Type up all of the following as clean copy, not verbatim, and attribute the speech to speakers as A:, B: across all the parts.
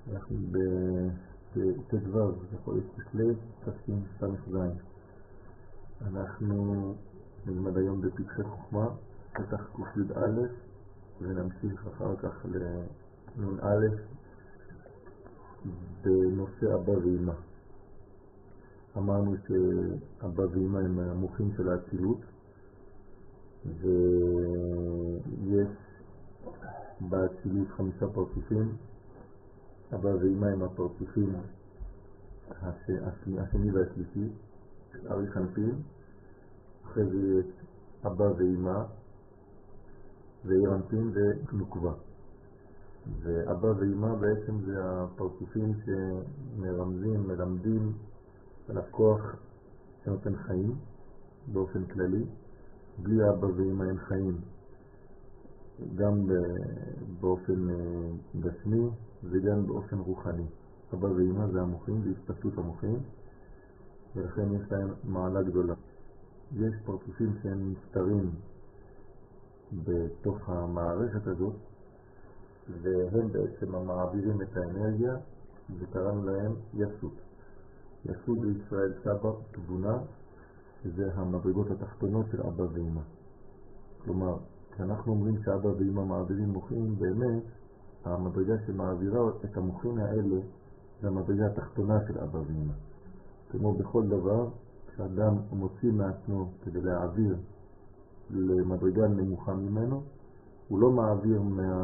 A: אנחנו בט"ו, בחודש כסלו, תשס"ז. אנחנו נלמד היום בפתחי חוכמה, פתח ק"א, ונמשיך אחר כך לנ"א בנושא אבא ואמא. אמרנו שאבא ואמא הם המוחים של האצילות, ויש באצילות 5 פרצופים. אבא ואמא הם הפרצופים השני והשלישי, אריך אנפין. אחרי זה יש אבא ואמא ועיר אנפין ונוקבה. ואבא ואמא בעצם זה הפרצופים שמרמזים, מלמדים על הכוח שנותן חיים באופן כללי. בלי אבא ואמא אין חיים, גם באופן גשמי וגם באופן רוחני. אבא ואמא זה המוחים, זה התפשטות המוחים, ולכן יש להם מעלה גדולה. יש פרצופים שהם מסתרים בתוך המערכת הזאת, והם בעצם המעבירים את האנרגיה, וקראנו להם יסות. יסות בישראל סבא תבונה, שזה המדרגות התחתונות של אבא ואמא. כלומר, כשאנחנו אומרים שאבא ואמא מעבירים מוחים, באמת המדרגה שמעבירה את המוחים האלה זה המדרגה התחתונה של אבא ואמא. כמו בכל דבר, כשאדם מוציא מעצמו כדי להעביר למדרגה נמוכה ממנו, הוא לא מעביר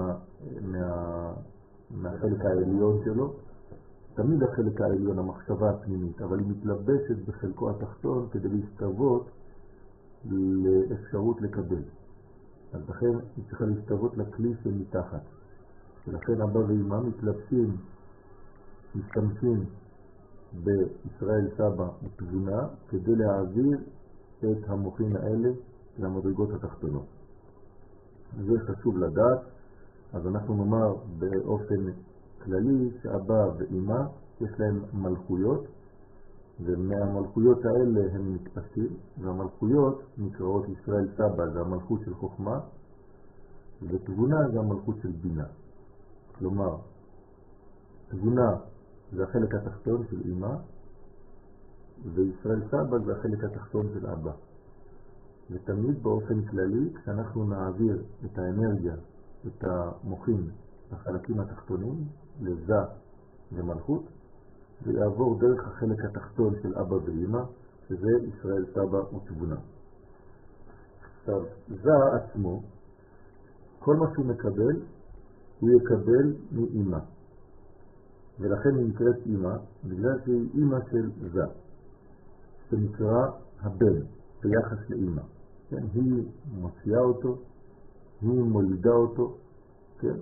A: מהחלק העליון שלו, תמיד החלק העליון, המחשבה הפנימית, אבל היא מתלבשת בחלקו התחתון כדי להסתוות לאפשרות לקבל. אז לכן היא צריכה להסתוות לכלי שמתחת. ולכן אבא ואמא מתלבשים, משתמשים בישראל סבא ותבונה כדי להעביר את המוחים האלה למדרגות התחתונות. זה חשוב לדעת. אז אנחנו נאמר באופן כללי שאבא ואמא יש להם מלכויות, ומהמלכויות האלה הם מתפשטים, והמלכויות נקראות ישראל סבא, זה המלכות של חוכמה, ותבונה זה המלכות של בינה. כלומר, תבונה זה החלק התחתון של אמא, וישראל סבא זה החלק התחתון של אבא. ותמיד באופן כללי, כשאנחנו נעביר את האנרגיה, את המוחים, החלקים התחתונים, לזה ומלכות, זה יעבור דרך החלק התחתון של אבא ואמא, שזה ישראל סבא ותבונה. עכשיו, זה עצמו, כל מה שהוא מקבל, הוא יקבל מאמא. ולכן היא נקראת אמא, בגלל שהיא אמא של זה, שנקרא הבן, ביחס לאמא. כן? היא מוציאה אותו, היא מולידה אותו, כן?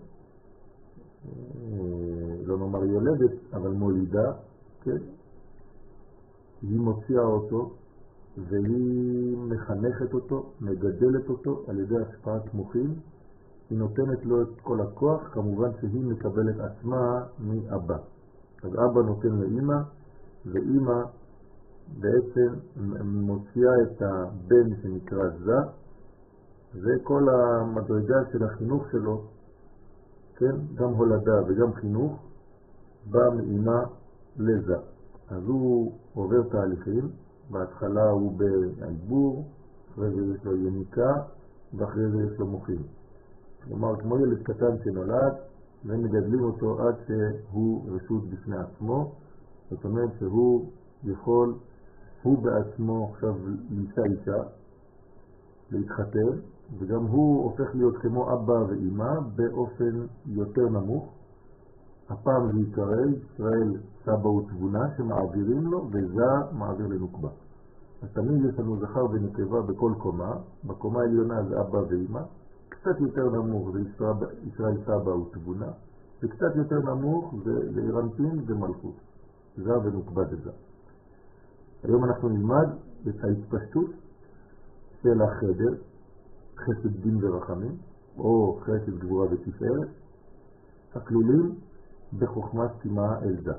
A: לא נאמר יולדת, אבל מולידה, כן? היא מוציאה אותו, והיא מחנכת אותו, מגדלת אותו על ידי השפעת מוחים. היא נותנת לו את כל הכוח, כמובן שהיא מקבלת עצמה מאבא. אז אבא נותן לאמא, ואמא בעצם מוציאה את הבן שנקרא זה, וכל המדרגה של החינוך שלו, כן, גם הולדה וגם חינוך, בא מאמא לזה. אז הוא עובר תהליכים, בהתחלה הוא בעיבור, אחרי זה יש לו יניקה, ואחרי זה יש לו מוחים. כלומר, כמו ילד קטן שנולד, ומגדלים אותו עד שהוא רשות בפני עצמו, זאת אומרת שהוא יכול, הוא בעצמו עכשיו לישא אישה, להתחתן, וגם הוא הופך להיות כמו אבא ואמא באופן יותר נמוך. הפעם זה יקרא ישראל סבא ותבונה שמעבירים לו, וזה מעביר לנוקבה. אז תמיד יש לנו זכר ונקבה בכל קומה. בקומה העליונה זה אבא ואמא, קצת יותר נמוך זה ישראל סבא ותבונה, וקצת יותר נמוך זה עיר אנפין ומלכות, זה ונוקבה זה. היום אנחנו נלמד את ההתפשטות של החדר, חסד דין ורחמים, או חסד גבורה ותפארת, הכלולים בחוכמה סתימה אל זה.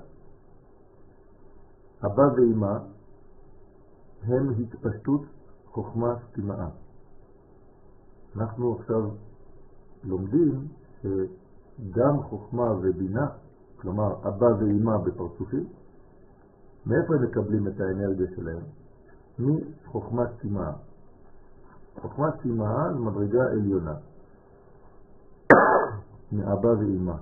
A: אבא ואמא הם התפשטות חוכמה סתימה. אנחנו עכשיו לומדים שגם חוכמה ובינה כלומר אבא ואמא בפרצופים. מאיפה הם מקבלים את האנרגיה שלהם? מחוכמת סימאה. חוכמת סימאה זה מדרגה עליונה, מאבא ואמא.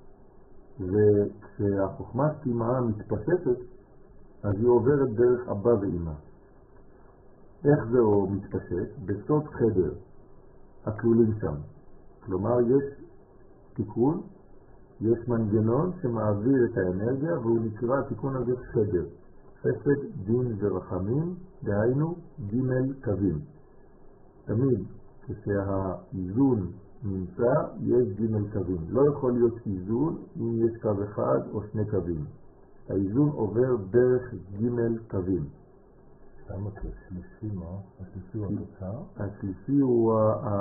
A: וכשהחוכמת סימאה מתפשטת, אז היא עוברת דרך אבא ואמא. איך זה מתפשט? בסוד חדר הכלולים שם. כלומר יש תיקון, יש מנגנון שמעביר את האנרגיה, והוא נקרא התיקון הזה חדר. חסד, דין ורחמים, דהיינו ג' קווים. תמיד כשהאיזון נמצא יש ג' קווים. לא יכול להיות איזון אם יש קו אחד או שני קווים. האיזון עובר דרך ג' קווים.
B: למה השלישי מה? השלישי הוא התוצאה?
A: השלישי הוא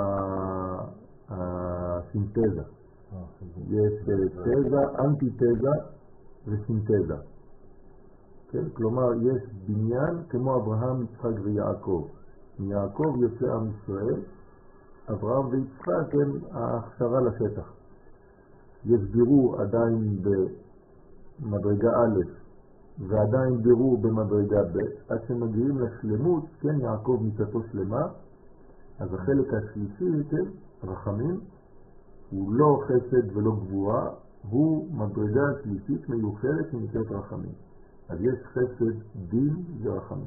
A: הסינתזה. יש תזה, אנטיתזה וסינתזה. כן? כלומר יש בניין כמו אברהם, יצחק ויעקב. מיעקב יוצא עם ישראל, אברהם ויצחק הם ההכשרה לשטח. יש בירור עדיין במדרגה א' ועדיין בירור במדרגה ב', עד שמגיעים לשלמות, כן, יעקב מיתתו שלמה. אז החלק השלישי, כן, רחמים, הוא לא חסד ולא גבורה, הוא מדרגה שלישית מיוחדת שנקראת רחמים. אז יש חסד, דין ורחמים.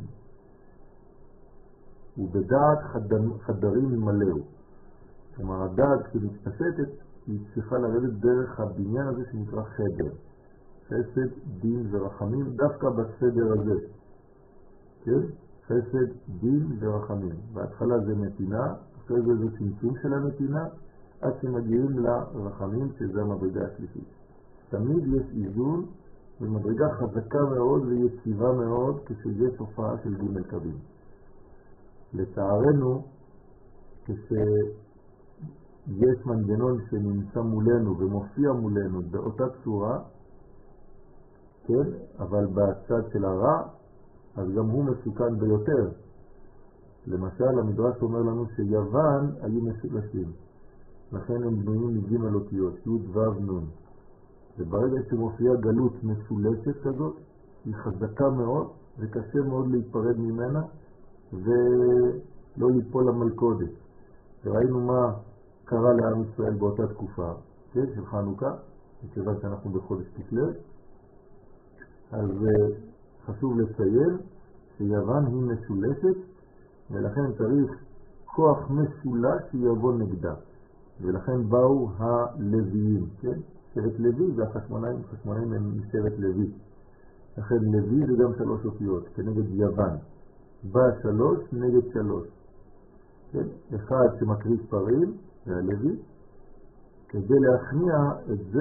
A: ובדעת חדרים ימלאו. כלומר, הדעת כשמתפשטת, היא צריכה לרדת דרך הבניין הזה שנקרא חדר. חסד, דין ורחמים, דווקא בסדר הזה. כן? חסד, דין ורחמים. בהתחלה זה נתינה, אחרי זה צמצום של הנתינה, עד שמגיעים לרחמים, שזה המדרגה השלישית. תמיד יש איזון ומדרגה חזקה מאוד ויציבה מאוד כשיש הופעה של ג' קווים. לצערנו, כשיש מנגנון שנמצא מולנו ומופיע מולנו באותה צורה, כן, אבל בצד של הרע, אז גם הוא מסוכן ביותר. למשל, המדרש אומר לנו שיוון היו משולשים. לכן הם בנויים מג' אותיות, י' ו' נ'. וברגע שמופיעה גלות משולשת כזאת, היא חזקה מאוד וקשה מאוד להיפרד ממנה ולא ליפול למלכודת. וראינו מה קרה לעם ישראל באותה תקופה, כן, של חנוכה, מכיוון שאנחנו בחודש כסלו. אז חשוב לציין שיוון היא משולשת, ולכן צריך כוח משולש שיבוא נגדה. ולכן באו הלוויים, כן? שבט לוי זה החשמונאים, חשמונאים הם שבט לוי. לכן לוי זה גם 3 אותיות, כנגד יוון. בא 3 נגד 3. כן? אחד שמקריב פרים, זה הלוי, כדי להכניע את זה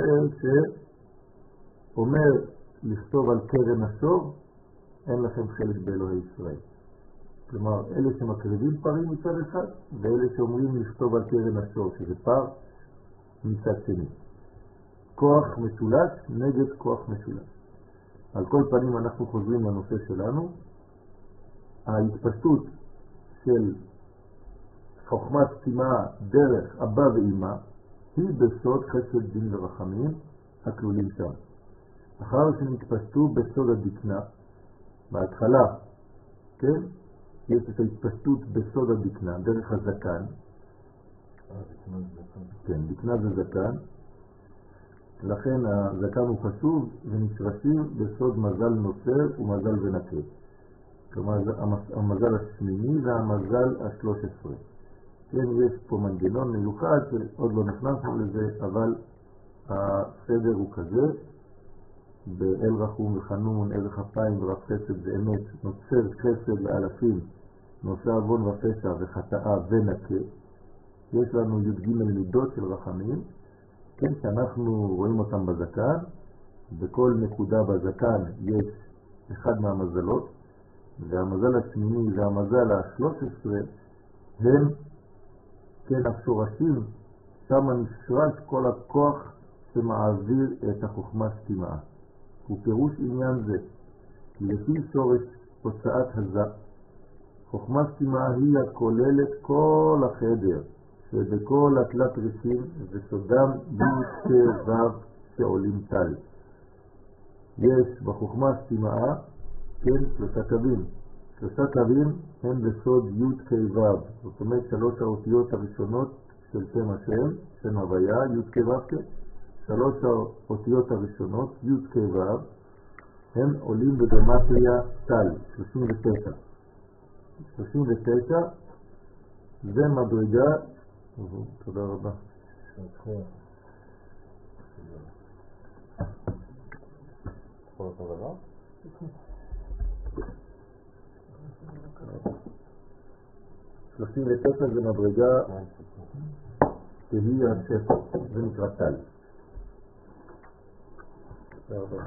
A: שאומר לכתוב על קרן השור, אין לכם חלק באלוהי ישראל. כלומר, אלה שמקריבים פרים מצד אחד, ואלה שאומרים לכתוב על קרן השור, שזה פר, מצד שני. כוח משולש נגד כוח משולש. על כל פנים אנחנו חוזרים לנושא שלנו. ההתפשטות של חוכמת סימאה דרך אבא ואמא היא בסוד חסד דין ורחמים הכלולים שם. אחר שנתפשטו בסוד הדקנה, בהתחלה, כן? יש את ההתפשטות בסוד הדקנה, דרך הזקן. כן, דקנה זה זקן. לכן הזקן הוא חשוב ונשרשים בסוד מזל נוצר ומזל ונקה. כלומר, המזל השמיני והמזל ה-13. כן, יש פה מנגנון מיוחד שעוד לא נכנסנו לזה, אבל הסדר הוא כזה. באל רחום וחנון, ערך אפיים ורב חסד ואמת, נוצר חסד לאלפים, נושא אבון ופשע וחטאה ונקה. יש לנו י"ג מידות של רחמים, כן, שאנחנו רואים אותם בזקן. בכל נקודה בזקן יש אחד מהמזלות, והמזל השמיני והמזל ה-13 הם, כן, השורשים, שם נשרש כל הכוח שמעביר את החוכמה סימאה. ופירוש עניין זה, כי לפי שורש הוצאת הזה, חוכמה סימאה היא הכוללת כל החדר, שבכל התלת רישים וסודם י' ו' שעולים טל. יש בחוכמה סתימה, כן, 3 קווים. 3 קווים הם בסוד י' כ' ו'. זאת אומרת 3 האותיות הראשונות של שם השם, שם הוויה, י' כ' ו' כ'. 3 האותיות הראשונות, י' כ' ו', הם עולים בגמטריה טל, 39. 39 זה מדרגה, תודה רבה.
B: אותו דבר?
A: 39 זה מדרגה שהיא השפע, זה נקרא טל. תודה רבה.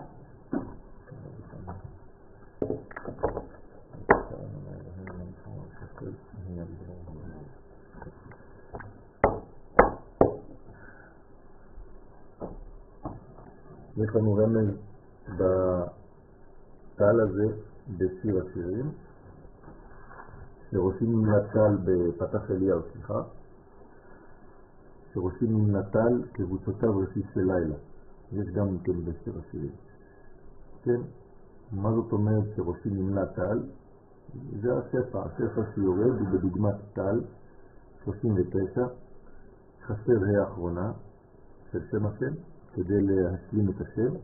A: יש לנו רמז בטל הזה בשיר השירים שרושים נטל בפתח אליהו, שרושים נטל כבוצותיו רסיס של לילה. יש גם כן בשיר השירים. כן? מה זאת אומרת שרושים נטל? זה השפע שיורד בדוגמת טל, 39, חסר האחרונה של שם השם, כדי להשלים את השם,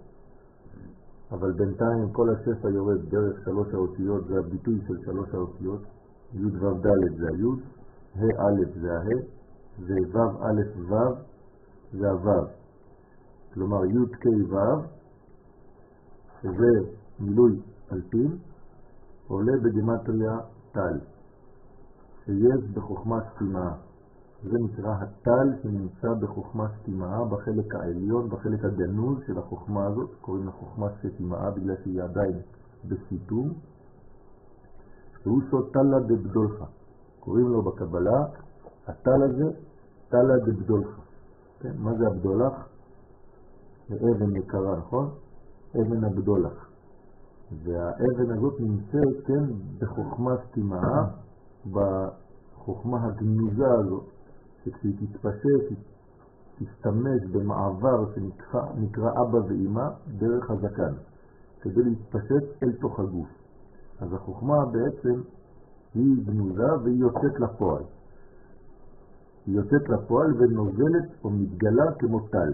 A: אבל בינתיים כל השפע יורד דרך 3 האותיות, זה הביטוי של 3 האותיות, י' ו' ד' זה הי', ה' א' זה ה', וו' א' ו' זה הו'. כלומר י' כ' ו', שזה מילוי אלפין, עולה בגימטריה טל, שיש בחוכמה סתימה. זה נקרא הטל שנמצא בחוכמה סתימה, בחלק העליון, בחלק הגנוז של החוכמה הזאת, קוראים לה חוכמה סתימה בגלל שהיא עדיין בסיתום. והוא סוד טלה דבדולך, קוראים לו בקבלה, הטל הזה טלה דבדולך. כן? מה זה הבדולך? זה אבן יקרה, נכון? אבן הבדולך. והאבן הזאת נמצאת, כן, בחוכמה סתימה, בחוכמה הגנוזה הזאת, שכשהיא תתפשט, היא תשתמש במעבר שנקרא אבא ואמא דרך הזקן, כדי להתפשט אל תוך הגוף. אז החוכמה בעצם היא גנוזה והיא יוצאת לפועל. היא יוצאת לפועל ונוזלת או מתגלה כמו טל.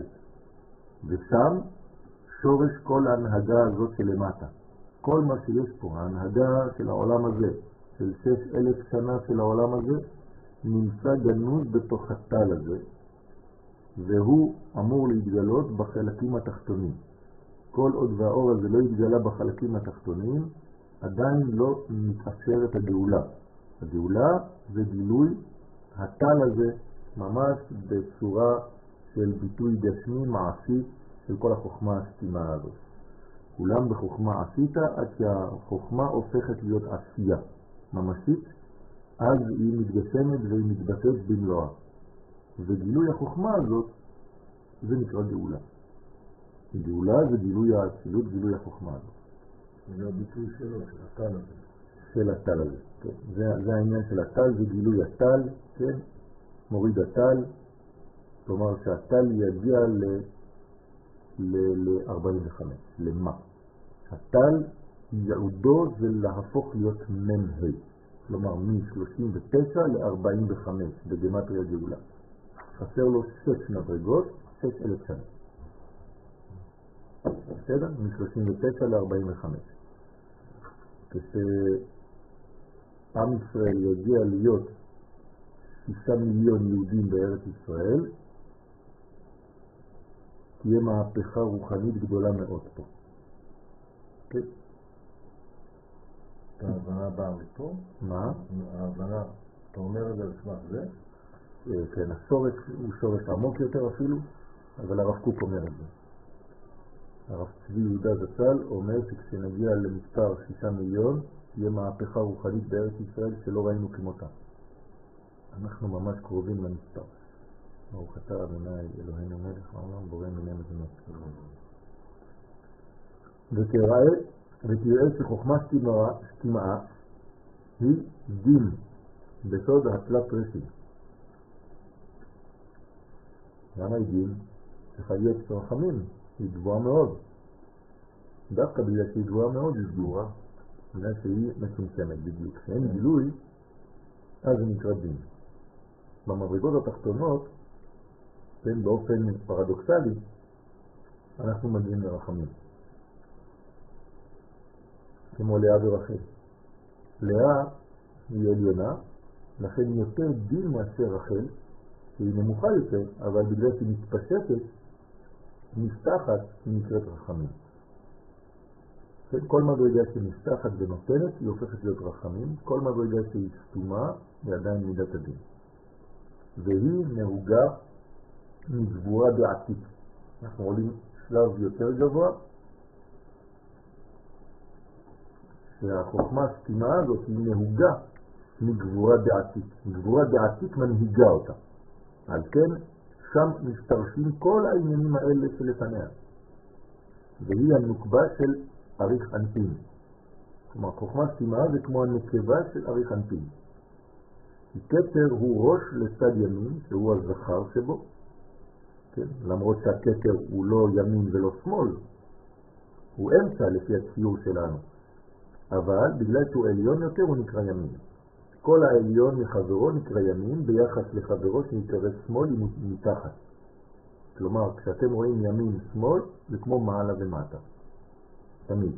A: ושם שורש כל ההנהגה הזאת שלמטה. כל מה שיש פה, ההנהגה של העולם הזה, של 6,000 שנה של העולם הזה, נמצא גנוז בתוך הטל הזה, והוא אמור להתגלות בחלקים התחתונים. כל עוד והאור הזה לא יתגלה בחלקים התחתונים, עדיין לא מתאפשרת הגאולה. הגאולה זה גילוי הטל הזה ממש בצורה של ביטוי גשמי מעשי של כל החוכמה הסתימה הזאת. כולם בחוכמה עשית עד שהחוכמה הופכת להיות עשייה ממשית, אז היא מתגשמת והיא מתבטאת במלואה. וגילוי החוכמה הזאת זה נקרא גאולה. גאולה זה גילוי האצילות, גילוי החוכמה הזאת.
B: זה הביטוי שלו, של הטל הזה.
A: של הטל הזה, כן. זה העניין של הטל, זה גילוי הטל, כן. מוריד הטל, כלומר שהטל יגיע ל-45, למה? הטל ייעודו זה להפוך להיות מ"ה, כלומר מ-39 ל-45 בגמטריה גאולה. חסר לו 6 מדרגות, 6,000 שנה. בסדר? מ-39 ל-45. כשעם ישראל יגיע להיות 6 מיליון יהודים בארץ ישראל, תהיה מהפכה רוחנית גדולה מאוד פה. כן?
B: ההבנה באה מפה?
A: מה?
B: ההבנה, אתה אומר את זה בסמך זה?
A: כן, השורש הוא שורש עמוק יותר אפילו, אבל הרב קוק אומר את זה. הרב צבי יהודה זצ"ל אומר שכשנגיע למספר 6 מיליון, תהיה מהפכה רוחנית בארץ ישראל שלא ראינו כמותה. אנחנו ממש קרובים למספר. ברוך אתה אדוני אלוהינו מלך העולם בורא מיני מדינות. ותראה שחוכמה סתימה היא דין בסוד התלת רסים. למה היא דין? שחיית רחמים, היא גבוהה מאוד. דווקא בגלל שהיא גבוהה מאוד היא סגורה, בגלל שהיא מצומצמת בדיוק. כשאין גילוי, אז זה נקרא דין. במדרגות התחתונות, כן, באופן פרדוקסלי, אנחנו מגיעים לרחמים. כמו לאה ורחל. לאה היא עליונה, לכן היא יותר דין מאשר רחל, שהיא נמוכה יותר, אבל בגלל שהיא מתפשטת, נפתחת, היא נקראת רחמים. כל מדרגה שנפתחת ונותנת, היא הופכת להיות רחמים. כל מדרגה שהיא סתומה, היא עדיין מידת הדין. והיא נהוגה מגבורה בעתיק. אנחנו עולים שלב יותר גבוה, שהחוכמה הסתימה הזאת היא נהוגה מגבורה בעתיק. גבורה בעתיק מנהיגה אותה. על כן, שם משתרשים כל העניינים האלה שלפניה. והיא הנוקבה של אריך אנפין. כלומר, חוכמה סתימה זה כמו הנקבה של אריך אנפין. כתר הוא ראש לצד ימין, שהוא הזכר שבו. כן? למרות שהכתר הוא לא ימין ולא שמאל, הוא אמצע לפי הציור שלנו. אבל בגלל שהוא עליון יותר הוא נקרא ימין. כל העליון מחברו נקרא ימין ביחס לחברו שנקרא שמאל מתחת. כלומר, כשאתם רואים ימין שמאל זה כמו מעלה ומטה. תמיד.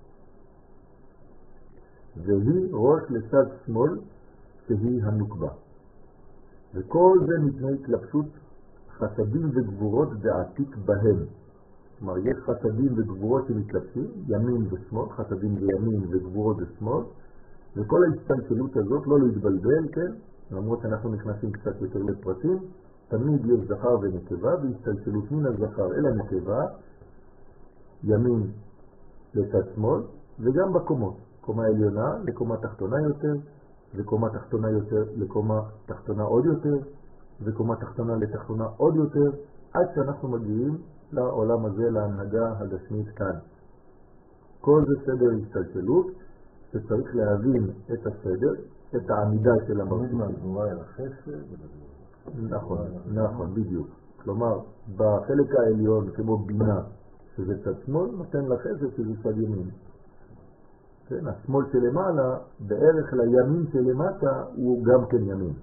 A: והיא ראש לצד שמאל שהיא הנוקבה. וכל זה מפני התלבשות חסדים וגבורות ועתיק בהם. כלומר, יש חסדים וגבורות שמתלבשים, ימין ושמאל, חסדים וימין וגבורות ושמאל, וכל ההסתלשלות הזאת לא להתבלבל, כן? למרות שאנחנו נכנסים קצת יותר לפרטים, תמיד יש זכר ונקבה, והסתלשלות מן הזכר אל הנקבה, ימין לצד שמאל, וגם בקומות. קומה עליונה לקומה תחתונה יותר, וקומה תחתונה יותר לקומה תחתונה עוד יותר, וקומה תחתונה לתחתונה עוד יותר, עד שאנחנו מגיעים לעולם הזה, להנהגה הגשמית כאן. כל זה סדר הסתלשלות, שצריך להבין את הסדר, את העמידה של המרחיב. נכון, בדיוק. כלומר, בחלק העליון כמו בינה, שזה צד שמאל, נותן לחסד שזה צד ימין. כן, השמאל שלמעלה, בערך לימין שלמטה, הוא גם כן ימין.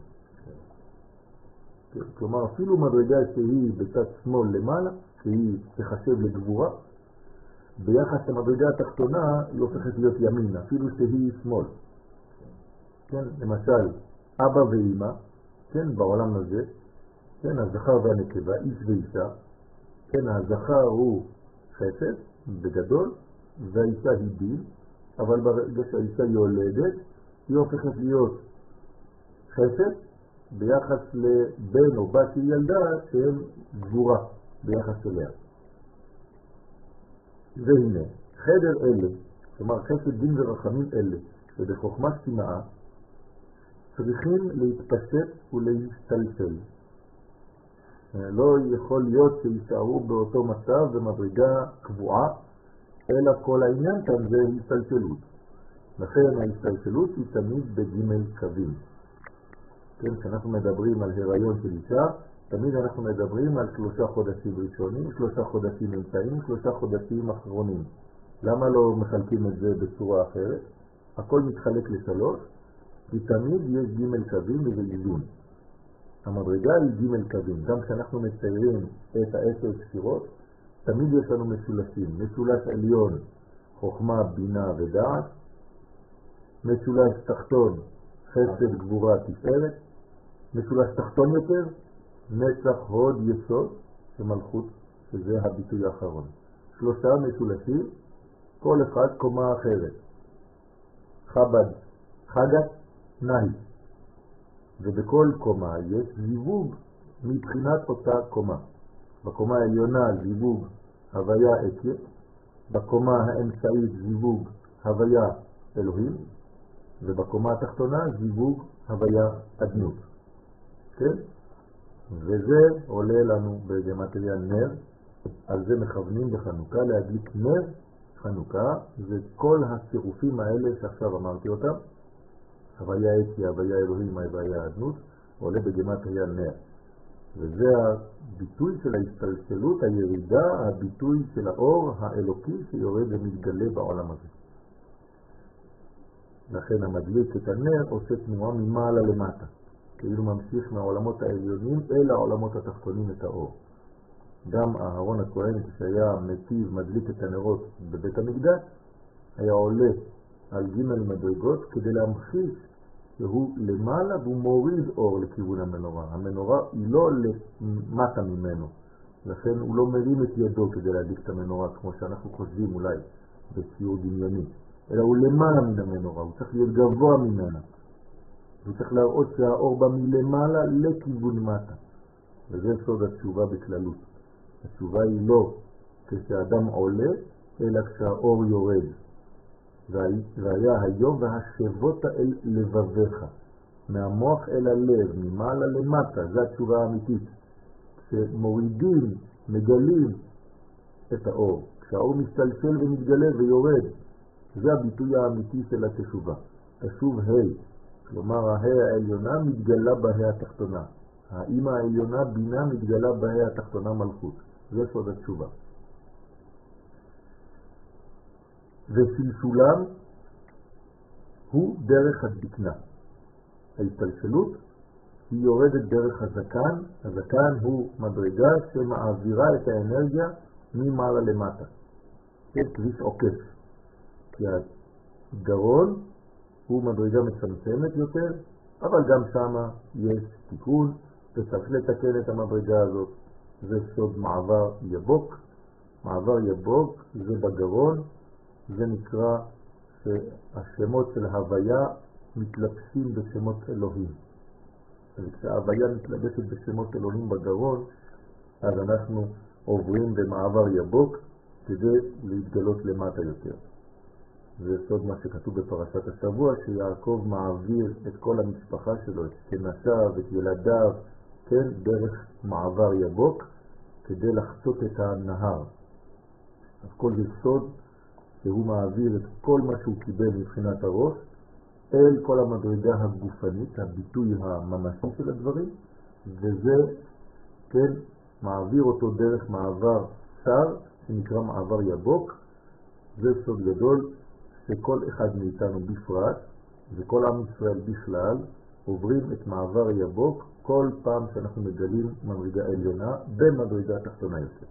A: כן, כלומר, אפילו מדרגה שהיא בצד שמאל למעלה, שהיא תחשב לגבורה, ביחס למדרגה התחתונה היא הופכת להיות ימין, אפילו שהיא שמאל. כן, למשל, אבא ואמא, כן, בעולם הזה, כן, הזכר והנקבה, איש ואישה, כן, הזכר הוא חסד בגדול, והאישה היא דין, אבל ברגע שהאישה יולדת, היא הופכת להיות חסד ביחס לבן או בת שהיא ילדה, שהם גבורה ביחס אליה. והנה, חדר אלה, כלומר חסד דין ורחמים אלה, שבחוכמה סתימה, צריכים להתפשט ולהסתלשל. לא יכול להיות שישארו באותו מצב ומדרגה קבועה, אלא כל העניין כאן זה הסתלשלות. לכן ההסתלשלות היא תמיד בג' קווים. כן, כשאנחנו מדברים על הריון של אישה, תמיד אנחנו מדברים על 3 חודשים ראשונים, 3 חודשים אמצעיים, 3 חודשים אחרונים. למה לא מחלקים את זה בצורה אחרת? הכל מתחלק ל3, כי תמיד יש ג' קווים וזה איזון. המדרגה היא ג' קווים. גם כשאנחנו מציירים את 10 ספירות, תמיד יש לנו משולשים. משולש עליון, חוכמה, בינה ודעת. משולש תחתון, חסד, גבורה, תפארת. משולש תחתון יותר, נצח, הוד, יסוד, שמלכות, שזה הביטוי האחרון. 3 משולשים, כל אחד קומה אחרת. חב"ד, חגת, נהי. ובכל קומה יש זיווג מבחינת אותה קומה. בקומה העליונה זיווג הוויה אקיה, בקומה האמצעית זיווג הוויה אלוהים, ובקומה התחתונה זיווג הוויה אדנות. כן? וזה עולה לנו בגמטריה נר, על זה מכוונים בחנוכה להדליק נר חנוכה, זה כל הצירופים האלה שעכשיו אמרתי אותם, הוויה אקיה, הוויה אלוהים, הוויה אדנות, עולה בגמטריה נר. וזה הביטוי של ההסתלשלות, הירידה, הביטוי של האור האלוקי שיורד ומתגלה בעולם הזה. לכן המדליק את הנר עושה תנועה ממעלה למטה, כאילו ממשיך מהעולמות העליונים אל העולמות התחתונים את האור. גם אהרון הכהן כשהיה מטיב מדליק את הנרות בבית המקדש, היה עולה על ג' מדרגות כדי להמחיש שהוא למעלה והוא מוריד אור לכיוון המנורה. המנורה היא לא למטה ממנו, לכן הוא לא מרים את ידו כדי להדליק את המנורה כמו שאנחנו חושבים אולי בציור דמיוני, אלא הוא למעלה מן המנורה, הוא צריך להיות גבוה ממנה. הוא צריך להראות שהאור בא מלמעלה לכיוון מטה. וזה סוד התשובה בכללות. התשובה היא לא כשאדם עולה, אלא כשהאור יורד. והיה היום והשבות אל לבביך, מהמוח אל הלב, ממעלה למטה. זו התשובה האמיתית. כשמורידים, מגלים את האור. כשהאור מסתלשל ומתגלה ויורד. זה הביטוי האמיתי של התשובה. תשוב ה', כלומר הה' העליונה מתגלה בה' התחתונה. האמא העליונה בינה מתגלה בה' התחתונה מלכות. זה סוד התשובה. ושלשולם הוא דרך הדקנה. ההסתלשלות היא יורדת דרך הזקן. הזקן הוא מדרגה שמעבירה את האנרגיה ממעלה למטה. זה כביש עוקף. כי הגרון הוא מדרגה מצמצמת יותר, אבל גם שמה יש תיקון וצריך לתקן את המדרגה הזאת. זה סוד מעבר יבוק. מעבר יבוק זה בגרון, זה נקרא שהשמות של ההוויה מתלבשים בשמות אלוהים. וכשההוויה מתלבשת בשמות אלוהים בגרון, אז אנחנו עוברים במעבר יבוק כדי להתגלות למטה יותר. זה סוד מה שכתוב בפרשת השבוע, שיעקב מעביר את כל המשפחה שלו, את כנסיו, את ילדיו, כן, דרך מעבר יבוק, כדי לחצות את הנהר. אז כל זה סוד שהוא מעביר את כל מה שהוא קיבל מבחינת הראש, אל כל המדרגה הגופנית, הביטוי הממשי של הדברים, וזה, כן, מעביר אותו דרך מעבר שר, שנקרא מעבר יבוק. זה סוד גדול, שכל אחד מאיתנו בפרט, וכל עם ישראל בכלל, עוברים את מעבר יבוק כל פעם שאנחנו מגלים מדרגה עליונה במדרגה תחתונה יותר.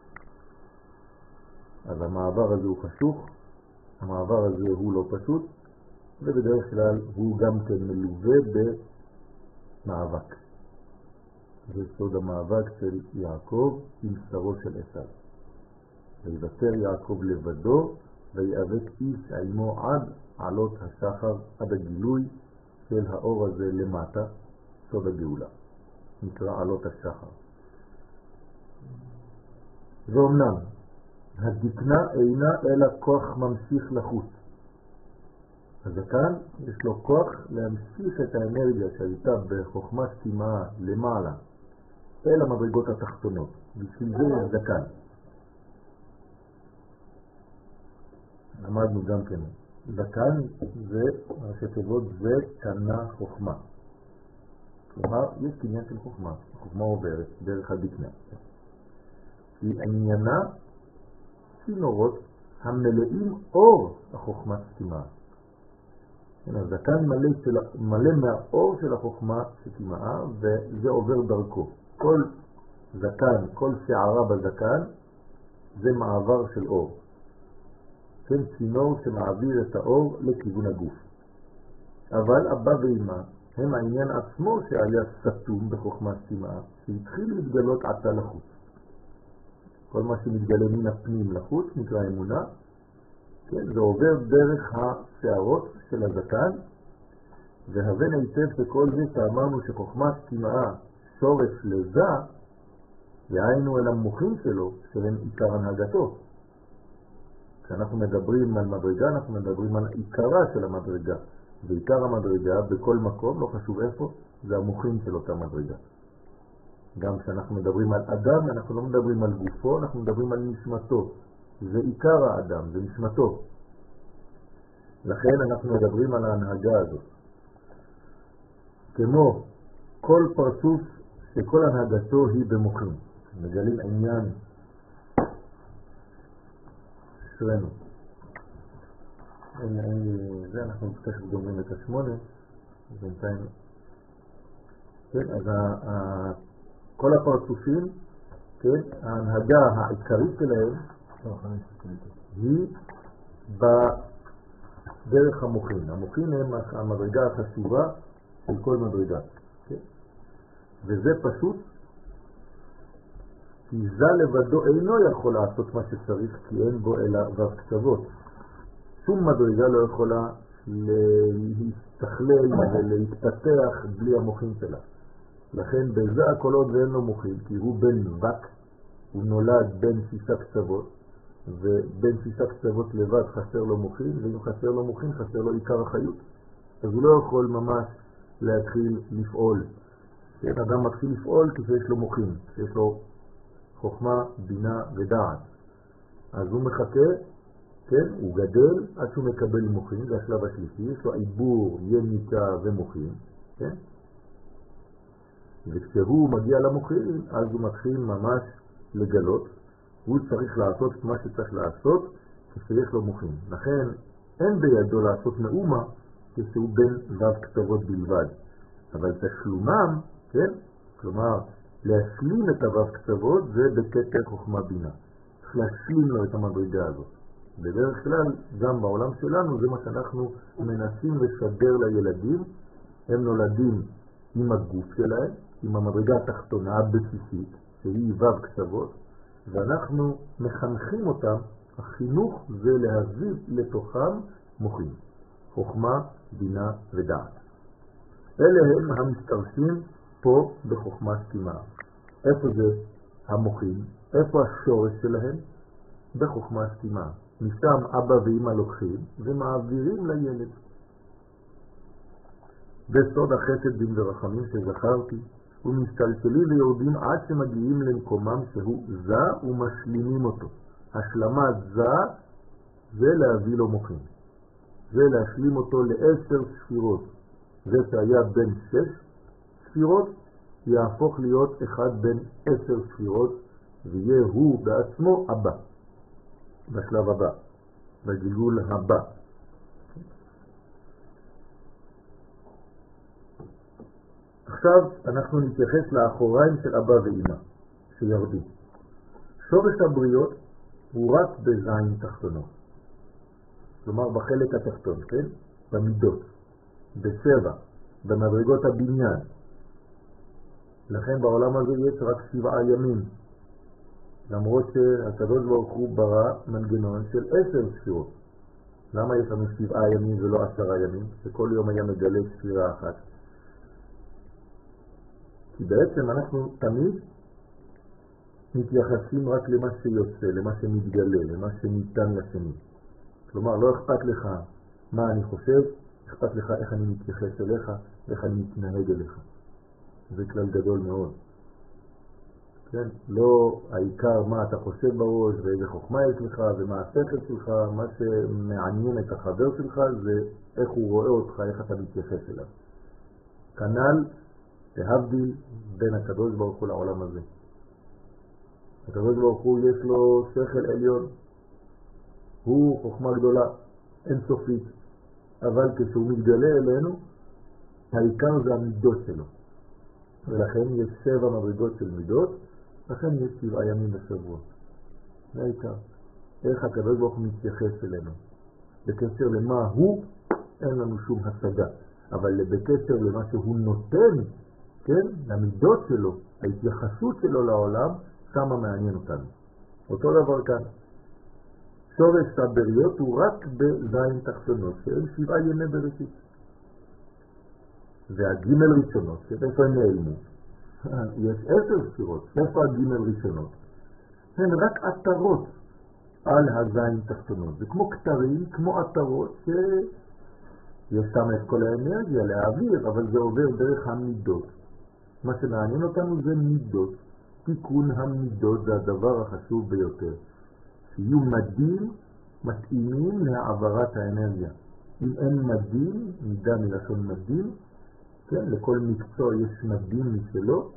A: אז המעבר הזה הוא חשוך, המעבר הזה הוא לא פשוט, ובדרך כלל הוא גם כן מלווה במאבק. זה סוד המאבק של יעקב עם שרו של עשיו. ויוותר יעקב לבדו, ויאבק איש עמו עד עלות השחר, עד הגילוי של האור הזה למטה, סוד הגאולה. נקרא עלות השחר. ואומנם, הדקנה אינה אלא כוח ממשיך לחוץ. אז כאן יש לו כוח להמשיך את האנרגיה שהייתה בחוכמה סתימה למעלה, אל המדרגות התחתונות. בשביל זה יש זקן. למדנו גם כן. זקן זה, ראשי תיבות, זה קנה חוכמה. כלומר, יש קניין של חוכמה. החוכמה עוברת דרך הדקנה. כי עניינה צינורות המלאים אור החוכמה סתימה. הזקן מלא מהאור של החוכמה סתימה, וזה עובר דרכו. כל זקן, כל שערה בזקן, זה מעבר של אור. כן, צינור שמעביר את האור לכיוון הגוף. אבל אבא ואמא הם העניין עצמו שהיה סתום בחוכמה סתימה, שהתחיל להתגלות עתה לחוץ. כל מה שמתגלה מן הפנים לחוץ נקרא אמונה. כן, זה עובר דרך השערות של הזקן, והבן היטב שכל זה שאמרנו שחוכמה סתימה שורש לזה, והיינו אל המוחים שלו, שהם עיקר הנהגתו. כשאנחנו מדברים על מדרגה, אנחנו מדברים על עיקרה של המדרגה. ועיקר המדרגה בכל מקום, לא חשוב איפה, זה המוחים של אותה מדרגה. גם כשאנחנו מדברים על אדם, אנחנו לא מדברים על גופו, אנחנו מדברים על נשמתו. זה עיקר האדם, זה נשמתו. לכן אנחנו מדברים על ההנהגה הזאת. כמו כל פרצוף שכל הנהגתו היא במוחים. מגלים עניין שרנו. זה אנחנו תכף גומרים את השמונה, בינתיים. כן, אז כל הפרצופים, כן, ההנהגה העיקרית שלהם היא בדרך המוחין. המוחין הם המדרגה החשובה של כל מדרגה. כן? וזה פשוט כי זה לבדו אינו יכול לעשות מה שצריך, כי אין בו אלא וו קצוות. שום מדרגה לא יכולה להסתכלל ולהתפתח בלי המוחין שלה. לכן בזה הכל עוד ואין לו מוחין, כי הוא בן וק, הוא נולד בין 6 קצוות, ובין 6 קצוות לבד חסר לו מוחין, ואם חסר לו מוחין חסר לו עיקר החיות. אז הוא לא יכול ממש להתחיל לפעול. כן, אדם מתחיל לפעול כשיש לו מוחין, כשיש לו חוכמה, בינה ודעת. אז הוא מחכה, כן, הוא גדל עד שהוא מקבל מוחין, זה השלב השלישי, יש לו עיבור, יניקה ומוחין, כן? וכשהוא מגיע למוחין, אז הוא מתחיל ממש לגלות, הוא צריך לעשות את מה שצריך לעשות כשיש לו מוחין. לכן אין בידו לעשות מאומה כשהוא בן וו כתובות בלבד. אבל תשלומם, כן? כלומר, להשלים את הוו כתובות זה בכתר חוכמה בינה. צריך להשלים לו את המדרגה הזאת. בדרך כלל, גם בעולם שלנו, זה מה שאנחנו מנסים לשדר לילדים. הם נולדים עם הגוף שלהם, עם המדרגה התחתונה הבסיסית, שהיא וו כתובות, ואנחנו מחנכים אותם. החינוך זה להביא לתוכם מוחין, חוכמה, בינה ודעת. אלה הם המשתרשים פה בחוכמה סתימה. איפה זה המוחין? איפה השורש שלהם? בחוכמה סתימה. משם אבא ואמא לוקחים ומעבירים לילד. בסוד החסד דין ורחמים שזכרתי, ומסתלשלים ויורדים עד שמגיעים למקומם שהוא זה ומשלימים אותו. השלמת זה להביא לו מוחין. זה להשלים אותו ל10 ספירות. זה שהיה בין 6 ספירות, יהפוך להיות אחד בין 10 ספירות, ויהיה הוא בעצמו אבא. בשלב הבא, בגלגול הבא. עכשיו אנחנו נתייחס לאחוריים של אבא ואמא שירדו. שורש הבריות הוא רק בזין תחתונות. כלומר בחלק התחתון, כן? במידות, בצבע, במדרגות הבניין. לכן בעולם הזה יש רק 7 ימים. למרות שהקדוש ברוך הוא ברא מנגנון של 10 ספירות. למה יש לנו 7 ימים ולא 10 ימים? שכל יום היה מגלה ספירה אחת. כי בעצם אנחנו תמיד מתייחסים רק למה שיוצא, למה שמתגלה, למה שניתן לשני. כלומר, לא אכפת לך מה אני חושב, אכפת לך איך אני מתייחס אליך, איך אני מתנהג אליך. זה כלל גדול מאוד. כן? לא העיקר מה אתה חושב בראש ואיזה חוכמה יש לך ומה השכל שלך, מה שמעניין את החבר שלך זה איך הוא רואה אותך, איך אתה מתייחס אליו. כנ"ל להבדיל בין הקדוש ברוך הוא לעולם הזה. הקדוש ברוך הוא יש לו שכל עליון, הוא חוכמה גדולה, אינסופית, אבל כשהוא מתגלה אלינו, העיקר זה המידות שלו. ולכן יש 7 מדרגות של מידות, לכן יש 7 ימים בשבוע. זה העיקר. איך הקדוש ברוך הוא מתייחס אלינו. בקשר למה הוא, אין לנו שום השגה. אבל בקשר למה שהוא נותן, כן, למידות שלו, ההתייחסות שלו לעולם, שמה מעניין אותנו. אותו דבר כאן. שורש הבריות הוא רק בזין תחתונות, שהם 7 ימי בראשית. והגימל ראשונות, איפה הם נעלמו? יש 10 ספירות, איפה הגימל ראשונות? הן רק עטרות על הזין תחתונות. זה כמו כתרים, כמו עטרות שיש שם את כל האנרגיה להעביר, אבל זה עובר דרך המידות. מה שמעניין אותנו זה מידות. תיקון המידות זה הדבר החשוב ביותר. שיהיו מדים מתאימים להעברת האנרגיה. אם אין מדים, מידה מלשון מדים, כן, לכל מקצוע יש מדים משלו,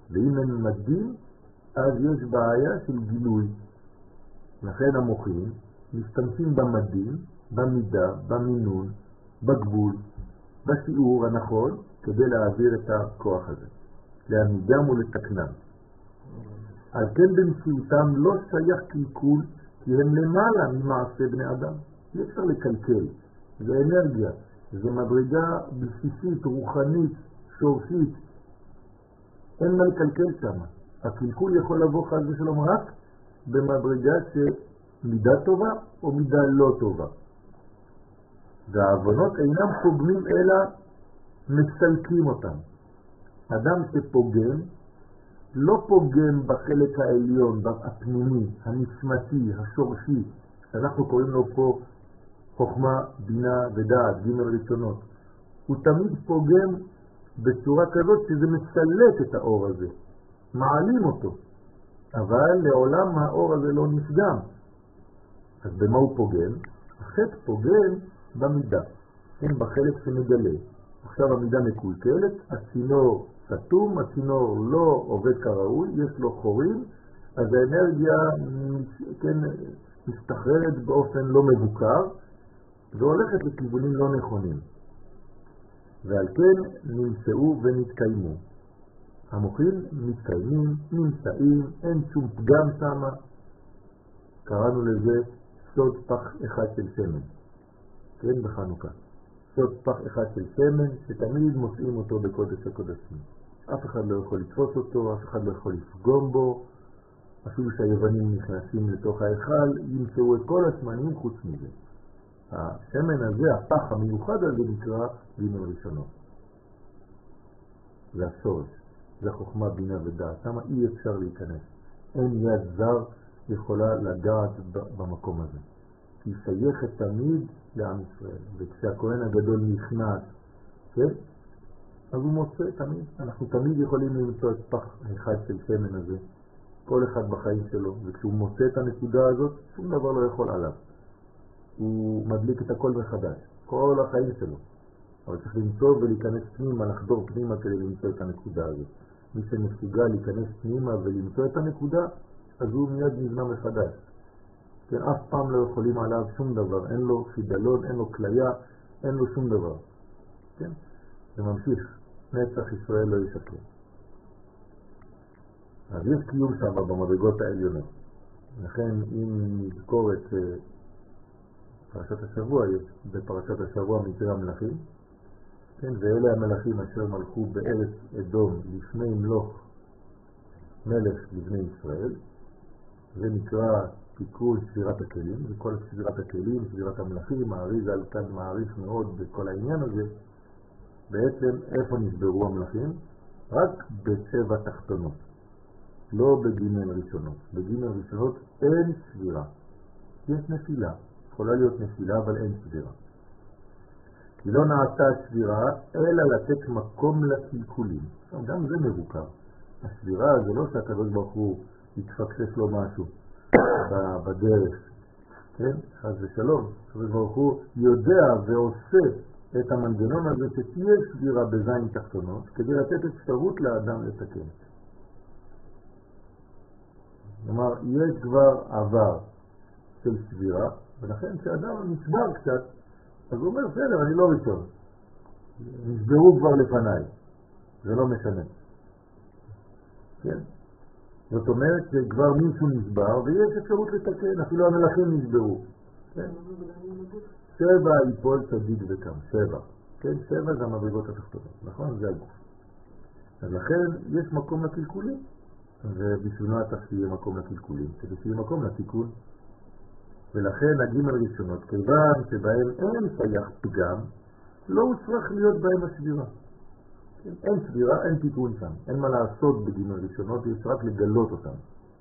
A: ואם הם מדים, אז יש בעיה של גילוי. לכן המוחים משתמשים במדים, במידה, במינון, בגבול, בשיעור הנכון, כדי להעביר את הכוח הזה, להעמידם ולתקנם. על כן במציאותם לא שייך קלקול, כי הם למעלה ממעשה בני אדם. אי אפשר לקלקל, זה אנרגיה, זה מדרגה בסיסית, רוחנית, שורשית. אין מה לקלקל שם. הקלקול יכול לבוא חס ושלום רק במדרגה שמידה טובה או מידה לא טובה. והעוונות אינם פוגמים אלא מסלקים אותם. אדם שפוגם לא פוגם בחלק העליון, הפנימי, הנשמתי, השורשי, שאנחנו קוראים לו פה חוכמה, בינה ודעת, ג' ראשונות. הוא תמיד פוגם בצורה כזאת שזה מסלק את האור הזה, מעלים אותו, אבל לעולם האור הזה לא נפגם. אז במה הוא פוגם? החטא פוגם במידה, כן, בחלק שמגלה. עכשיו המידה מקולקלת, הצינור סתום, הצינור לא עובד כראוי, יש לו חורים, אז האנרגיה כן, מסתחררת באופן לא מבוקר, והולכת לכיוונים לא נכונים. ועל כן נמצאו ונתקיימו. המוחים מתקיימים, נמצאים, אין שום פגם שמה. קראנו לזה סוד פח אחד של שמן. כן, בחנוכה. סוד פח אחד של שמן שתמיד מוצאים אותו בקודש הקודשים. אף אחד לא יכול לתפוס אותו, אף אחד לא יכול לפגום בו. אפילו שהיוונים נכנסים לתוך ההיכל, ימצאו את כל השמנים חוץ מזה. השמן הזה, הפח המיוחד הזה, נקרא ג' ראשונות. זה השורש, זה חוכמה, בינה ודעת. שמה אי אפשר להיכנס. אין יד זר יכולה לגעת במקום הזה. היא שייכת תמיד לעם ישראל. וכשהכהן הגדול נכנס, כן? אז הוא מוצא תמיד. אנחנו תמיד יכולים למצוא את פח אחד של שמן הזה. כל אחד בחיים שלו. וכשהוא מוצא את הנקודה הזאת, שום דבר לא יכול עליו. הוא מדליק את הכל מחדש, כל החיים שלו. אבל צריך למצוא ולהיכנס פנימה, לחדור פנימה כדי למצוא את הנקודה הזאת. מי שמסוגל להיכנס פנימה ולמצוא את הנקודה, אז הוא מיד נבנה מחדש. כן, אף פעם לא יכולים עליו שום דבר, אין לו חידלון, אין לו כליה, אין לו שום דבר. כן? זה ממשיך, נצח ישראל לא ישקר. אז יש קיום שם במדרגות העליונות. לכן אם נזכור את פרשת השבוע, בפרשת השבוע מקרא המלכים, כן, ואלה המלכים אשר מלכו בארץ אדום לפני מלוך מלך לבני ישראל, זה נקרא תיקון ספירת הכלים, וכל ספירת הכלים, ספירת המלכים, האריז"ל כאן מעריך מאוד בכל העניין הזה. בעצם איפה נסברו המלכים? רק בשבע תחתונות, לא בג' ראשונות. בג' ראשונות אין ספירה, יש נפילה, יכולה להיות נפילה אבל אין ספירה. כי לא נעשה ספירה אלא לתת מקום לקלקולים. גם זה מבוקר. הספירה זה לא שהקדוש ברוך הוא יתפקסס לו משהו בדרך, כן? חס ושלום. הקדוש ברוך הוא יודע ועושה את המנגנון הזה שתהיה ספירה בזין תחתונות כדי לתת אפשרות לאדם לתקן. כלומר, יש כבר עבר של ספירה, ולכן כשאדם נשבר קצת, אז הוא אומר, בסדר, אני לא ראשון. נסברו כבר לפניי. זה לא משנה. כן? זאת אומרת שכבר מישהו נסבר, ויש אפשרות לתקן, אפילו המלכים נסברו. כן? 7 ייפול צדיק וקם. 7. כן? 7 זה המדרגות התחתונות. נכון? זה הגוף. אז לכן יש מקום לקלקולים. ובשביל מה צריך שיהיה מקום לקלקולים? כדי שיהיה מקום לתיקון. ולכן הג' ראשונות, כיוון שבהם אין שייך פגם, לא צריך להיות בהם הסבירה. אין סבירה, אין תיקון שם. אין מה לעשות בג' ראשונות, יש רק לגלות אותם.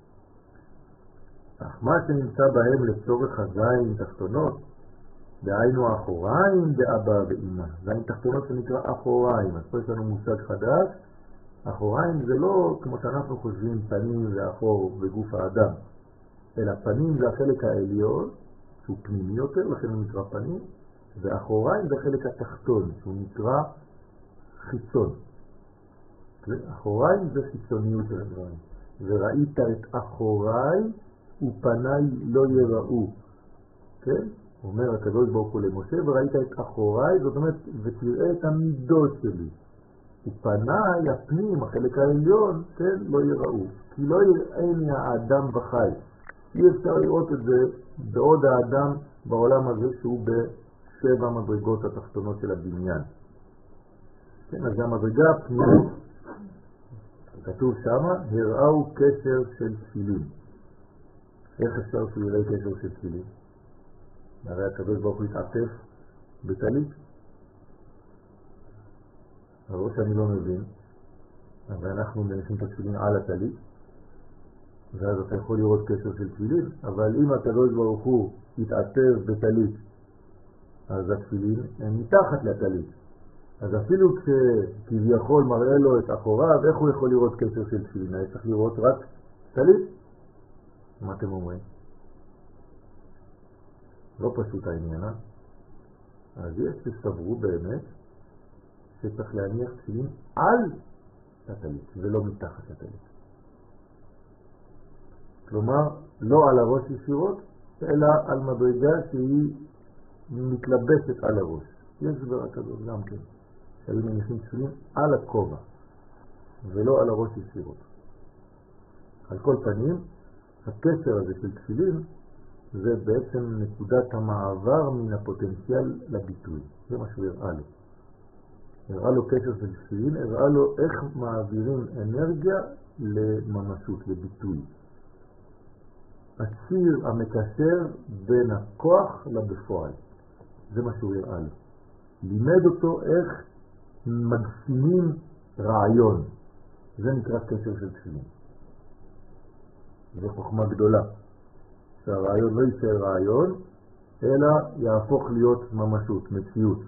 A: אך מה שנמצא בהם לצורך הזין תחתונות, דהיינו אחוריים באבא ואמא. זין תחתונות שנקרא אחוריים. אז פה יש לנו מושג חדש. אחוריים זה לא כמו שאנחנו חושבים פנים ואחור בגוף האדם. אלא פנים זה החלק העליון, שהוא פנימי יותר, לכן הוא נקרא פנים, ואחוריים זה החלק התחתון, שהוא נקרא חיצון. אחוריים זה חיצוניות של הדברים. וראית את אחוריי ופניי לא יראו. כן? אומר הקדוש ברוך הוא למשה, וראית את אחוריי, זאת אומרת, ותראה את המידות שלי. ופניי, הפנים, החלק העליון, כן, לא יראו. כי לא יראיני האדם בחי. אי אפשר לראות את זה בעוד האדם בעולם הזה שהוא בשבע מדרגות התחתונות של הבניין. כן, אז המדרגה הפנימית, כתוב שמה, הראו קשר של תפילין. איך אפשר שיראה קשר של תפילין? הרי הקדוש ברוך הוא התעטף בטלית. אבל שאני לא מבין, אבל אנחנו מניחים את התפילין על הטלית, ואז אתה יכול לראות קשר של תפילין, אבל אם הקדוש ברוך הוא התעטף בטלית, אז התפילין הם מתחת לטלית. אז אפילו כשכביכול מראה לו את אחוריו, איך הוא יכול לראות קשר של תפילין? היה צריך לראות רק טלית? מה אתם אומרים? לא פשוט העניין, אז יש שסברו באמת שצריך להניח תפילין על הטלית ולא מתחת לטלית. כלומר, לא על הראש ישירות, אלא על מדרגה שהיא מתלבשת על הראש. יש דבר כזאת גם כן, שהיו מניחים תפילין על הכובע ולא על הראש ישירות. על כל פנים, הקשר הזה של תפילין זה בעצם נקודת המעבר מן הפוטנציאל לביטוי. זה מה שהוא הראה לו. הראה לו קשר של תפילין, הראה לו איך מעבירים אנרגיה לממשות, לביטוי. הציר המקשר בין הכוח לבפועל. זה מה שהוא הראה לו. לימד אותו איך מגשימים רעיון. זה נקרא קשר של תפילין. זו חוכמה גדולה. שהרעיון לא יישאר רעיון, אלא יהפוך להיות ממשות, מציאות.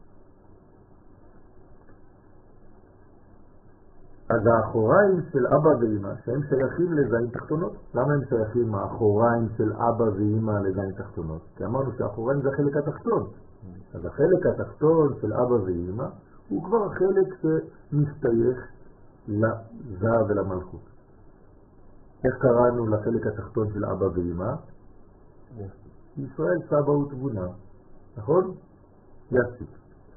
A: אז האחוריים של אבא ואמא, שהם שייכים לזין תחתונות. למה הם שייכים האחוריים של אבא ואמא לזין תחתונות? כי אמרנו שהאחוריים זה החלק התחתון. אז החלק התחתון של אבא ואמא הוא כבר החלק שמסתייך לזהב ולמלכות. איך קראנו לחלק התחתון של אבא ואמא? ישראל סבא ותבונה, נכון? יסיק.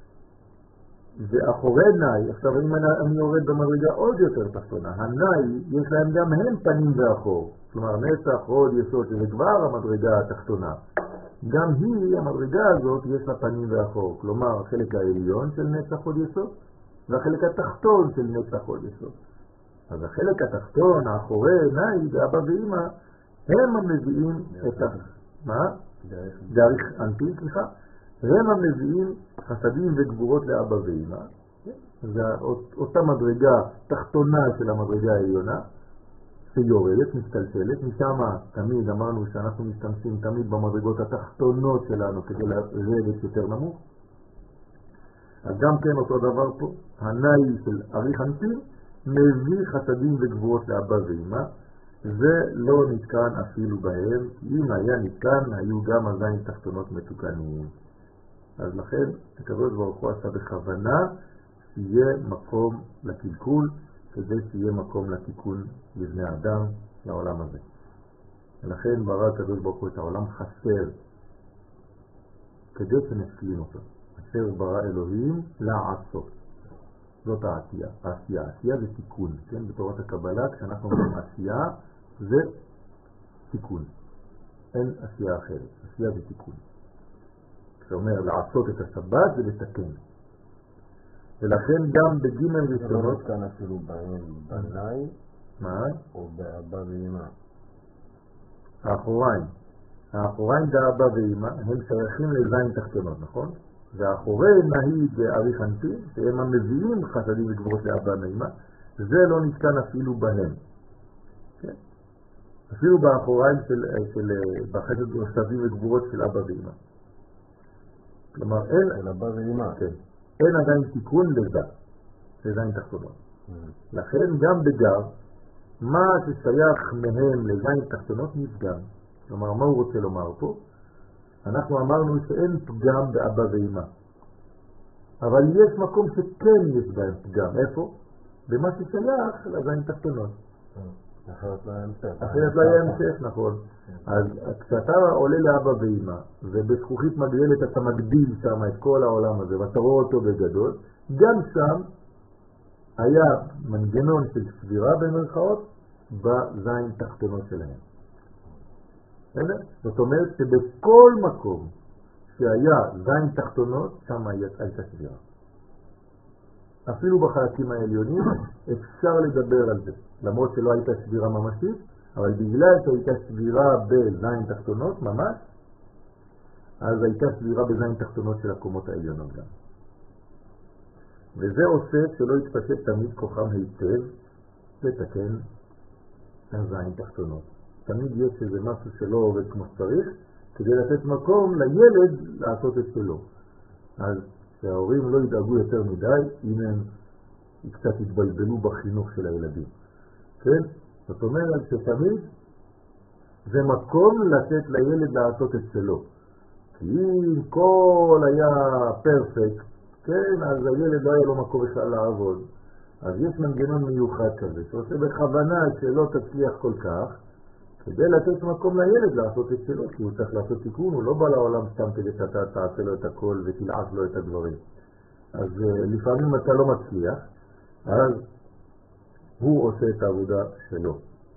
A: ואחורי נאי, עכשיו אם אני יורד במדרגה עוד יותר תחתונה, הנאי יש להם גם הם פנים ואחור, כלומר נצח, עוד יסוד, שזה כבר המדרגה התחתונה. גם היא, המדרגה הזאת, יש לה פנים ואחור, כלומר החלק העליון של נצח עוד יסוד, והחלק התחתון של נצח עוד יסוד. אז החלק התחתון, האחורי נאי ואבא ואמא, הם המביאים את מה? דרך אנפין, סליחה. הם המביאים חסדים וגבורות לאבא ואמא. זה אותה מדרגה תחתונה של המדרגה העליונה, שיורדת, מסתלשלת. משם תמיד אמרנו שאנחנו משתמשים תמיד במדרגות התחתונות שלנו כדי לרדת יותר נמוך. אז גם כן אותו דבר פה, הנאי של אריך אנפין מביא חסדים וגבורות לאבא ואמא. זה לא נתקן אפילו בהם, כי אם היה נתקן, היו גם עדיין תחתונות מתוקניים. אז לכן, הקדוש ברוך הוא עשה בכוונה שיהיה מקום לקלקול, כדי שיהיה מקום לתיקון לבני אדם, לעולם הזה. ולכן ברא הקדוש ברוך הוא את העולם חסר, כדי שנשלים אותו. אשר ברא אלוהים לעשות. זאת העשייה. העשייה זה תיקון. כן? בתורת הקבלה, כשאנחנו אומרים עשייה, זה תיקון. אין עשייה אחרת. עשייה זה תיקון. כשאומר לעשות את השבת זה לתקן. ולכן גם בגימל ראשונות...
B: לא כאן אפילו בנאי,
A: מה?
B: או באבא ואמא.
A: האחוריים באבא ואמא הם שייכים לזין תחתונות, נכון? והאחורי נהי באריך אנפין, שהם המביאים חסדים וגבורות לאבא ואמא, זה לא נתקן אפילו בהם. כן? אפילו באחוריים בחסד חסדים וגבורות של אבא ואמא. כלומר, אין
B: אבא ואמא.
A: כן. אין עדיין תיקון לזין תחתונות. לכן גם בגר, מה ששייך מהם לזין תחתונות נפגם. כלומר, מה הוא רוצה לומר פה? אנחנו אמרנו שאין פגם באבא ואמא. אבל יש מקום שכן יש בהם פגם. איפה? במה ששייך לזין תחתונות.
B: אחרת לא היה המשך.
A: אחרת לא היה המשך, נכון. אז כשאתה עולה לאבא ואמא, ובזכוכית מגדלת אתה מגדיל שם את כל העולם הזה, ואתה רואה אותו בגדול, גם שם היה מנגנון של סבירה במרכאות בזין תחתונות שלהם. זאת אומרת שבכל מקום שהיה זין תחתונות, שם הייתה סבירה. אפילו בחלקים העליונים אפשר לדבר על זה, למרות שלא הייתה סבירה ממשית, אבל בגלל שהייתה סבירה בזין תחתונות ממש, אז הייתה סבירה בזין תחתונות של הקומות העליונות גם. וזה עושה שלא יתפשט תמיד כוחם היטב לתקן הזין תחתונות. תמיד יש איזה משהו שלא עובד כמו שצריך, כדי לתת מקום לילד לעשות את שלו. אז שההורים לא ידאגו יותר מדי, אם הם קצת יתבלבלו בחינוך של הילדים. כן? זאת אומרת שתמיד זה מקום לתת לילד לעשות את שלו. כי אם כל היה פרפקט, כן, אז הילד לא היה לו מקום בכלל לעבוד. אז יש מנגנון מיוחד כזה, שעושה בכוונה שלא תצליח כל כך, כדי לתת מקום לילד לעשות את שלו, כי הוא צריך לעשות תיקון, הוא לא בא לעולם סתם כדי שאתה תעשה לו את הכל ותלעס לו את הדברים. אז לפעמים אתה לא מצליח, אז הוא עושה את העבודה שלו.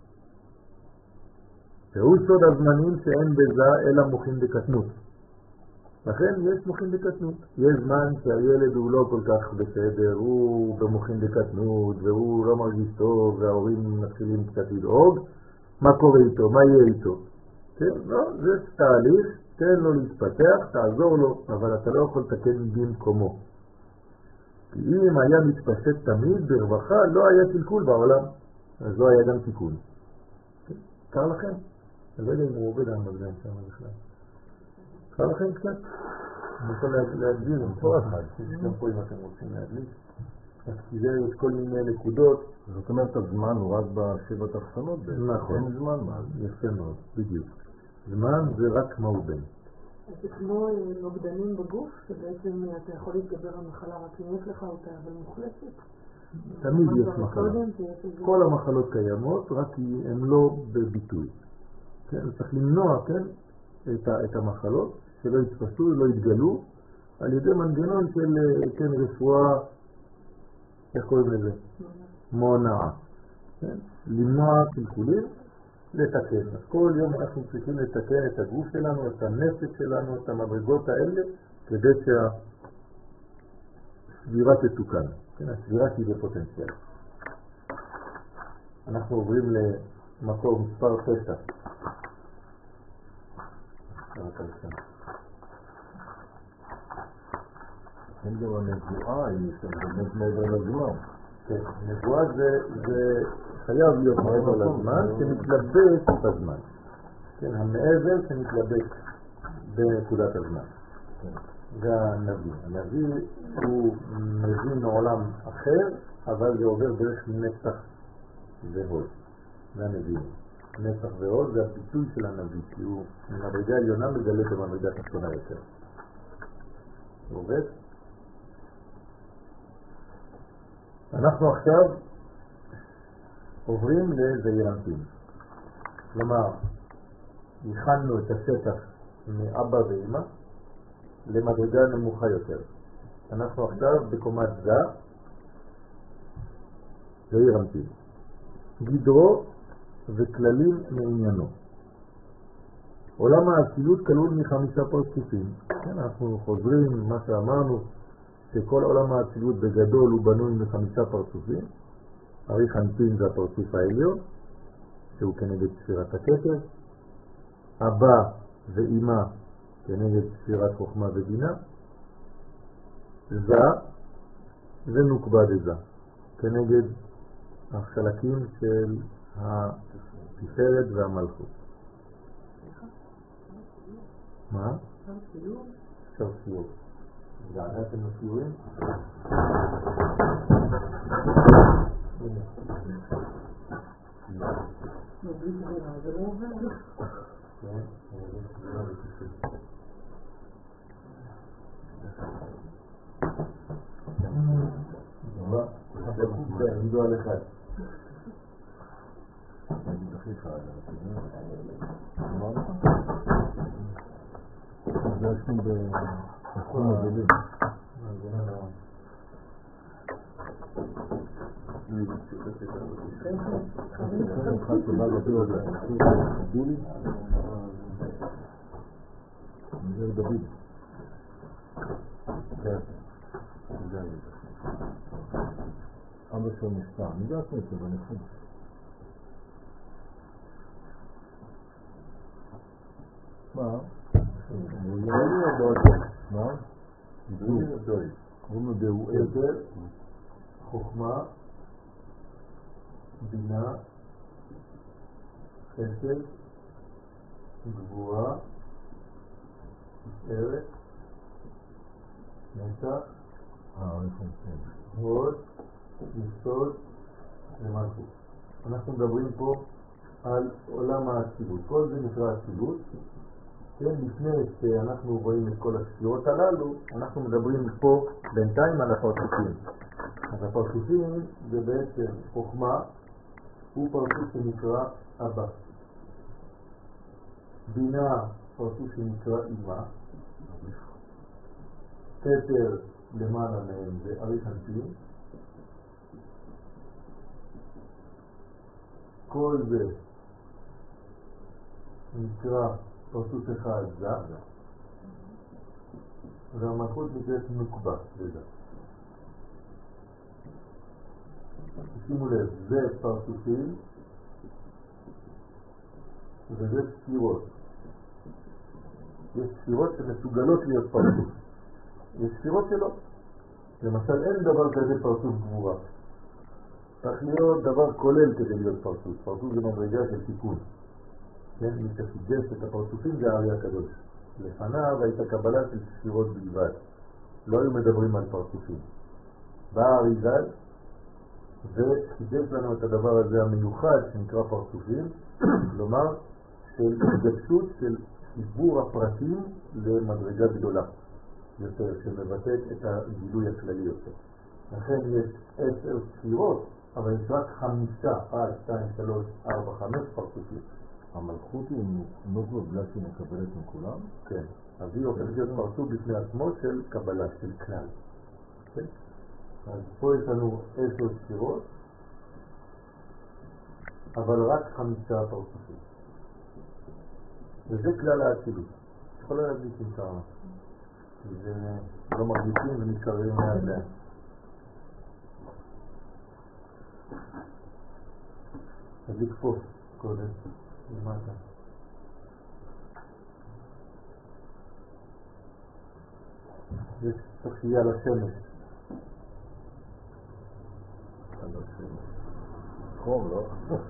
A: והוא סוד הזמנים שאין בזה אלא מוחין בקטנות. לכן יש מוחין בקטנות. יש זמן שהילד הוא לא כל כך בסדר, הוא במוחין בקטנות, והוא לא מרגיש טוב, וההורים מתחילים קצת לדאוג. מה קורה איתו? מה יהיה איתו? כן? לא, זה תהליך, תן לו להתפתח, תעזור לו, אבל אתה לא יכול לתקן במקומו. כי אם היה מתפשט תמיד ברווחה, לא היה קלקול בעולם, אז לא היה גם תיקון. קר לכם? אני לא יודע אם הוא עובד על מגזן שם בכלל. קר לכם קצת? אני יכול להגדיר עם כל אחד, גם פה אם אתם רוצים להדליק. אז כי זה יש כל מיני נקודות.
B: זאת אומרת, הזמן הוא רק בשבע תחתונות.
A: נכון.
B: אין זמן מה.
A: יפה מאוד, בדיוק. זמן זה רק מה הוא בין.
C: אז זה כמו נוגדנים בגוף, שבעצם אתה יכול להתגבר על מחלה רק אם יש לך אותה, אבל מוחלטת.
A: תמיד יש מחלה. כל המחלות קיימות, רק הן לא בביטוי. כן? צריך למנוע, כן? את המחלות, שלא יתפשטו, לא יתגלו, על ידי מנגנון של כן, רפואה, איך קוראים לזה? מונעה. כן? למנוע קלקולים, לתקן. אז כל יום אנחנו צריכים לתקן את הגוף שלנו, את הנפש שלנו, את המדרגות האלה, כדי שהסבירה תתוקן. כן? הסבירה שהיא בפוטנציאל. אנחנו עוברים למקור מספר 9.
B: אין גם הנבואה, אם יש באמת מעבר לזמן.
A: כן, נבואה זה חייב להיות מעבר לזמן, שמתלבט בזמן. כן, המעבר שמתלבט בנקודת הזמן. זה הנביא. הנביא הוא מביא מעולם אחר, אבל זה עובר דרך נצח והוד. זה הנביא. נצח והוד זה הביטוי של הנביא, כי הוא ממדרגה עליונה מגלה במדרגה תחתונה יותר. זה עובד? אנחנו עכשיו עוברים לזעיר אנפין. כלומר, הכנו את השטח מאבא ואמא למדרגה נמוכה יותר. אנחנו עכשיו בקומת זעיר אנפין. גדרו וכללים מעניינו. עולם האצילות כלול מ5 פרצופים. כן, אנחנו חוזרים מה שאמרנו, שכל עולם האצילות בגדול הוא בנוי מ5 פרצופים. אריך אנפין זה הפרצוף העליון, שהוא כנגד ספירת הכתר. אבא ואמא כנגד ספירת חוכמה ובינה. זה נוקבה דזה, כנגד החלקים של התפארת והמלכות. מה? אפשר סיור. אתם מסיורים?
C: זה לא עובד.
A: ידוע לך.
B: נגיד אחיך, אמרת? זה עושים בתחום הגלים. אחד שבא לדבר על דולי, נזר דוד. כן, נזר דוד. אבא של מספר, ניגשנו את זה בנכון. מה? מה?
A: קוראים לו דהו עדר, חוכמה, בינה, חסד, גבורה, ערך, נצח, הוד, יסוד ומלכות. אנחנו מדברים פה על עולם האצילות. כל זה נקרא אצילות. כן, לפני שאנחנו רואים את כל הספירות הללו, אנחנו מדברים פה בינתיים על הפרצופים. אז הפרצופים זה בעצם חוכמה, הוא פרצוף שנקרא אבא. בינה, פרצוף שנקרא אמא. כתר למעלה מהם זה אריך אנפין. כל זה נקרא פרצוף אחד זה, והמלכות נקראת נוקבה בזה. שימו לב, זה פרצופים וזה ספירות. יש ספירות שמסוגלות להיות פרצוף, יש ספירות שלא. למשל אין דבר כזה פרצוף גבורה, צריך להיות דבר כולל כדי להיות פרצוף. פרצוף זה מדרגה של תיקון. כן, מי שחידש את הפרצופים זה הארי הקדוש. לפניו הייתה קבלה של ספירות בלבד, לא היו מדברים על פרצופים. בא הארי ז"ל וחידש לנו את הדבר הזה המיוחד שנקרא פרצופים, כלומר של התגבשות של חיבור הפרטים למדרגה גדולה יותר, שמבטאת את הגילוי הכללי יותר. לכן יש 10 ספירות, אבל יש רק 5, 1, 2, 3, 4, 5 פרצופים.
B: המלכות היא נוקבה בגלל שהיא מקבלת מכולם?
A: כן, אז היא הופכת להיות פרצוף בפני עצמו של קבלה, של כלל. כן? אז פה יש לנו 10 ספירות, אבל רק 5 פרצופים. וזה כלל האצילות. יכולה להדליק עם כמה. זה לא מרגישים ונתקררים מעט להם. אז לקפוץ קודם, למטה. יש צריך שיהיה על השמש.
B: על השמש. חום, לא?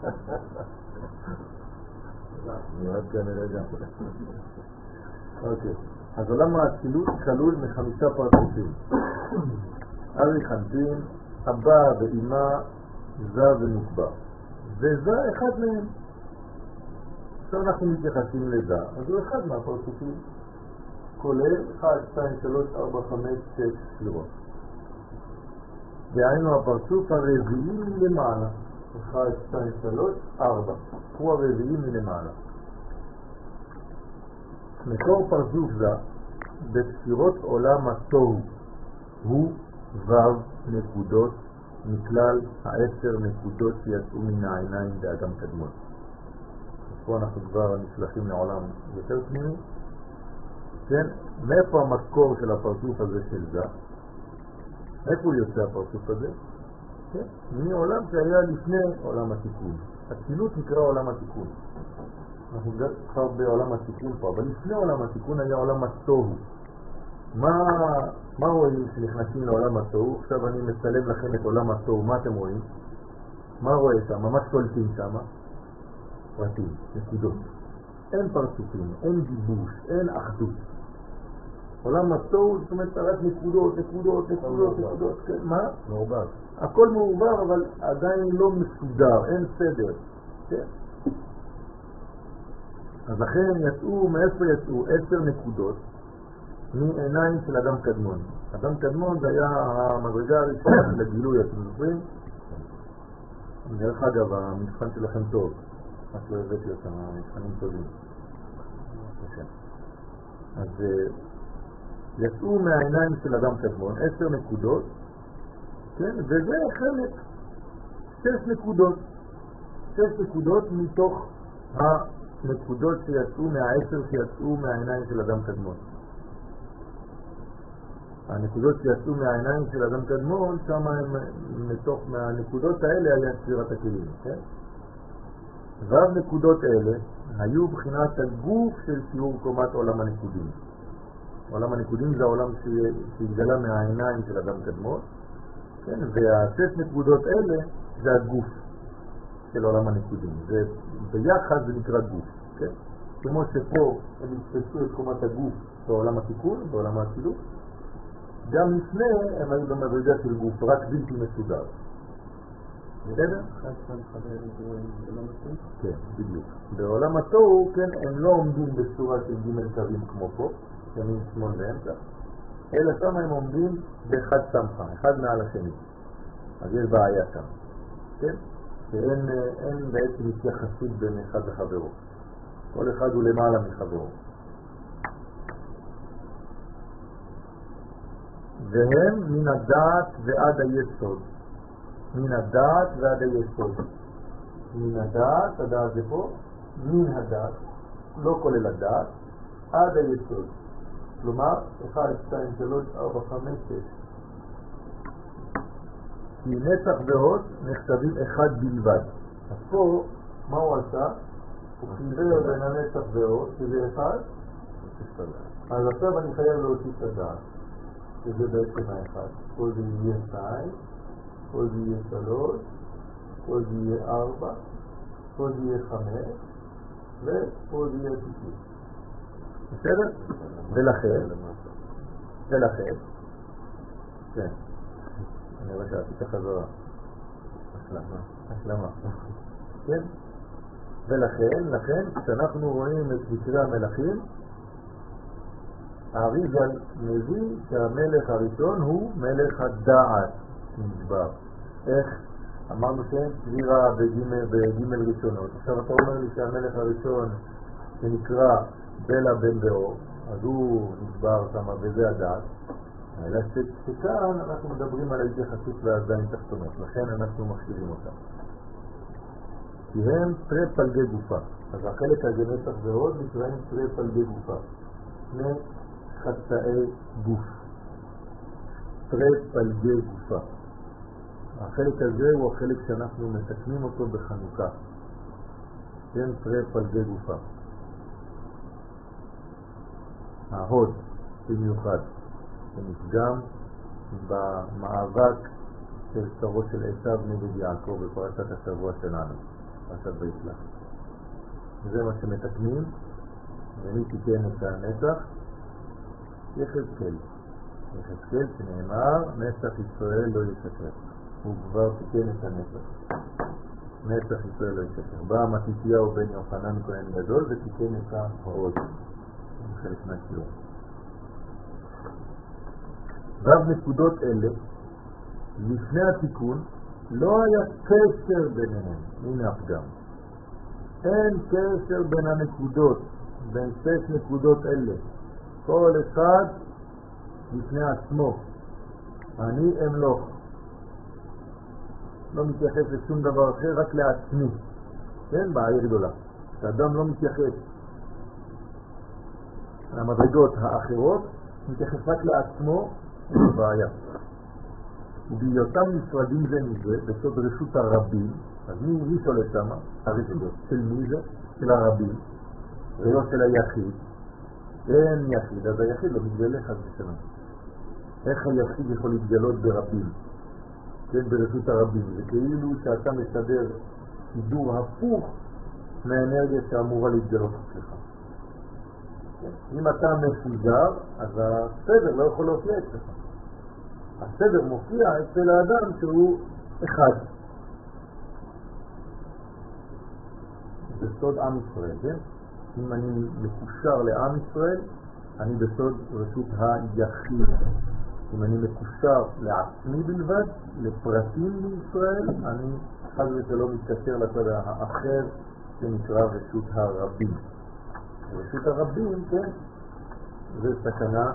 B: נראה כנראה גם.
A: אוקיי. אז עולם האצילות כלול מ5 פרצופים. אריך אנפין, אבא ואמא, זה ונוקבה. וזה אחד מהם. עכשיו אנחנו מתייחסים לזה, אז הוא אחד מהפרצופים. כולל 1, 2, 3, 4, 5, 6 ספירות. דהיינו הפרצוף הרביעי מלמעלה. 1, 2, 3, 4. הוא הרביעי מלמעלה. מקור פרצוף זה בספירות עולם התוהו הוא ו' נקודות מכלל 10 נקודות שיצאו מן העיניים באדם קדמון. אז פה אנחנו כבר נשלחים לעולם יותר פנימי. כן? מאיפה המקור של הפרצוף הזה של זה? איפה הוא יוצא הפרצוף הזה? כן? מעולם שהיה לפני עולם התיקון. הצילות נקרא עולם התיקון. אנחנו כבר בעולם התיקון פה, אבל לפני עולם התיקון היה עולם התוהו. מה רואים כשנכנסים לעולם התוהו? עכשיו אני מצלם לכם את עולם התוהו, מה אתם רואים? מה רואה שם? ממש קולטים שם? פרטים, נקודות. אין פרצופים, אין גיבוש, אין אחדות. עולם התוהו זאת אומרת רק נקודות, נקודות, נקודות, נקודות. מה?
B: מעורבב.
A: הכל מעורבב אבל עדיין לא מסודר, אין סדר. כן? אז לכן יצאו, מאיפה יצאו? 10 נקודות מעיניים של אדם קדמון. אדם קדמון זה היה המדרגה הראשונה של הגילוי, אתם זוכרים? דרך אגב, המבחן שלכם טוב. רק לא הבאתי אותם, המבחנים טובים. אז יצאו מהעיניים של אדם קדמון 10 נקודות, כן? וזה חלק 6 נקודות. 6 נקודות מתוך הנקודות שיצאו מה10 שיצאו מהעיניים של אדם קדמון. הנקודות שיצאו מהעיניים של אדם קדמון, שם הם מתוך מהנקודות האלה היה ספירת הכלים, כן? נקודות אלה היו בחינת הגוף של שיעור קומת עולם הנקודים. עולם הנקודים זה העולם שהתגלה מהעיניים של אדם קדמון, כן? וה6 נקודות אלה זה הגוף של עולם הנקודים. ביחד זה נקרא גוף, כן? כמו שפה הם התפסו את קומת הגוף בעולם התיקון, בעולם האצילות, גם לפני הם היו במדרגה של גוף, רק בלתי מסודר. בסדר? כן, בדיוק. בעולם התוהו, כן, הם לא עומדים בצורה של ג' קווים כמו פה, ימין, שמאל ואמצע, אלא שם הם עומדים באחד סמכה, אחד מעל השני. אז יש בעיה שם, כן? שאין בעצם התייחסות בין אחד לחברו. כל אחד הוא למעלה מחברו. והם מן הדעת ועד היסוד. מן הדעת ועד היסוד. מן הדעת, הדעת זה פה, מן הדעת, לא כולל הדעת, עד היסוד. כלומר, 1, 2, 3, 4, 5, 6. כי נצח והוד נכתבים אחד בלבד. אז פה, מה הוא עשה? הוא חיבר בין הנצח והוד, שזה אחד, אז עכשיו אני חייב להוציא את הדעת. שזה בעצם האחד. פה זה יהיה 2, פה זה יהיה 3, פה זה יהיה 4, פה זה יהיה 5, ופה זה יהיה 6. בסדר? ולכן, כן, אני רואה שעשית חזרה. השלמה. כן? ולכן, כשאנחנו רואים את מקרה המלכים, האריז"ל מביא שהמלך הראשון הוא מלך הדעת שנשבר. איך? אמרנו שאין סבירה בג' ראשונות. עכשיו אתה אומר לי שהמלך הראשון שנקרא בלה בן באור, אז הוא נשבר שם וזה הדעת. אלא שכאן אנחנו מדברים על ההתייחסות והזין תחתונות, לכן אנחנו מכשירים אותם. כי הם תרי פלגי גופה. אז החלק הזה נצח ועוד נקראים תרי פלגי גופה. שני חצאי גוף. תרי פלגי גופה. החלק הזה הוא החלק שאנחנו מתקנים אותו בחנוכה. כן, תרי פלגי גופה. ההוד במיוחד שנפגם במאבק של שרו של עשיו נגד יעקב בפרשת השבוע שלנו, פרשת וישלח. זה מה שמתקנים, ומי תיקן את הנצח? יחזקאל. יחזקאל שנאמר נצח ישראל לא ישקר. הוא כבר תיקן את הנצח. נצח ישראל לא ישקר. בא מתתיהו בן יוחנן כהן גדול ותיקן את ההוד. זה חלק מהשיעור. רב נקודות אלה, לפני התיקון, לא היה קשר ביניהם. הנה הפגם. אין קשר בין הנקודות, בין 6 נקודות אלה. כל אחד לפני עצמו. אני אמלוך. לא מתייחס לשום דבר אחר, רק לעצמי. כן, בעיר גדולה. האדם לא מתייחס למדרגות האחרות, מתייחס רק לעצמו, אין בעיה. ובהיותם נפרדים זה מזה, בסוד רשות הרבים, אז מי שולט שם? הרשות של מי זה? של הרבים, ולא של היחיד. אין יחיד, אז היחיד לא מתגלה חד ושנה. איך היחיד יכול להתגלות ברבים? כן, ברשות הרבים. זה כאילו שאתה מסדר סידור הפוך מהאנרגיה שאמורה להתגלות אצלך. אם אתה מפוזר, אז הסדר לא יכול להופיע אצלך. הסדר מופיע אצל האדם שהוא אחד. זה סוד עם ישראל, כן? אם אני מקושר לעם ישראל, אני בסוד רשות היחיד. אם אני מקושר לעצמי בלבד, לפרטים בישראל, אני חד ושלא מתקשר לצד האחר שנקרא רשות הרבים. רשות הרבים, כן, זה סכנה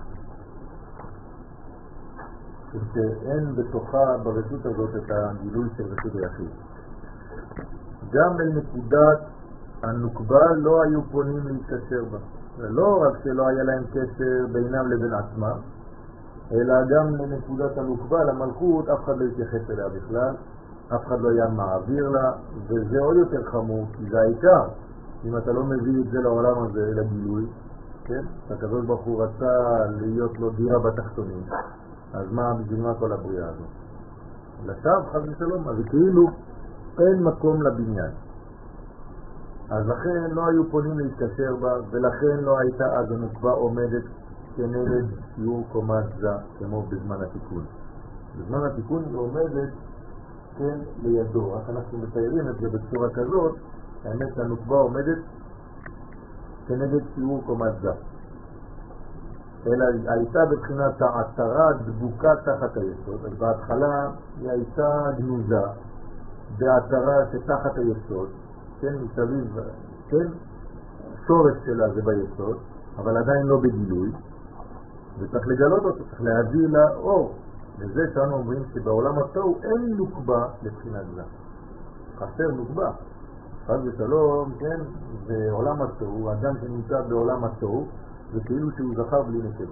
A: שאין בתוכה ברשות הזאת את הגילוי של רשות היחיד. גם אל נקודת הנוקבה לא היו פונים להתקשר בה. ולא רק שלא היה להם קשר בינם לבין עצמם, אלא גם לנקודת הנוקבה, למלכות, אף אחד לא התייחס אליה בכלל, אף אחד לא היה מעביר לה, וזה עוד יותר חמור, כי זה העיקר. אם אתה לא מביא את זה לעולם הזה, לגילוי, כן? הקדוש ברוך הוא רצה להיות לו דירה בתחתונים, אז מה, בשביל מה כל הבריאה הזאת? לשווא, חס ושלום, אז כאילו אין מקום לבניין. אז לכן לא היו פונים להתקשר בה, ולכן לא הייתה אז הנוקבה עומדת כנגד שיעור קומת זה, כמו בזמן התיקון. בזמן התיקון היא עומדת, כן, לידו. רק אנחנו מתארים את זה בצורה כזאת, האמת שהנוקבה עומדת כנגד שיעור קומת זה. אלא הייתה בבחינת העטרה דבוקה תחת היסוד. אז בהתחלה היא הייתה גנוזה, בעטרה שתחת היסוד, כן, מסביב, כן, שורש שלה זה ביסוד, אבל עדיין לא בגילוי, וצריך לגלות אותו, צריך להביא לה אור. וזה שאנו אומרים שבעולם התוהו אין נוקבה לבחינת זה. חסר נוקבה. חד ושלום, כן, בעולם התוהו, האדם שנמצא בעולם התוהו, זה כאילו שהוא זכר בלי נקבה.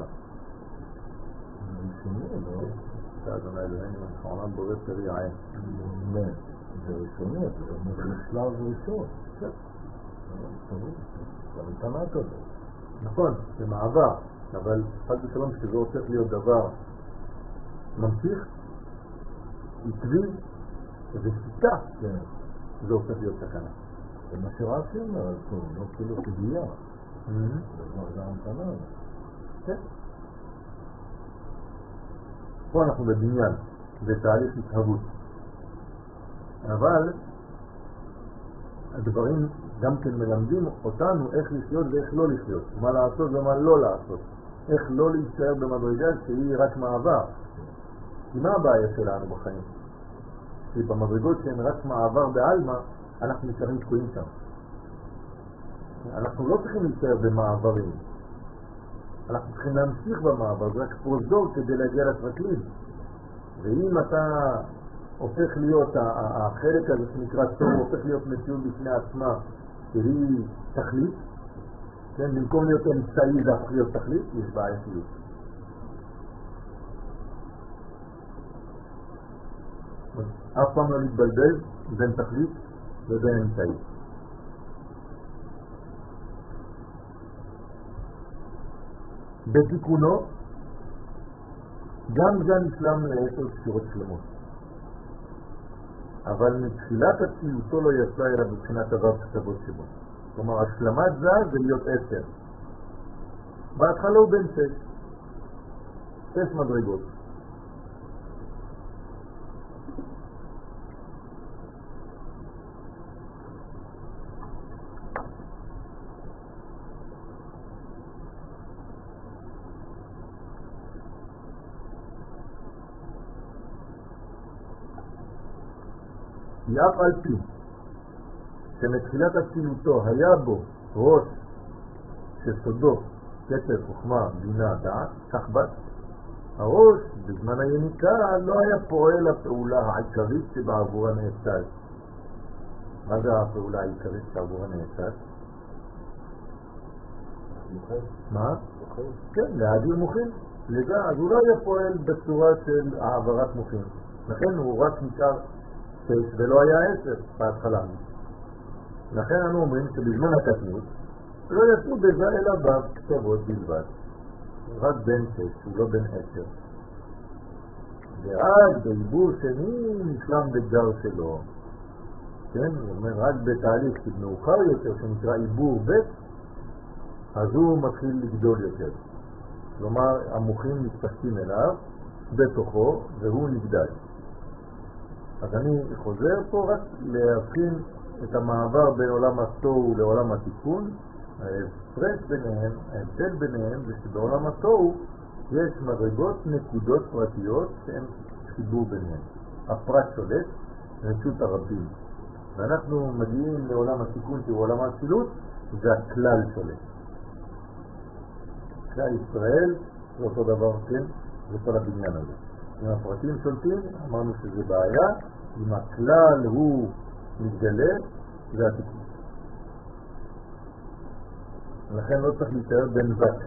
A: זה אדוני אלוהינו, העולם בורא פרי עין.
B: זה ראשוני, זה שלב ראשון. כן. זה מתנה כזה.
A: נכון, זה מעבר, אבל חד ושלום שזה הופך להיות דבר ממשיך, עקבי, ושיטה, זה הופך להיות סכנה.
B: זה מה שרש"י אומר, לא כאילו תגיעה. זה המתנה.
A: כן. פה אנחנו בבניין, זה תהליך התהוות. אבל הדברים גם כן מלמדים אותנו איך לחיות ואיך לא לחיות, מה לעשות ומה לא לעשות, איך לא להישאר במדרגה שהיא רק מעבר. כי מה הבעיה שלנו בחיים? כי במדרגות שהן רק מעבר בעלמא, אנחנו נשארים תקועים שם. אנחנו לא צריכים להישאר במעברים, אנחנו צריכים להמשיך במעבר, זה רק פרוזדור כדי להגיע לסרקלים. ואם אתה הופך להיות, החלק הזה שנקרא טוב, הופך להיות מציאות בפני עצמה, שהיא תכלית, כן, במקום להיות אמצעי זה הפך להיות תכלית, יש בעייתיות. אף פעם לא להתבלבל בין תכלית ובין אמצעי. בתיקונו, גם זה נשלם לעשר ספירות שלמות. אבל מתחילת הצילותו לא יצא אלא בבחינת הרב כתבות שבו. כלומר, השלמת זה להיות 10. בהתחלה הוא בן 6 מדרגות. כי אף על פי שמתחילת הצילותו היה בו ראש שסודו כתר חוכמה בינה דעת, כך בת, הראש בזמן היניקה לא היה פועל הפעולה העיקרית שבעבורה נאצל. מה זה הפעולה העיקרית שבעבורה נאצל? מה? כן, להעביר מוחים. לזה, אז הוא לא היה פועל בצורה של העברת מוחים. לכן הוא רק נשאר 6 ולא היה 10 בהתחלה. לכן אנו אומרים שבזמן הקטנות לא יצאו בזה אלא בכתבות בלבד. רק בן 6, הוא לא בן 10. ורק בעיבור שני נשלם בגדר שלו. כן? זאת אומרת, רק בתהליך מאוחר יותר שנקרא עיבור ב', אז הוא מתחיל לגדול יותר. כלומר, המוחים מתפשטים אליו בתוכו והוא נגדל. אז אני חוזר פה רק להבחין את המעבר בין עולם התוהו לעולם התיקון. ההבדל ביניהם זה שבעולם התוהו יש מדרגות נקודות פרטיות שהן חיבור ביניהן. הפרט שולט, רשות הרבים. ואנחנו מגיעים לעולם התיקון שהוא עולם האצילות, זה הכלל שולט. כלל ישראל זה אותו דבר, כן? זה כל הבניין הזה. אם הפרטים שולטים, אמרנו שזה בעיה, אם הכלל הוא מתגלה, זה התיקון. לכן לא צריך להתאר בן זק,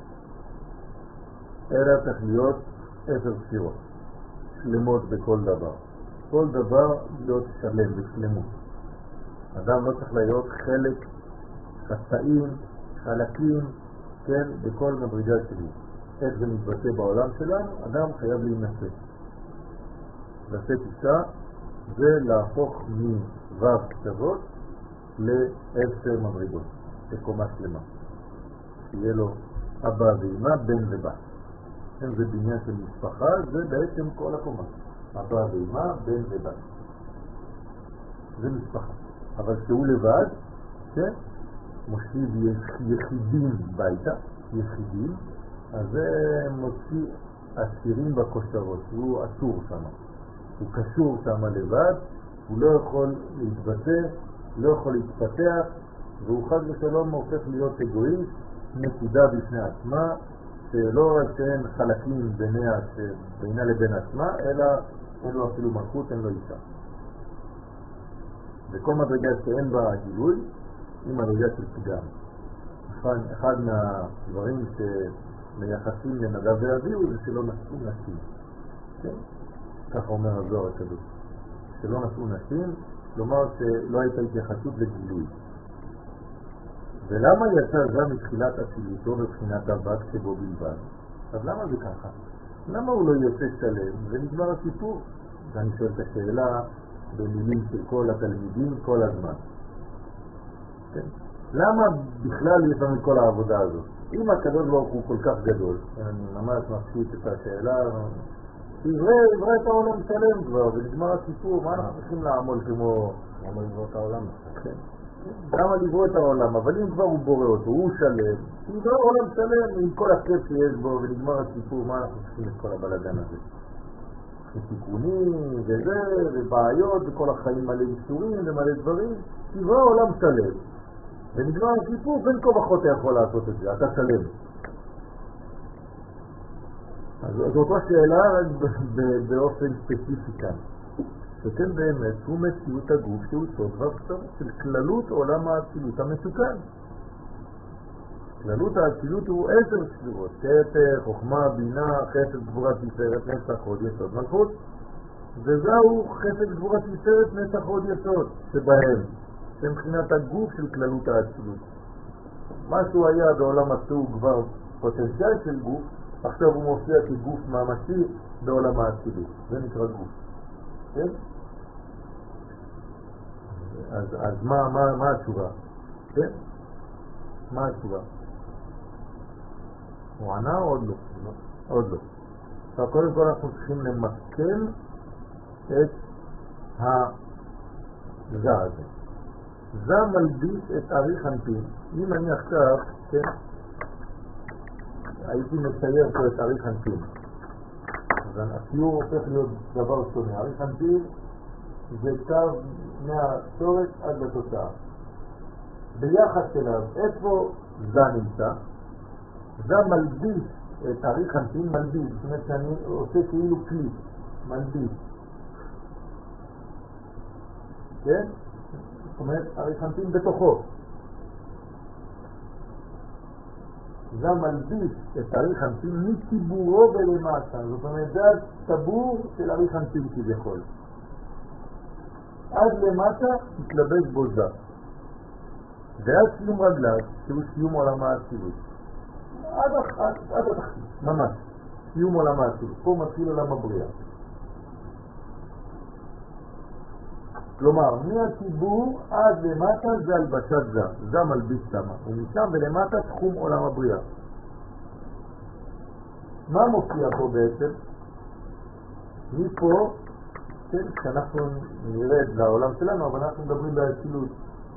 A: אלא צריך להיות 10 ספירות, שלמות בכל דבר. כל דבר להיות שלם בשלמות. אדם לא צריך להיות חלק, חצאים, חלקים, כן, בכל מדרגה שלי. איך זה מתבטא בעולם שלנו? אדם חייב להינשא. לשאת אישה זה להפוך מו' קצוות ל10 מדרגות, לקומה שלמה. שיהיה לו אבא ואמא, בן ובת. אם זה בניין של משפחה, זה בעצם כל הקומה. אבא ואמא, בן ובת. זה משפחה. אבל שהוא לבד, כן? מושיב יחידים ביתה, יחידים, אז זה מוציא אסירים בכושרות, הוא אסור שם. הוא קשור שם לבד, הוא לא יכול להתבטא, לא יכול להתפתח, והוא חד ושלום הופך להיות אגואיסט, נקודה בפני עצמה, שלא רק שאין חלקים בינה לבין עצמה, אלא אין לו אפילו מלכות, אין לו אישה. וכל מדרגה שאין בה גילוי, היא מדרגה של פגם. אחד מהדברים שמייחסים לנדב ואביהו זה שלא נשאו נשים. כן? ככה אומר הזוהר הקדוש. שלא נשאו נשים, כלומר שלא הייתה התייחסות לגילוי. ולמה יצא זה מתחילת אצילותו מבחינת הבת שבו בלבד? אז למה זה ככה? למה הוא לא יוצא שלם? ונגמר הסיפור. ואני שואל את השאלה במילים של כל התלמידים כל הזמן. כן? למה בכלל יש לנו כל העבודה הזאת? אם הקדוש ברוך הוא כל כך גדול, אני ממש מפשיט את השאלה, תברא את העולם שלם כבר, ונגמר הסיפור, מה אנחנו צריכים לעמול כמו...
B: למה לברוא את העולם?
A: כן. למה לברוא את העולם? אבל אם כבר הוא בורא אותו, הוא שלם, תברא עולם שלם עם כל הכיף שיש בו, ונגמר הסיפור, מה אנחנו צריכים את כל הבלגן הזה? ותיקונים וזה, ובעיות, וכל החיים מלא איסורים ומלא דברים, תברא עולם שלם. ונגמר הסיפור, בין כה וכה אתה יכול לעשות את זה, אתה שלם. אז זאת השאלה באופן ספציפי כאן. שכן באמת הוא מציאות הגוף שהוא סוד רב של כללות עולם האצילות המסוכן. כללות האצילות הוא 10 ספירות, כתר, חוכמה, בינה, חסד, גבורה, תפארת, נצח, הוד, יסוד, מלכות. וזהו חסד, גבורה, תפארת, נצח, הוד, יסוד, שבהם, מבחינת הגוף של כללות האצילות. מה שהוא היה בעולם התוהו כבר פוטנציאל של גוף, עכשיו הוא מופיע כגוף ממשי בעולם האצילות. זה נקרא גוף. כן? אז מה התשובה? כן? מה התשובה? הוא ענה או עוד לא? עוד לא. עכשיו קודם כל אנחנו צריכים למקם את הזה. זה מלביש את ארי חנפין. אם אני עכשיו, כן, הייתי מצייר פה את ארי חנפין, אז הציור הופך להיות דבר שונה. ארי חנפין זה קו מהצורת עד לתוצאה. ביחד אליו, איפה זה נמצא? זה מלביש את ארי חנפין, מלביש, זאת אומרת שאני עושה כאילו כלי, מלביש. כן? זאת אומרת, ארי חנפין בתוכו. זה מלביש את ארי חנפין מציבורו ולמטה. זאת אומרת, זה הטבור של ארי חנפין כביכול. עד למטה מתלבש בו זה. ועד סיום רגליו, שהוא סיום עולם האצילות. עד התחתית, ממש. סיום עולם האצילות. פה מתחיל עולם הבריאה. כלומר, מהציבור עד למטה זה הלבשת זה. זה מלביש שמה. ומשם ולמטה תחום עולם הבריאה. מה מופיע פה בעצם? מפה, כן, כשאנחנו נרד לעולם שלנו, אבל אנחנו מדברים באצילות.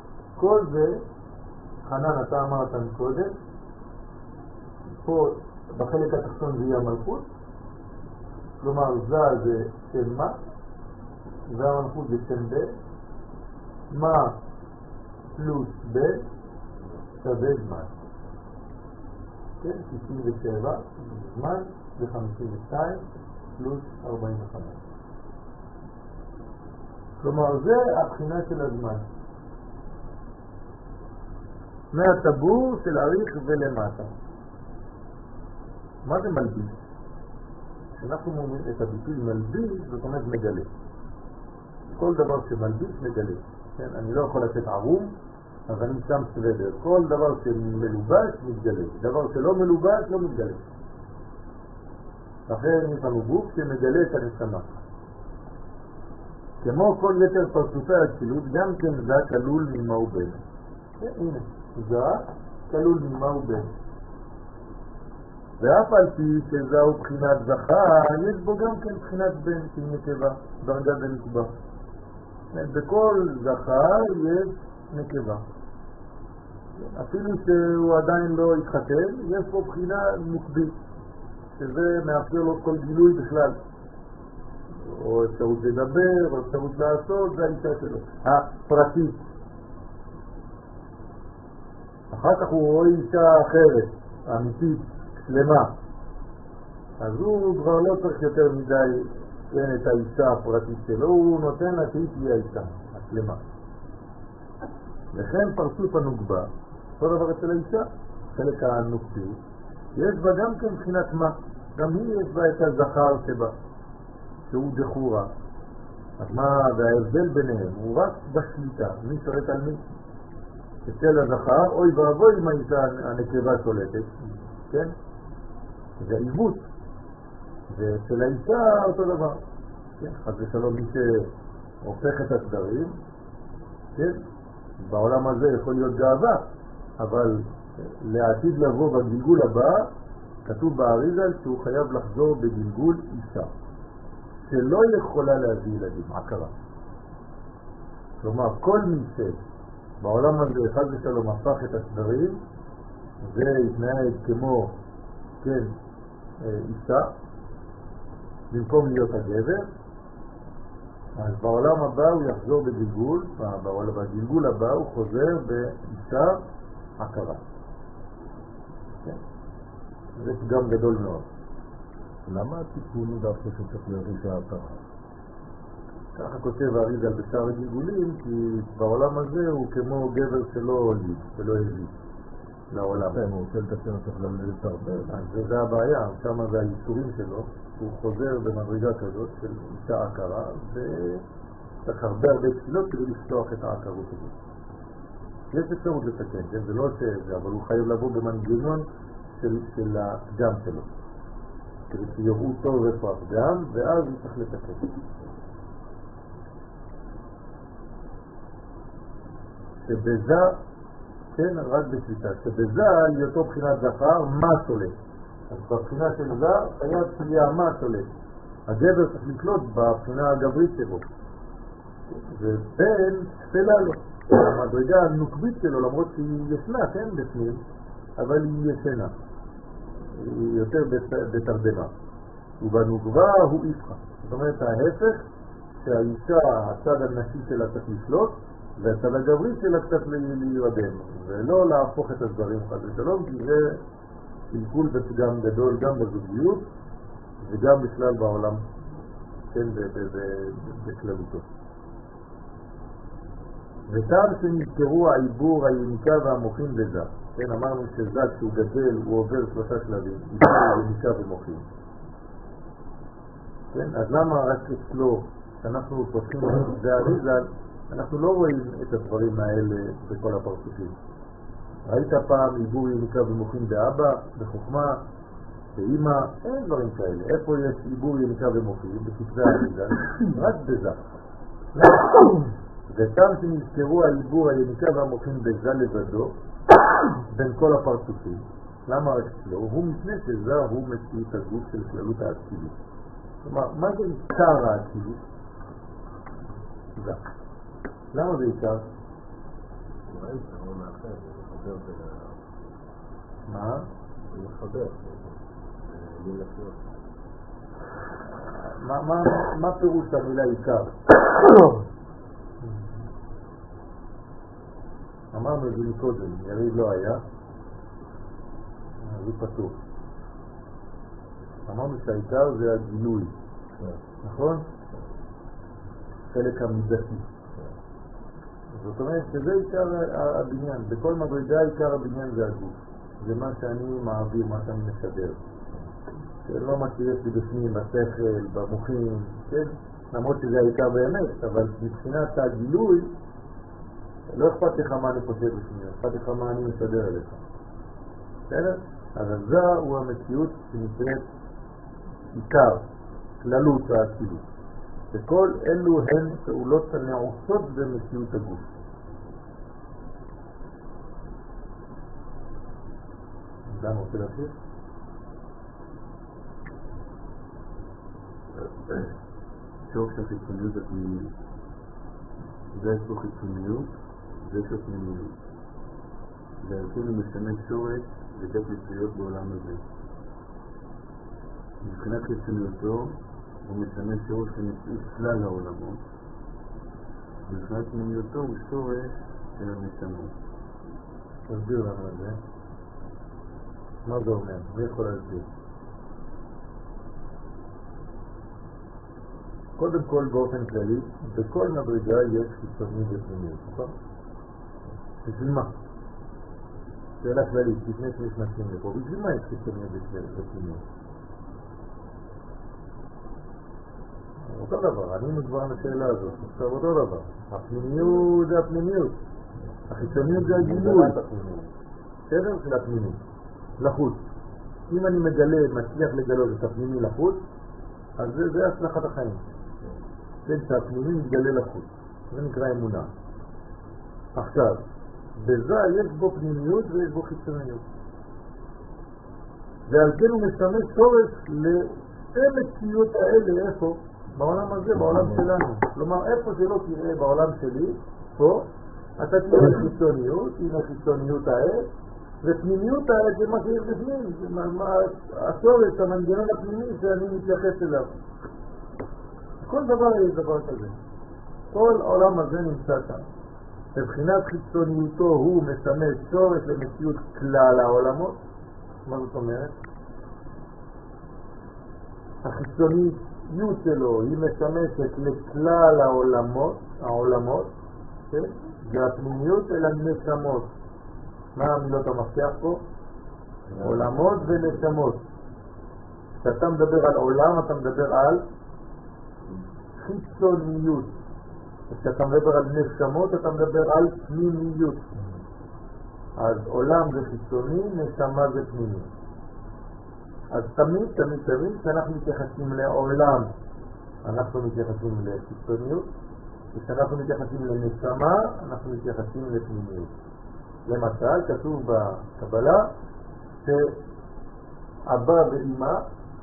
A: כל זה, חנן, אתה אמרת קודם, פה בחלק התחתון זה יהיה המלכות, כלומר זה שם מה, והמלכות זה שם ב', מה פלוס ב' שווה זמן. כן, 67 זמן זה 52 פלוס 45. כלומר זה הבחינה של הזמן. מהטבור של אריך ולמטה. מה זה מלביש? כשאנחנו אומרים את הביטוי מלביש, זאת אומרת מגלה. כל דבר שמלביש מגלה. כן? אני לא יכול לתת ערום, אז אני שם סוודר. כל דבר שמלובש מתגלה. דבר שלא מלובש לא מתגלה. אחרי יש לנו גוף שמגלה את הנשמה. כמו כל יתר פרצופי האצילות, גם כן זה כלול ממה הוא בן. הנה, זה כלול ממה הוא בן. ואף על פי שזהו בחינת זכר, יש בו גם כן בחינת בן של נקבה, דרגה ונקבה. בכל זכר יש נקבה. אפילו שהוא עדיין לא התחתן, יש פה בחינה נקבית, שזה מאפשר לו כל גילוי בכלל. או אפשרות לדבר, או אפשרות לעשות, זה האישה שלו. הפרטית. אחר כך הוא רואה אישה אחרת, אמיתית, שלמה. אז הוא כבר לא צריך יותר מדי אין את האישה הפרטית שלו, הוא נותן לה שהיא תהיה האישה, השלמה. לכן פרצוף הנוגבה, אותו דבר אצל האישה, חלק הנוקבי, יש בה גם כן מבחינת מה, גם היא יש בה את הזכר שבה, שהוא דחורה. אז מה, וההבדל ביניהם הוא רק בשליטה, מי שרת על מי? אצל הזכר, אוי ואבוי אם האישה הנקבה שולטת, כן? זה עיוות. ואצל האישה אותו דבר. כן? חס ושלום מי שהופך את הסדרים, כן? בעולם הזה יכול להיות גאווה, אבל לעתיד לבוא בגלגול הבא, כתוב באריזל שהוא חייב לחזור בגלגול אישה, שלא יכולה להביא ילדים, עקרה. כלומר, כל מי שבעולם הזה חס ושלום הפך את הסדרים, זה יתנהג כמו, כן, אישה, במקום להיות הגבר, אז בעולם הבא הוא יחזור בגלגול, בגלגול הבא הוא חוזר באישה עקרה. כן. זה פגם גדול מאוד.
B: למה הטיפול דווקא שצריך להיות אישה עקרה?
A: ככה כותב האריזל בשאר הגלגולים, כי בעולם הזה הוא כמו גבר שלא הוליד, שלא הביא לעולם.
B: הוא רוצה לתקן אותו ללדת הרבה.
A: אז זה הבעיה, שם זה הייסורים שלו, הוא חוזר במדרגה כזאת של אישה עקרה, וצריך הרבה תפילות כדי לפתוח את העקרות הזאת. יש אפשרות לתקן, כן? זה לא שזה, אבל הוא חייב לבוא במנגנון של הפגם שלו, כדי שיראו טוב איפה הפגם, ואז הוא צריך לתקן. שבזה, כן, רק בשליטה, שבזה היותו בחינת זכר, מה שולט? אז בבחינה של זה חייב שיהיה מה שולט. הגבר צריך לקלוט בבחינה הגברית שלו. ובן תפלה לו. המדרגה הנוקבית שלו, למרות שהיא ישנה, כן, בפנים, אבל היא ישנה. היא יותר בתרדמה. ובנוגבה הוא איפכה. זאת אומרת, ההפך, שהאישה, הצד הנשי שלה צריך לשלוט, והצד הגברי שלה צריך להירדם, ולא להפוך את הדברים חד ושלום, כי זה קלקול ופגם גדול גם בזוגיות, וגם בכלל בעולם, כן, בכללותו. וטעם שנזכרו העיבור, היניקה והמוחים בזה. כן, אמרנו שזה כשהוא גדל, הוא עובר 3 שלבים, יניקה ומוחים. כן, אז למה רק אצלו, שאנחנו פותחים את זה אריזל, אנחנו לא רואים את הדברים האלה בכל הפרצופים. ראית פעם עיבור יניקה ומוחים באבא, בחוכמה, באמא, אין דברים כאלה. איפה יש עיבור יניקה ומוחים? בכתבי האריזל, רק בזה. וטעם שנזכרו העיבור, היניקה והמוחים בזה לבדו, בין כל הפרצופים. למה רק אצלו? הוא מפני שזה הוא מציאות הגוף של כללות האצילות. כלומר, מה זה עיקר האצילות? זה. למה זה עיקר?
B: אולי זה לא מאחר, זה חבר בין...
A: מה?
B: זה חבר.
A: מה פירוש המילה עיקר? אמרנו את זה מקודם, יריב לא היה, זה פתוח. אמרנו שהעיקר זה הגילוי, נכון? חלק המידתי. זאת אומרת שזה עיקר הבניין, בכל מדרגה עיקר הבניין זה הגוף. זה מה שאני מעביר, מה שאני משדר. לא מה שיש לי בפנים, בשכל, במוחים, כן? למרות שזה העיקר באמת, אבל מבחינת הגילוי, לא אכפת לך מה אני חושב בפנים, אכפת לך מה אני משדר אליך. בסדר? אז זה הוא המציאות שנקראת עיקר, כללות האצילות. וכל אלו הן פעולות הנעושות במציאות הגוף. דן רוצה להמשיך?
D: שורש החיצוניות הפנימיות. זה יש לו חיצוניות, זה יש לו פנימיות. והרצינו משמש שורש ודף יצריות בעולם הזה. מבחינת חיצוניותו הוא משמש שורש למציאות כלל העולמות. מבחינת פנימיותו הוא שורש של הנשמות.
A: תסביר לנו את זה. מה זה אומר? מי יכול להסביר? קודם כל באופן כללי, בכל מדרגה יש חיצוניות ופנימיות, נכון? בשביל מה? שאלה כללית, לפני שנכנסים לפה, בשביל מה יש חיצוניות ופנימיות? אותו דבר, אני מדבר על השאלה הזאת, עכשיו אותו דבר. הפנימיות זה הפנימיות, החיצוניות זה הגילוי. בסדר? של הפנימיות. לחוץ. אם אני מצליח לגלות את הפנימי לחוץ, אז זה הצלחת החיים. כן, שהפנימי מתגלה לחוץ. זה נקרא אמונה. עכשיו, בזה יש בו פנימיות ויש בו חיצוניות. ועל כן הוא משמש שורש למציאות האלה, איפה? בעולם הזה, בעולם שלנו. כלומר, איפה שלא תראה בעולם שלי, פה, אתה תראה חיצוניות, הנה חיצוניות האל, ופנימיות האל זה מה שיש בפנים, השורש, המנגנון הפנימי שאני מתייחס אליו. כל דבר יש דבר כזה. כל העולם הזה נמצא כאן. מבחינת חיצוניותו הוא משמש שורש למציאות כלל העולמות. מה זאת אומרת? החיצוניות שלו היא משמשת לכלל העולמות, כן? והפנימיות אל הנשמות. מה המילות המפתח פה? עולמות ונשמות. כשאתה מדבר על עולם, אתה מדבר על חיצוניות. כשאתה מדבר על נשמות, אתה מדבר על פנימיות. אז עולם זה חיצוני, נשמה זה פנימי. אז תמיד, כשאנחנו מתייחסים לעולם, אנחנו מתייחסים לחיצוניות, וכשאנחנו מתייחסים לנשמה, אנחנו מתייחסים לפנימיות. למשל, כתוב בקבלה שאבא ואמא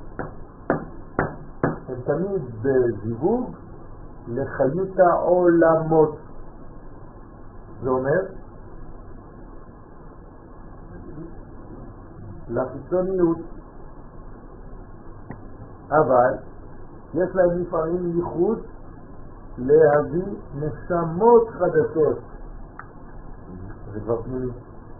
A: הם תמיד בזיווג לחיות העולמות. זה אומר לחיצוניות, אבל יש להם לפעמים ייחוד להביא נשמות חדשות. זה כבר פנימי.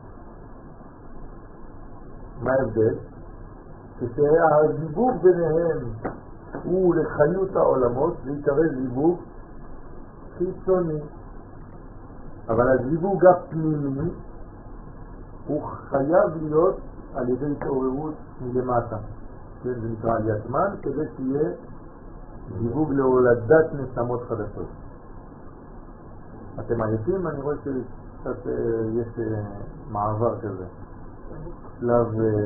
A: מה ההבדל? כשהזיווג ביניהם הוא לחיות העולמות, זה יקרא זיווג חיצוני. אבל הזיווג הפנימי הוא חייב להיות על ידי התעוררות מלמטה. זה נקרא עליית מן, כדי שיהיה זיווג להולדת נשמות חדשות. אתם עייפים? אני רואה שקצת יש מעבר כזה. שלב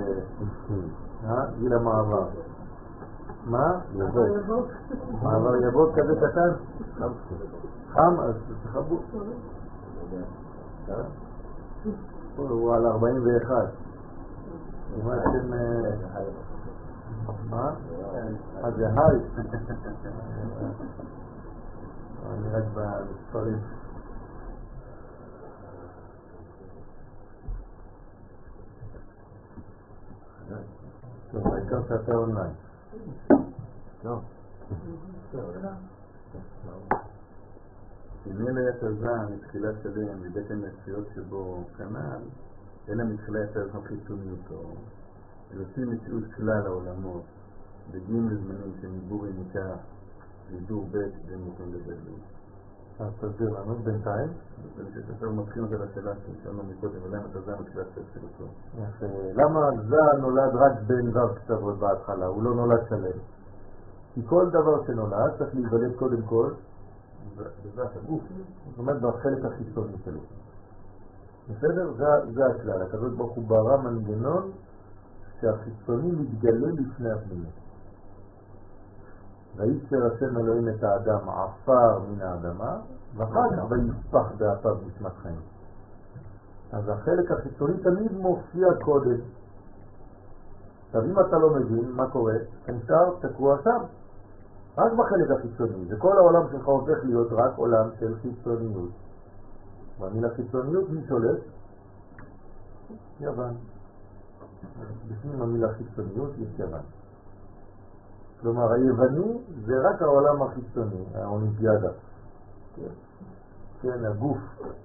A: גיל המעבר. מה? יבוק. מעבר יבוק כזה קטן? חם, אז תחבו. הוא על 41. מה אתם... מה? זה היי. אני רק בספרים. העיקר שאתה אונליין.
B: לא.
D: אם אלה יתזה מתחילת שלם מבטן נפשיות שבו כנל, אלא מתחילה יותר חיצוניותו, ולפי מציאות כלל העולמות, בגין לזמנים שניבור יניקה וידור ב' ומוכן לגדלות.
A: אז תסביר לנו בינתיים.
D: עכשיו מתחילים את השאלה שאלנו מקודם, ולמה אתה זה מתחילת שלו.
A: למה זה נולד רק בין ו' קצוות בהתחלה, הוא לא נולד שלם? כי כל דבר שנולד צריך להיוולד קודם כל בזאת הגוף, זאת אומרת בחלק החיצוני שלו. בסדר? זה הכלל. הקדוש ברוך הוא ברא מנגנון שהחיצוני מתגלה לפני הפנימי. וייצר השם אלוהים את האדם עפר מן האדמה, ואחר כך ויספח באפיו נשמת חיים. אז החלק החיצוני תמיד מופיע קודם. עכשיו אם אתה לא מבין מה קורה, נשאר תקוע שם. רק בחלק החיצוני, וכל העולם שלך הופך להיות רק עולם של חיצוניות. והמילה חיצוניות מי שולט? יוון. בפנים המילה חיצוניות יש יוון. כלומר היווני זה רק העולם החיצוני, האולימפיאדה. כן, הגוף.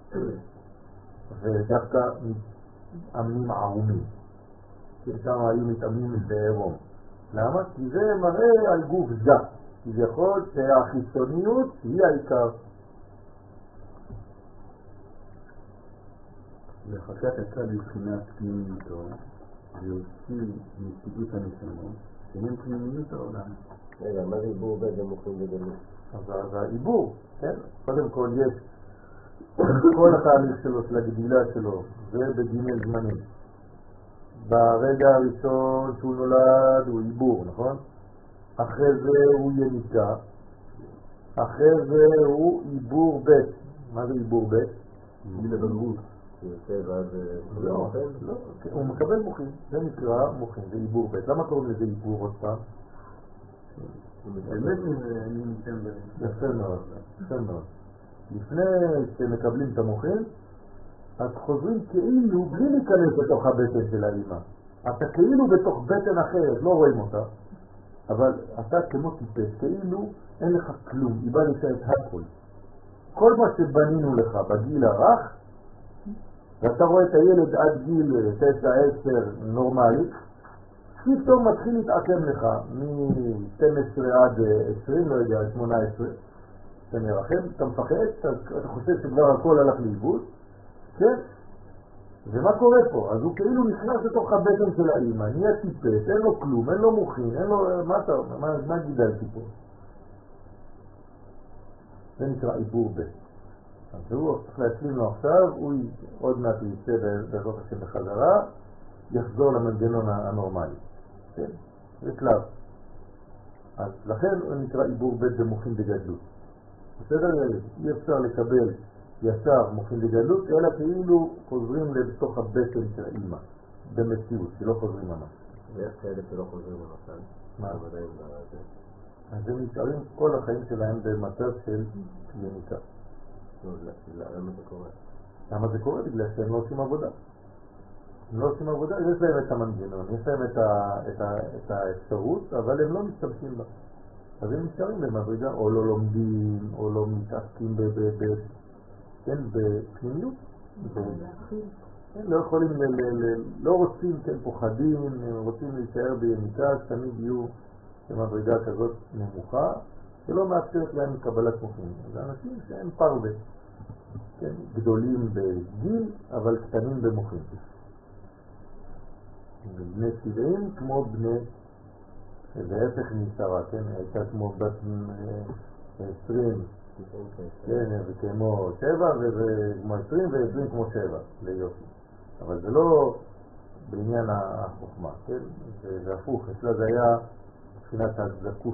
A: ודווקא מתאמנים ערומים. שם היו מתאמנים בעירום. למה? כי זה מראה על גוף זה. כי זה יכול שהחיצוניות היא העיקר.
D: לחשת יצא לבחינת פנימיותו, ויוציא מציאות הנשמות, שהם פנימיות העולם.
B: רגע, מה זה עיבור ב' ומוכן לגדלות?
A: אז העיבור, כן? קודם כל יש כל התהליך שלו, של הגדילה שלו, זה בג' זמנים. ברגע הראשון שהוא נולד הוא עיבור, נכון? אחרי זה הוא יניקה, אחרי זה הוא עיבור ב'. מה זה עיבור ב'?
D: לבגרות.
A: לא, הוא מקבל מוחין, זה נקרא מוחין, זה עיבור ב'. למה קוראים לזה עיבור עוד פעם?
D: באמת אני ניתן
A: יפה מאוד, יפה מאוד. לפני שמקבלים את המוחין, אז חוזרים כאילו בלי להיכנס בתוך הבטן של האמא. אתה כאילו בתוך בטן אחרת, לא רואים אותה. אבל אתה כמו טיפש, כאילו אין לך כלום, היא באה לשאית הכל. כל מה שבנינו לך בגיל הרך, ואתה רואה את הילד עד גיל 9-10 נורמלי, פתאום מתחיל להתעקם לך מ-12 עד 20, לא יודע, 18, אתה מרחם, אתה מפחד, אתה חושב שכבר הכל הלך לאיבוד, כן? ומה קורה פה? אז הוא כאילו נכנס לתוך הבטן של האמא, נהיה טיפש, אין לו כלום, אין לו מוחין, אין לו... מה גידלתי פה? זה נקרא עיבור ב'. אז הוא צריך להשלים לו עכשיו, הוא עוד מעט יצא בעזרת השם בחזרה, יחזור למנגנון הנורמלי. כן? זה שלב. אז לכן הוא נקרא עיבור ב' במוחין בגדלות. בסדר ילד? אי אפשר לקבל ישר מוחין בגדלות, אלא כאילו חוזרים לתוך הבטן של האמא, במציאות, שלא חוזרים ממש.
B: ויש כאלה שלא חוזרים ממש.
A: מה? אז הם נשארים כל החיים שלהם במצב של יניקה.
B: למה זה קורה?
A: למה זה קורה? בגלל שהם לא עושים עבודה. הם לא עושים עבודה, יש להם את המנגנון, יש להם את האפשרות, אבל הם לא משתמשים בה. אז הם נשארים במדרגה, או לא לומדים, או לא מתעסקים בפנימיות. לא יכולים, לא רוצים, כן, פוחדים, רוצים להישאר ביניקה, תמיד יהיו במדרגה כזאת נמוכה, שלא מאפשרת להם קבלת מוחין. זה אנשים שהם פרווה, כן, גדולים בגיל, אבל קטנים במוחין. בני 70 כמו בני, זה הפך משרה, כן, הייתה כמו בת 20, כן, וכמו 7, וכמו 20, ו20 כמו 7, ליופי. אבל זה לא בעניין החוכמה, כן, זה הפוך, אצלה זה היה מבחינת הזכות.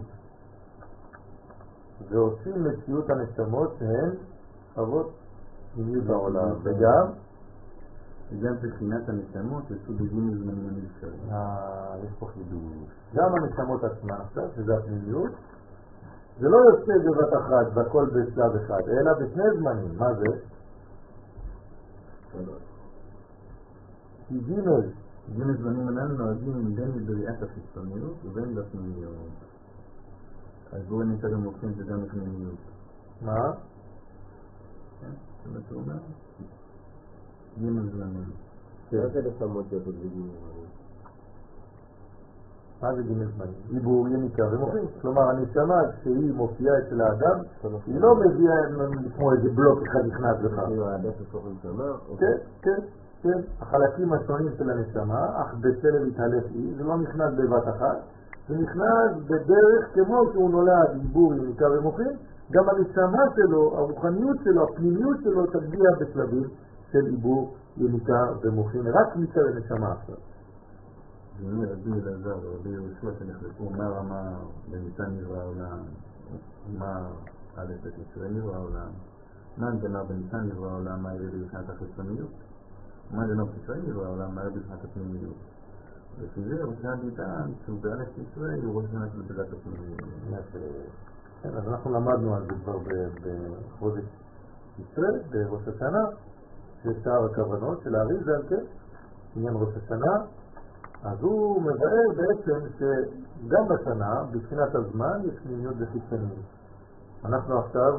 A: ועושים מציאות הנשמות שהן חוות פנימיות העולם, וגם
D: בחינת הנשמות יצאו בגין זמנים הנפשרים.
A: יש פה חידוש. גם הנשמות עצמן עכשיו, שזה הפנימיות, זה לא יוצא בבת אחת, בכל בשלב אחד, אלא בשני זמנים. מה זה? כי ג'
D: גיל הזמנים הנ"ל נוהגים בין בריאת החיצוניות ובין בפנימיות. אז בואו ניתן גם מופכים זה גם בפנימיות.
A: מה?
D: כן, זה מה שהוא אומר. גיל הזמנים.
B: מה זה לשמות שאתה בגיל זמנים?
A: מה זה גימל זמנים? עיבור, יניקה ומוחים. כלומר, הנשמה כשהיא מופיעה אצל האדם, היא לא מביאה כמו איזה בלוק אחד נכנס לך.
B: כאילו האדם שסוף הנשמה?
A: כן, כן, כן. החלקים השונים של הנשמה, אך בסלב התהלך היא, זה לא נכנס בבת אחת, זה נכנס בדרך כמו שהוא נולד עיבור, יניקה ומוחים, גם הנשמה שלו, הרוחניות שלו, הפנימיות שלו תגיע בשלבים של עיבור, יניקה ומוחים, רק מצד הנשמה עכשיו.
D: זה אומר רבי אלעזר ורבי יהושע שנחלקו מה רמה בניסן נברא העולם, מה א' בתשרי נברא העולם, מה הגנה בניסן נברא העולם, מה ירד בבחינת החיצוניות, מה הגנה בתשרי נברא העולם, מה ירד בבחינת הפנימיות. לפי זה ראש הדידן שהוא באלף תשרי הוא ראש שנה של בדת הפנימיות.
A: אז אנחנו למדנו על זה כבר בחודש תשרי, בראש השנה, ששאר הכוונות של האריז"ל, כן, עניין ראש השנה. אז הוא מבאר בעצם שגם בשנה, בבחינת הזמן, יש פנימיות וחיצוניות. אנחנו עכשיו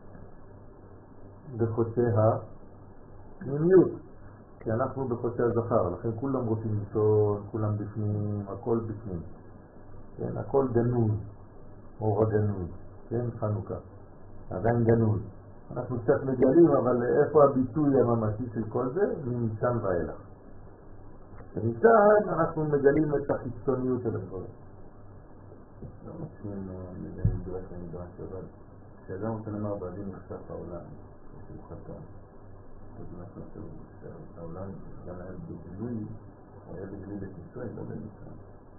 A: בחודשי הפנימיות, כי אנחנו בחודשי הזכר, לכן כולם רוצים לישון, כולם בפנים, הכל בפנים. כן, הכל גנוז, אור הגנוז, כן, חנוכה, עדיין גנוז. אנחנו קצת מגלים, אבל איפה הביטוי הממשי של כל זה? מניסן ואילך. בניסן אנחנו מגלים את החיצוניות של הדברים.
D: לא מסכים מגלים דרך למדרש, אבל כשאדם רוצה לומר בעדים נחשף העולם, שהוא חתם. אז אנחנו חושבים שהעולם גם היה בגלוי, הוא היה בגלוי בתשרי, לא בניסן.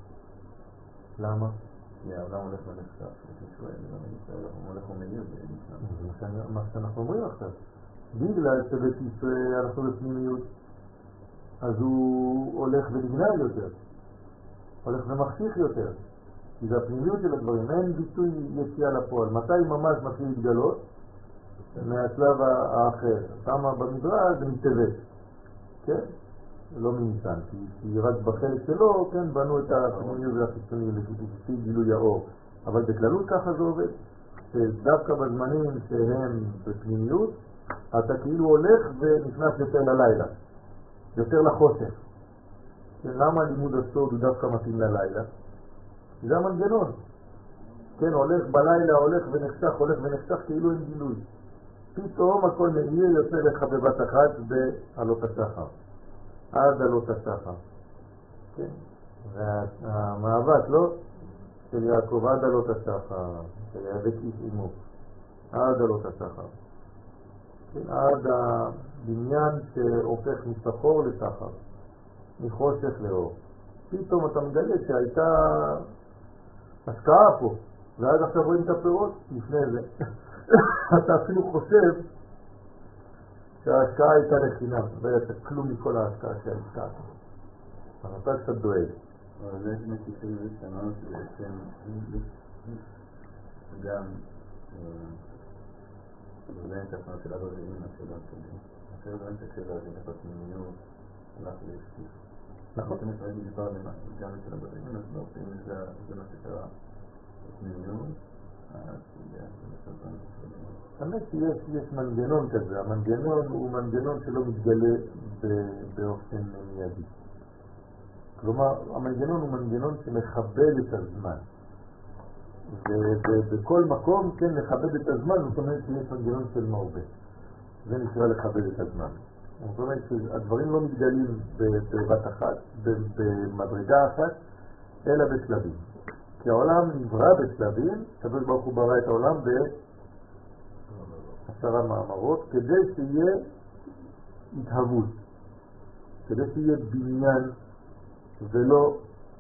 A: למה?
D: כי העולם הולך ונחשף בתשרי, לא בניסן, הוא הולך ומאיר בניסן.
A: זה מה שאנחנו אומרים עכשיו. בגלל שבתשרי אנחנו בפנימיות, אז הוא הולך ונגנב יותר, הולך ומחשיך יותר, כי זה הפנימיות של הדברים, אין ביטוי יציאה לפועל. מתי ממש מתחיל להתגלות? מהשלב האחר. שמה במדרש זה מתאבט, כן? לא מניסן, כי רק בחלק שלו, כן, בנו את הפנימיות והחיצוניות לפי גילוי האור. אבל בכללות ככה זה עובד, שדווקא בזמנים שהם בפנימיות, אתה כאילו הולך ונכנס יותר ללילה. יותר לחושך. למה לימוד הסוד הוא דווקא מתאים ללילה? זה המנגנון. כן, הולך בלילה, הולך ונחשך כאילו אין גילוי. פתאום הכל מאיר יוצא לך בבת אחת בעלות השחר. עד עלות השחר. כן. והמאבק, לא? של יעקב עד עלות השחר. של יאבק איש אימו. עד עלות השחר. כן, עד הבניין שהופך משחור לשחר, מחושך לאור. פתאום אתה מגלה שהייתה השקעה פה, ועד עכשיו רואים את הפירות לפני זה. אתה אפילו חושב שההשקעה הייתה לחינם, ואתה כלום מכל ההשקעה שההשקעה. אז אתה קצת דואג.
D: אבל זה מסיפים זה שאמרנו שבעצם גם וזה את הפעם של הרביעים מהשאלה שלי. אחרי זה את השאלה של הפנימיות, הלך להשקיף.
A: נכון.
D: אם אתה ראיתי דיבר גם של הרביעים, אז לא, אם זה מה שקרה בפנימיות, אז זה
A: האמת שיש מנגנון כזה, המנגנון הוא מנגנון שלא מתגלה באופן מיידי. כלומר, המנגנון הוא מנגנון שמכבד את הזמן. ובכל מקום, כן, לכבד את הזמן, זאת אומרת שיש מנגנון של מרבה. זה נקרא לכבד את הזמן. זאת אומרת שהדברים לא מתגלים בבת אחת, במדרגה אחת, אלא בשלבים. כי העולם נברא בשלבים, הקדוש ברוך הוא ברא את העולם ב10 מאמרות, כדי שיהיה התהוות, כדי שיהיה בניין ולא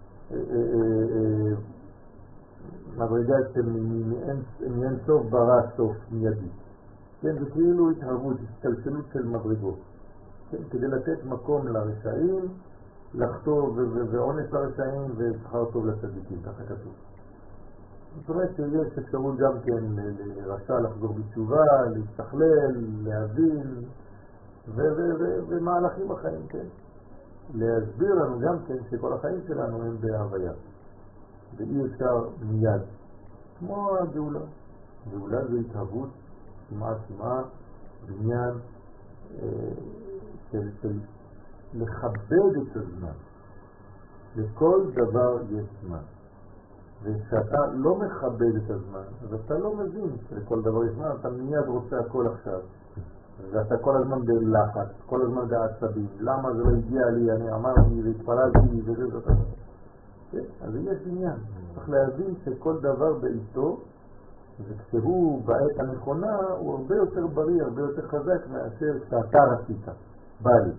A: מדרגה מאין סוף ברא סוף מיידי. כן, זה כאילו התהוות, הסתלשלות של מדרגות. כן, כדי לתת מקום לרשעים, לחטוא ועונש לרשעים ושכר טוב לצדיקים, ככה כתוב. זאת אומרת שיש אפשרות גם כן לרשע לחזור בתשובה, להסתכלל, להבין, ומהלכים בחיים, כן. להסביר לנו גם כן שכל החיים שלנו הם בהוויה, ואי אפשר מיד, כמו הגאולה. גאולה זה התהוות כמעט בניין של לכבד את הזמן. לכל דבר יש זמן, וכשאתה לא מכבד את הזמן אז אתה לא מבין שלכל דבר יש זמן, אתה מיד רוצה הכל עכשיו, ואתה כל הזמן בלחץ, כל הזמן בעצבים. למה זה לא הגיע לי? אני אמרתי והתפללתי וזה. אז יש עניין, צריך להבין שכל דבר בעיתו, וכשהוא בעת הנכונה הוא הרבה יותר בריא, הרבה יותר חזק מאשר שאתה רצית. בא לי,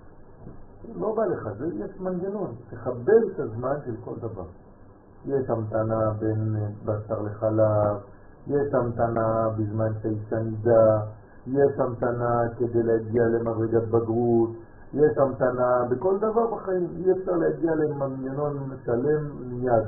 A: לא בא לך, זה יש מנגנון, תכבד את הזמן של כל דבר. יש המתנה בין בשר לחלב, יש המתנה בזמן שהאישה נידה, יש המתנה כדי להגיע למדרגת בגרות, יש המתנה בכל דבר בחיים. אי אפשר להגיע למנגנון שלם מיד.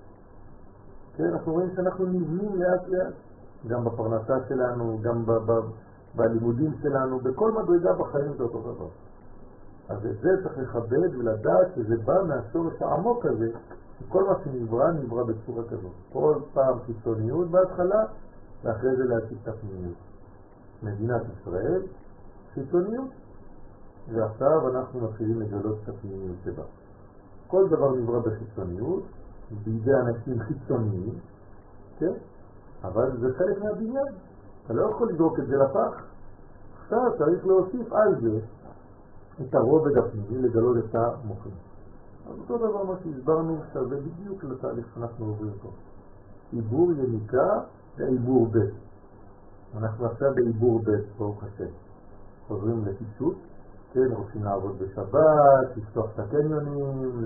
A: כן, אנחנו רואים שאנחנו נבנים לאט לאט, גם בפרנסה שלנו, גם בלימודים שלנו, בכל מדרגה בחיים זה אותו דבר. אז את זה צריך לכבד ולדעת שזה בא מהשורש העמוק הזה. כל מה שנברא נברא בצורה כזאת. כל פעם חיצוניות בהתחלה, ואחרי זה להציג את הפנימיות. מדינת ישראל, חיצוניות, ועכשיו אנחנו מתחילים לגלות את הפנימיות שבה. כל דבר נברא בחיצוניות, בידי אנשים חיצוניים, כן? אבל זה חלק מהבניין. אתה לא יכול לדרוק את זה לפח. עכשיו צריך להוסיף על זה את הרובד הפנימי, לגלות את המוחים. אז אותו דבר מה שהסברנו, שווה בדיוק לתהליך שאנחנו עוברים פה. עיבור יניקה ועיבור ב'. אנחנו עכשיו בעיבור ב', ברוך השם. חוזרים לפישוט, כן, רוצים לעבוד בשבת, לפתוח את הקניונים,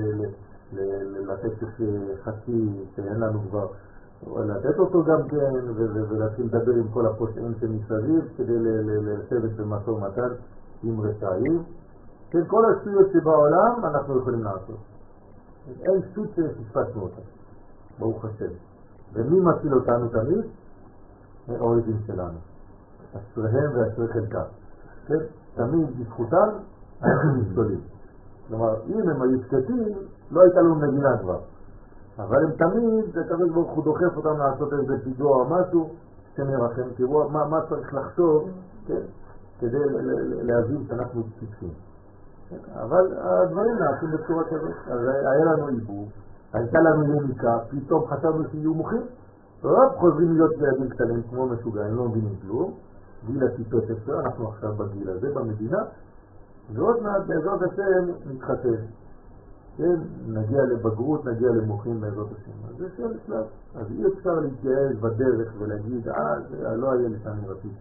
A: לתת חצי שאין לנו כבר, לתת אותו גם כן, ולהתחיל לדבר עם כל הפושעים שמסביב, כדי לשבת במשא ומתן עם רשעים. כן, כל השטויות שבעולם אנחנו יכולים לעשות. אין שטות שפספסנו אותה, ברוך השם. ומי מציל אותנו תמיד? האויבים שלנו. אשריהם ואשרי חלקם. כן, תמיד בזכותם אנחנו נסתולים. כלומר, אם הם היו שקטים, לא הייתה לנו מדינה כבר. אבל הם תמיד, הקדוש ברוך הוא דוחף אותם לעשות איזה פיגוע או משהו, שנרחם, תראו מה צריך לחשוב, כן? כדי להבין שאנחנו צודקים. אבל הדברים נעשים בצורה כזאת. אז היה לנו עיבור, הייתה לנו יניקה, פתאום חשבנו שיהיו מוחים, ורק חוזרים להיות ילדים קטנים כמו משוגעים, לא מבינים כלום. גיל הטיפש 10, אנחנו עכשיו בגיל הזה במדינה, ועוד מעט בעזרת השם נתחתן. כן, נגיע לבגרות, נגיע למוחים בעזרת השם. אז זה שלב. אז אי אפשר להתייעל בדרך ולהגיד, זה לא היה לי שאני רציתי.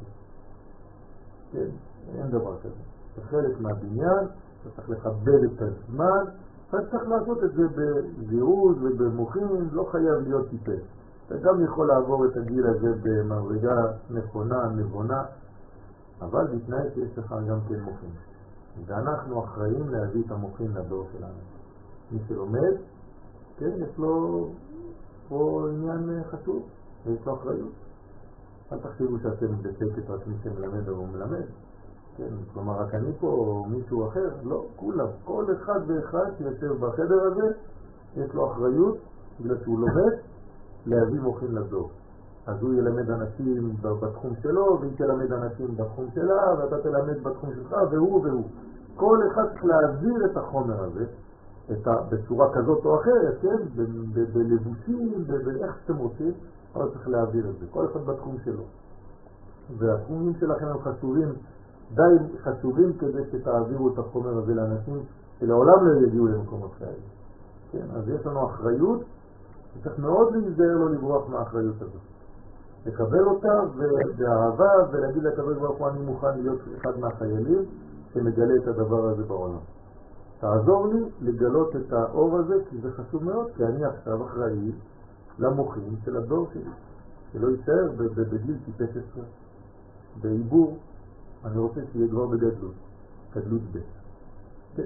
A: כן, אין דבר כזה. זה חלק מהבניין, אתה צריך לכבד את הזמן, אתה צריך לעשות את זה בזירוז ובמוחים, לא חייב להיות טיפש. אתה גם יכול לעבור את הגיל הזה במדרגה נכונה, נבונה, אבל בתנאי שיש לך גם כן מוחים. ואנחנו אחראים להביא את המוחים לדור שלנו. מי שלומד, כן, יש לו פה עניין חשוב, ויש לו אחריות. אל תחשבו שאתם בשקט רק מי שמלמד או מלמד. כן, כלומר, רק אני פה או מישהו אחר, לא, כולם. כל אחד ואחד שיושב בחדר הזה, יש לו אחריות, בגלל שהוא לומד, להביא מוחים לדור. אז הוא ילמד אנשים בתחום שלו, והיא תלמד אנשים בתחום שלה, ואתה תלמד בתחום שלך, והוא. כל אחד צריך להעביר את החומר הזה, בצורה כזאת או אחרת, כן? בלבושים, באיך שאתם רוצים, אבל צריך להעביר את זה. כל אחד בתחום שלו. והתחומים שלכם הם חשובים, די חשובים כדי שתעבירו את החומר הזה לאנשים שלעולם לא יגיעו למקומות כאלה. כן? אז יש לנו אחריות, וצריך מאוד להיזהר לא לברוח מהאחריות הזאת. לקבל אותה באהבה ולהגיד לקבל ברוך הוא אני מוכן להיות אחד מהחיילים שמגלה את הדבר הזה בעולם. תעזור לי לגלות את האור הזה, כי זה חשוב מאוד, כי אני עכשיו אחראי למוחים של הדור שלי, שלא יישאר בגיל טיפש 10. בעיבור, אני רוצה שיהיה כבר בגדלות, גדלות ב'. כן.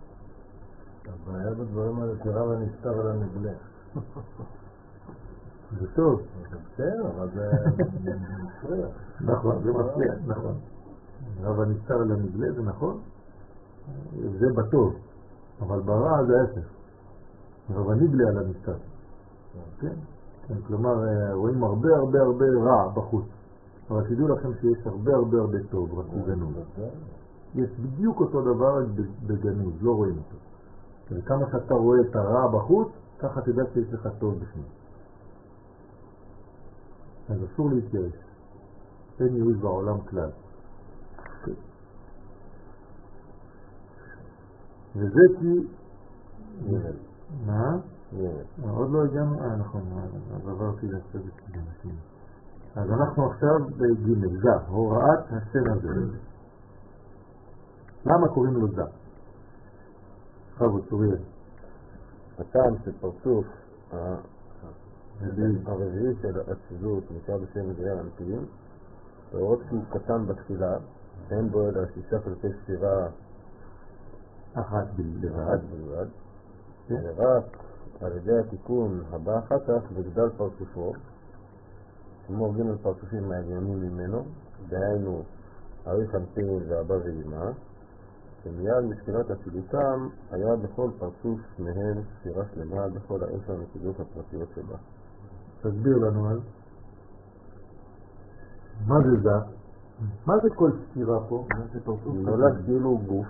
B: הבעיה בדברים האלה שרב הנסתר על הנגלה.
A: זה טוב.
B: זה בסדר, אבל זה מפריע.
A: נכון, זה מפריע, נכון. רב הנסתר על הנגלה, זה נכון. זה בטוב. אבל ברע זה ההפך. רבני בלי על המשטר. כן? כן, כלומר, רואים הרבה הרבה הרבה רע בחוץ. אבל תדעו לכם שיש הרבה הרבה הרבה טוב, רק בגנוז. יש בדיוק אותו דבר בגנוז, לא רואים אותו. וכמה שאתה רואה את הרע בחוץ, ככה תדע שיש לך טוב בפנים. אז אסור להתייאש. אין ייאוש בעולם כלל. וזה כי... מה? עוד לא הגענו... נכון, אז עברתי לצוות כדי. אז אנחנו עכשיו בג' זה, הוראת השם הזה. למה קוראים לו זה? חבו צוריאל.
B: הטעם של פרצוף הרביעי של הציזות נקרא בשם זרע הנקבים, לראות שהוא קטן בתחילה, אין בו אלא 6 חלקי ספירה
A: אחת בלבד,
B: ורק על ידי התיקון הבא אחר כך וגדל פרצופו, כמו ג' פרצופים העליונים ממנו, דהיינו אריך אנפין ואבא ואמא, שמיד מתחילת הצילותם היה בכל פרצוף מהם ספירה שלמה בכל 10 נקודות הפרטיות שבה.
A: תסביר לנו אז. מה זה זה? מה זה כל ספירה פה?
B: נולד כאילו גוף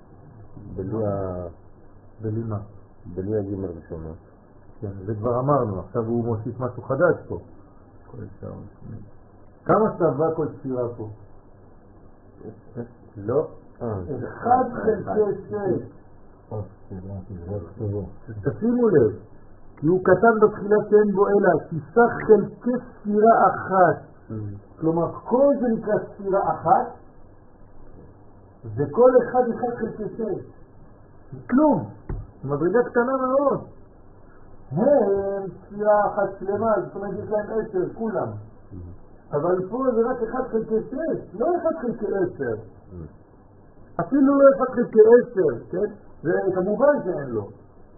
B: בלי הגימל ראשונות.
A: כן, זה כבר אמרנו, עכשיו הוא מוסיף משהו חדש פה. כמה שווה כל ספירה פה? לא. 1 חלקי 6. תשימו לב, כי הוא קטן בתחילה שאין בו אלא 6 חלקי ספירה אחת. כלומר, כל זה נקרא ספירה אחת, וכל אחד 1 חלקי 6. כלום, מדרגה קטנה מאוד. הם ספירה אחת שלמה, זאת אומרת יש להם 10, כולם. אבל פה זה רק 1 חלקי 6, לא 1 חלקי 10. אפילו לא 1 חלקי 10, כן? וכמובן שאין לו.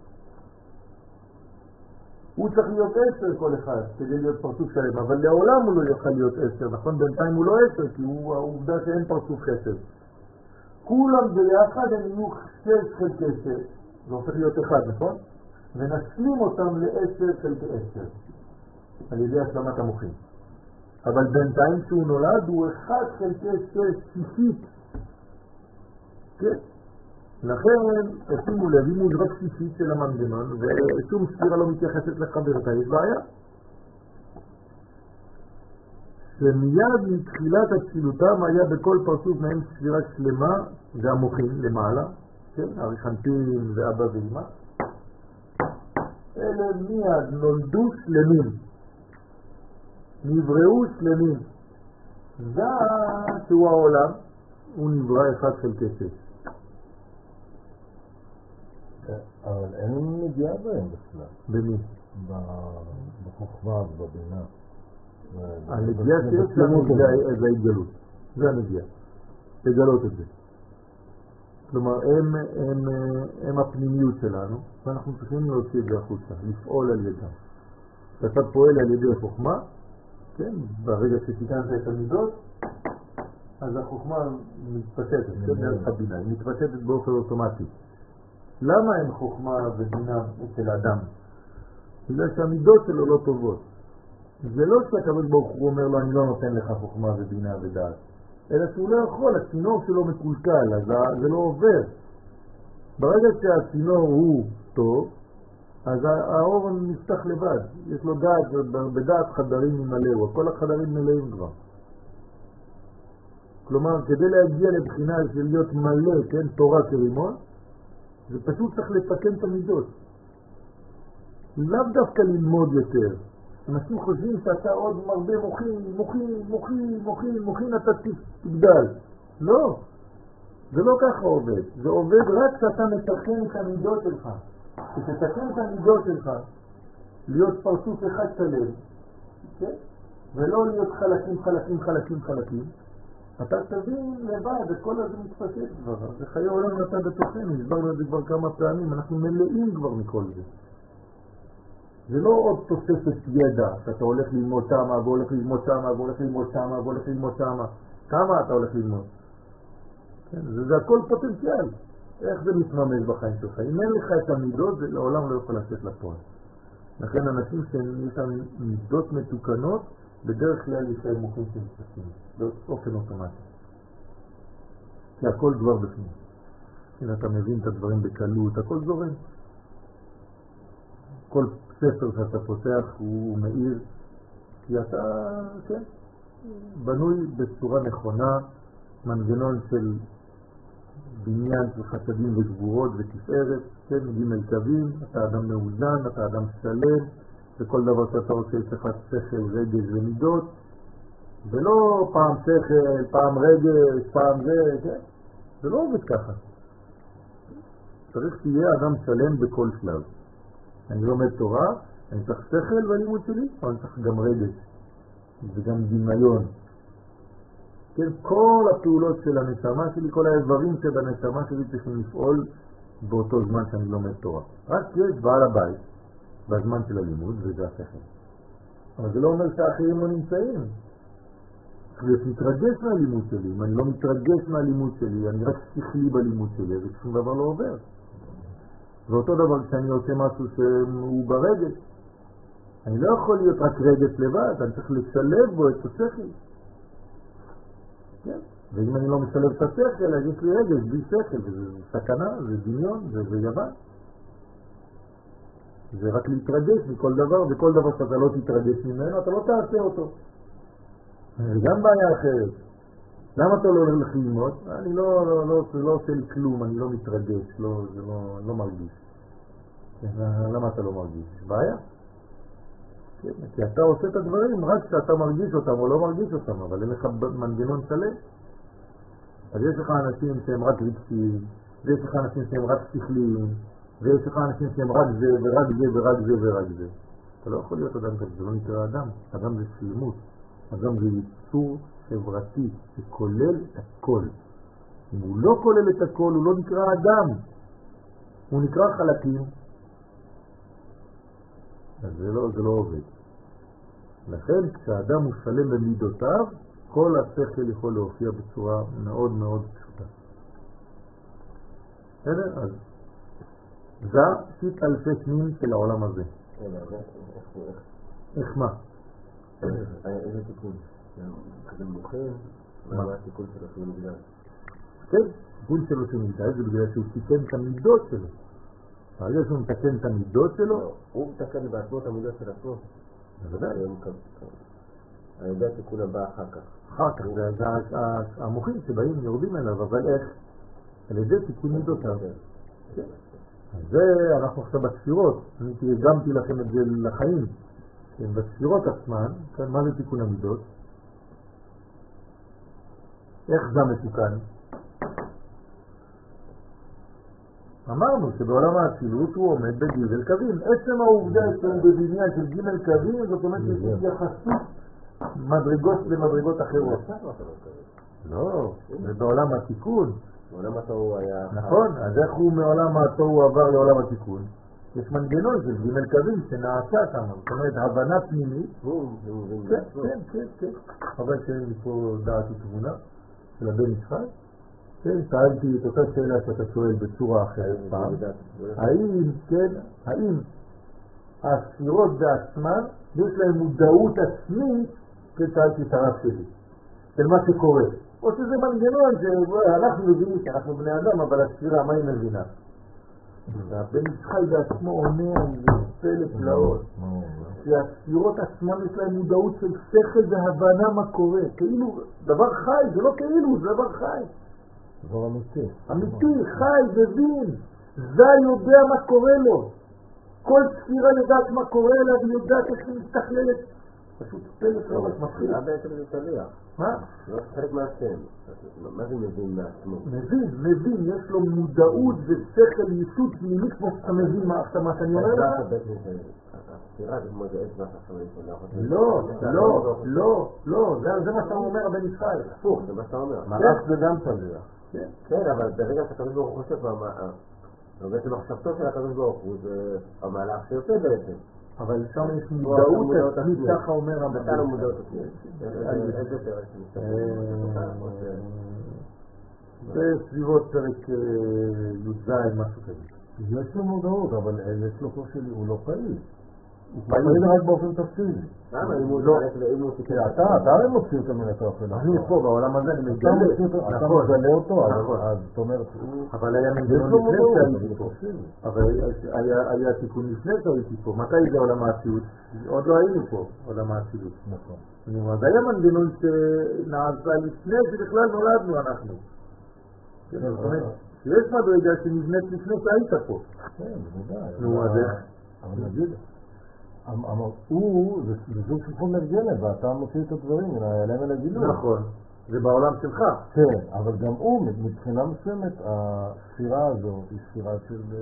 A: הוא צריך להיות 10 כל אחד, כדי להיות פרצוף שלם, אבל לעולם הוא לא יוכל להיות 10, נכון? בינתיים הוא לא 10, כי הוא העובדה שאין פרצוף חסד. כולם ביחד הם יהיו 6 חלקי 6, זה הופך להיות 1, נכון? ונשלים אותם ל10 חלקי 10, על ידי השלמת המוחים. אבל בינתיים שהוא נולד הוא 1 חלקי 6 שישית. כן? לכן, שימו לב, אם הוא רק שישית של המנגנון, ושום ספירה לא מתייחסת לחברתה, יש בעיה. שמיד מתחילת הצילותם היה בכל פרצוף מהם ספירה שלמה, זה המוחים למעלה, כן? הריחנטים ואבא ואמא. אלה מיד נולדו שלמים, נבראו שלמים. זה שהוא העולם, הוא נברא 1 חלקי 6.
B: אבל אין נגיעה בהם בכלל.
A: במי?
B: בחוכמה ובבינה.
A: הנגיעה שיש לנו זה ההתגלות. זה הנגיעה. לגלות את זה. כלומר, הם הפנימיות שלנו, ואנחנו צריכים להוציא את זה החוצה, לפעול על ידם. כשאתה פועל על ידי חוכמה, כן, ברגע שתיקנת את המידות, אז החוכמה מתפשטת, היא מתפשטת באופן אוטומטי. למה אין חוכמה ובינה אצל האדם? בגלל שהמידות שלו לא טובות. זה לא שהקדוש ברוך הוא אומר לו, אני לא נותן לך חוכמה ובינה ודעת, אלא שהוא לא יכול, הצינור שלו מקולקל, אז זה לא עובר. ברגע שהצינור הוא טוב, אז האור נפתח לבד. יש לו דעת, בדעת חדרים ממלאו, כל החדרים מלאים כבר. כלומר, כדי להגיע לבחינה של להיות מלא, כן, תורה כרימון, זה פשוט צריך לתקן את המידות. לאו דווקא ללמוד יותר. אנשים חושבים שאתה עוד מרבה מוחין, אתה תגדל. לא. זה לא ככה עובד. זה עובד רק כשאתה מתקן את המידות שלך. כשתתקן את המידות שלך, להיות פרצוף אחד שלם, כן? ולא להיות חלקים, אתה תבין לבד, וכל הזה מתפשט כבר. זה חיי עולם נתן בתוכנו, הסברנו את זה כבר כמה פעמים, אנחנו מלאים כבר מכל זה. זה לא עוד תוספת ידע, שאתה הולך ללמוד שמה, והולך ללמוד שמה, כמה אתה הולך ללמוד? כן, זה הכל פוטנציאל. איך זה מתממש בחיים שלך? אם אין לך את המידות, זה לעולם לא יכול לצאת לפועל. לכן אנשים שיש להם מידות מתוקנות, בדרך כלל יש להם מוחים שמתעסקים, באופן אוטומטי. כי הכל כבר בפנים. אם אתה מבין את הדברים בקלות, הכל זורם. כל ספר שאתה פותח הוא מאיר, כי אתה, כן, בנוי בצורה נכונה, מנגנון של בניין של חסדים וגבורות ותפארת, כן, ג' קווים, אתה אדם מאוזן, אתה אדם שלם, וכל דבר שאתה רוצה צריך שכל, רגש ומידות, ולא פעם שכל, פעם רגש, פעם זה, כן? זה לא עובד ככה. צריך שיהיה אדם שלם בכל שלב. אני לומד תורה, אני צריך שכל בלימוד שלי, אבל אני צריך גם רגש, וגם דמיון. כן, כל הפעולות של הנשמה שלי, כל האיברים שבנשמה שלי צריכים לפעול באותו זמן שאני לומד תורה. רק יש בעל הבית בזמן של הלימוד, וזה השכל. אבל זה לא אומר שהאחרים לא נמצאים. צריך להתרגש מהלימוד שלי. אם אני לא מתרגש מהלימוד שלי, אני רק שכלי בלימוד שלי, אז שום דבר לא עובר. ואותו דבר כשאני עושה משהו שהוא ברגש, אני לא יכול להיות רק רגש לבד, אני צריך לשלב בו את השכל. כן? ואם אני לא משלב את השכל, אז יש לי רגש בלי שכל, וזה סכנה, זה דמיון, זה יבן. זה רק להתרגש מכל דבר, וכל דבר שאתה לא תתרגש ממנו, אתה לא תעשה אותו. זה גם בעיה אחרת. למה אתה לא הולך ללמוד? אני לא עושה לי כלום, אני לא מתרגש, לא מרגיש. למה אתה לא מרגיש? יש בעיה. כי אתה עושה את הדברים רק שאתה מרגיש אותם או לא מרגיש אותם, אבל אין לך מנגנון שלם. אז יש לך אנשים שהם רק רגשיים, ויש לך אנשים שהם רק שכליים, ויש לך אנשים שהם רק זה ורק זה ורק זה ורק זה. אתה לא יכול להיות אדם כזה, זה לא נקרא אדם. אדם זה שלמות. אדם זה ייצור חברתי שכולל את הכל. אם הוא לא כולל את הכל, הוא לא נקרא אדם. הוא נקרא חלקים. אז זה לא עובד. לכן כשהאדם הוא שלם במידותיו, כל השכל יכול להופיע בצורה מאוד מאוד פשוטה. בסדר? אז זה שית אלפי שנים של העולם הזה. איך מה?
B: איזה תיקון? כזה מוכן? מה התיקון שלו שהוא נגדל?
A: כן, תיקון שלו שהוא נגדל זה בגלל שהוא תיקן את המידות שלו. הרגע שהוא מתקן את המידות שלו?
B: הוא מתקן בעצמו את המידות של עצמו.
A: בוודאי.
B: אני יודע תיקון הבא אחר כך.
A: אחר כך, זה המוחים שבאים יורדים אליו, אבל איך? על ידי תיקון מידותיו. זה אנחנו עכשיו בספירות, אני תרגמתי לכם את זה לחיים. בספירות עצמן, מה זה תיקון המידות? איך זה מתוקן? אמרנו שבעולם האצילות הוא עומד בג' קווים. עצם העובדה שהוא בבניין של ג' קווים, זאת אומרת שיש יחסות מדרגות למדרגות אחרות. לא, זה בעולם התיקון.
B: בעולם התוהו היה...
A: נכון, אז איך הוא מעולם התוהו עבר לעולם התיקון? יש מנגנון של ג' קווים שנעשה שם, זאת אומרת הבנה פנימית. כן. אבל שאין לי פה דעת ותבונה של הבן יצחק. כן, שאלתי את אותה שאלה שאתה שואל בצורה אחרת פעם. האם הספירות בעצמן יש להם מודעות עצמית, שאלתי את הרב שלי, של מה שקורה. או שזה מנגנון שאנחנו מבינים שאנחנו בני אדם, אבל הספירה, מה היא מבינה? והבן יצחק בעצמו עונה על פלא פלאות. שהספירות עצמן יש להם מודעות של שכל והבנה מה קורה. כאילו, דבר חי, זה לא כאילו, זה דבר חי.
B: דבר אמיתי.
A: אמיתי, חי, מבין. זה יודע מה קורה לו. כל ספירה יודעת מה קורה לה, והיא יודעת איך היא מסתכללת. פשוט פלא פלאות מתחיל.
B: בעצם זה תליח.
A: מה?
B: זה חלק מהשם. מה זה מבין בעצמו?
A: מבין, יש לו מודעות ושכל ישות פנימית כמו שאתה מבין מה שאני אומר לך?
B: הספירה זה כמו זה אצבע חסורי
A: לא, זה מה שאתה אומר הבן ישראל.
B: הפוך, זה מה שאתה אומר.
A: מלאך זה גם תליח.
B: כן, אבל ברגע שהקדוש ברוך הוא חושב, בעצם מחשבתו של הקדוש ברוך הוא זה המהלך שיוצא בעצם.
A: אבל שם יש מודעות עצמית, ככה אומר הבן.
B: אתה לא מודעות עצמית. איזה פרק?
A: זה סביבות פרק י"ז, משהו כזה.
B: יש לו מודעות, אבל יש לו קושי, הוא לא פעיל. הוא פעיל רק באופן תפסידי.
D: למה? אם הוא לא תקרא.
B: אתה הרי מוציא אותו מן הכוח.
A: אני פה בעולם הזה, אני מגלה.
B: אתה מגלה אותו, אז זאת אומרת,
A: אבל היה מנגנון לפני שהייתי פה. אבל היה תיקון לפני שהייתי פה. מתי זה עולם האצילות? עוד לא היינו פה, עולם האצילות.
B: נכון.
A: אז היה מנגנון שנעשה לפני שבכלל נולדנו אנחנו. זאת אומרת, יש מדרגה שנבנית לפני שהיית פה.
B: כן, בוודאי.
A: נו, אז איך?
B: אבל נגיד, זה סוג של חומר גלם, ואתה מוציא את הדברים, להם אלה גילוי.
A: נכון, זה בעולם שלך.
B: כן, אבל גם הוא, מבחינה מסוימת, הספירה הזו היא ספירה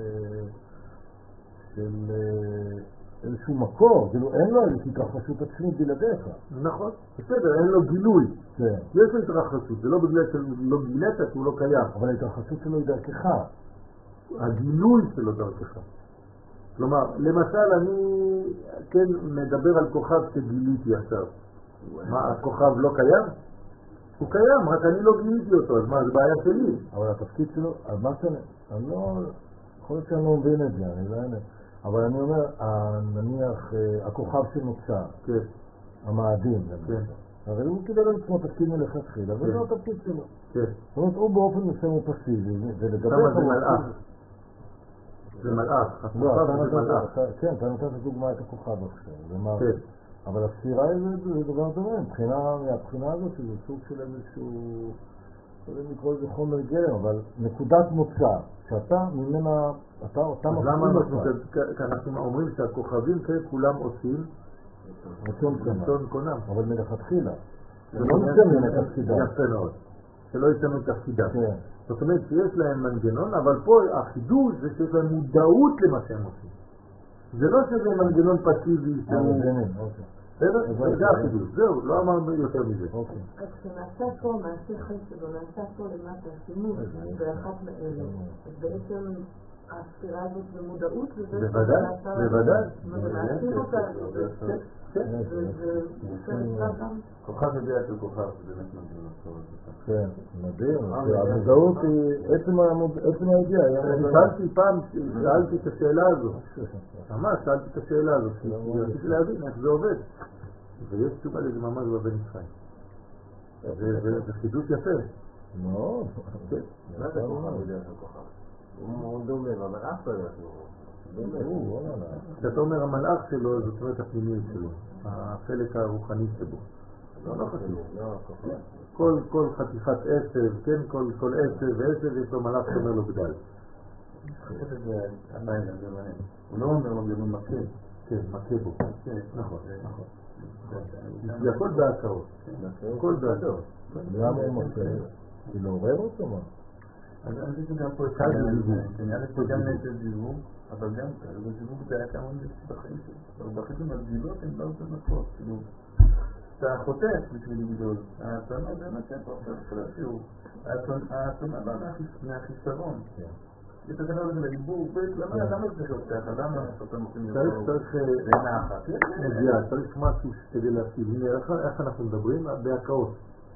B: של איזשהו מקור, כאילו אין לו איזושהי התרחשות עצמית בלעדיך.
A: נכון, בסדר, אין לו גילוי.
B: כן.
A: יש לו התרחשות, זה לא בגלל שלא גילת שהוא לא קיים.
B: אבל ההתרחשות שלו היא דרכך.
A: הגילוי שלו דרכך. כלומר, למשל אני כן מדבר על כוכב שגיליתי עכשיו. מה, הכוכב לא קיים? הוא קיים, רק אני לא גיליתי אותו, אז מה, זה בעיה שלי.
B: אבל התפקיד שלו, אז מה אני לא, יכול להיות שאני לא מבין את זה, אני לא יודע. אבל אני אומר, נניח, הכוכב שנוצר,
A: כן.
B: המאדים,
A: כן.
B: הרי הוא קיבל על עצמו תפקיד מלכתחילה, וזה התפקיד שלו.
A: כן.
B: זאת אומרת, הוא באופן מסוים הוא פסיבי, ולגבי...
A: כמה זה מלאך? זה מלאך,
B: לא,
A: הכוכב זה מלאך.
B: כן, אתה נותן את דוגמה את הכוכב עכשיו.
A: כן.
B: אבל הספירה זה דבר דומה, מהבחינה הזאת שזה סוג של איזשהו, לא יודע אם לקרוא לזה חומר גלם, אבל נקודת מוצא, שאתה ממנה, אתה
A: אז למה אנחנו אומרים שהכוכבים כולם עושים רצון קונם?
B: אבל מלכתחילה. זה לא משנה את תפקידה.
A: יפה מאוד. שלא ישנו את תפקידה.
B: כן.
A: זאת אומרת שיש להם מנגנון, אבל פה החידוש זה שיש להם מודעות למה שהם עושים. זה לא שזה מנגנון פסיבי שהוא... זה החידוש, זהו, לא אמרנו יותר מזה.
C: אז כשנעשה פה מעשה חסד, או נעשה פה למטה שימוש באחת מאלה, אז בעצם הספירה הזאת במודעות וזה...
A: בוודאי, בוודאי.
C: ולהסיר אותה,
D: כוכב יודע של כוכב, זה באמת מדהים.
B: כן, מדהים. המודעות היא עצם הידיעה.
A: שאלתי פעם, שאלתי את השאלה הזו. ממש, שאלתי את השאלה הזו. רציתי להבין איך זה עובד. ויש תשובה לזה ממש בבן ישראל. זה חידוש יפה.
B: מאוד.
D: מה זה כוכב יודע של כוכב? הוא דומה, המלאך לא יודע שהוא...
A: כשאתה אומר המלאך שלו, זאת אומרת הפנימיות שלו. החלק הרוחני שבו. לא חשוב. כל חתיכת עשב, כן, כל עשב ועשב יש לו מלאך שאומר לו גדל.
D: הוא לא אומר לו גדול מכה.
A: כן, מכה בו. נכון, נכון. זה הכל בהכרות. הכל בהכרות.
B: למה הוא מכה? היא לעורר אותו מה?
D: אז אני חושב שגם פה אחד זה גם נטל דיבור, אבל גם בדיבור זה היה כמה בחיים שלי. אבל בחיים הגדילות הן לא יותר נקות, כאילו, אתה חוטף בשביל לגדול, האתונה זה מה שאתה עושה של השיעור, האתונה באה מהחיסרון. יש את הדבר הזה לדיבור, למה זה חושב ככה? למה אתם עושים יותר?
A: צריך משהו כדי להפעיל. איך אנחנו מדברים? בהקאות.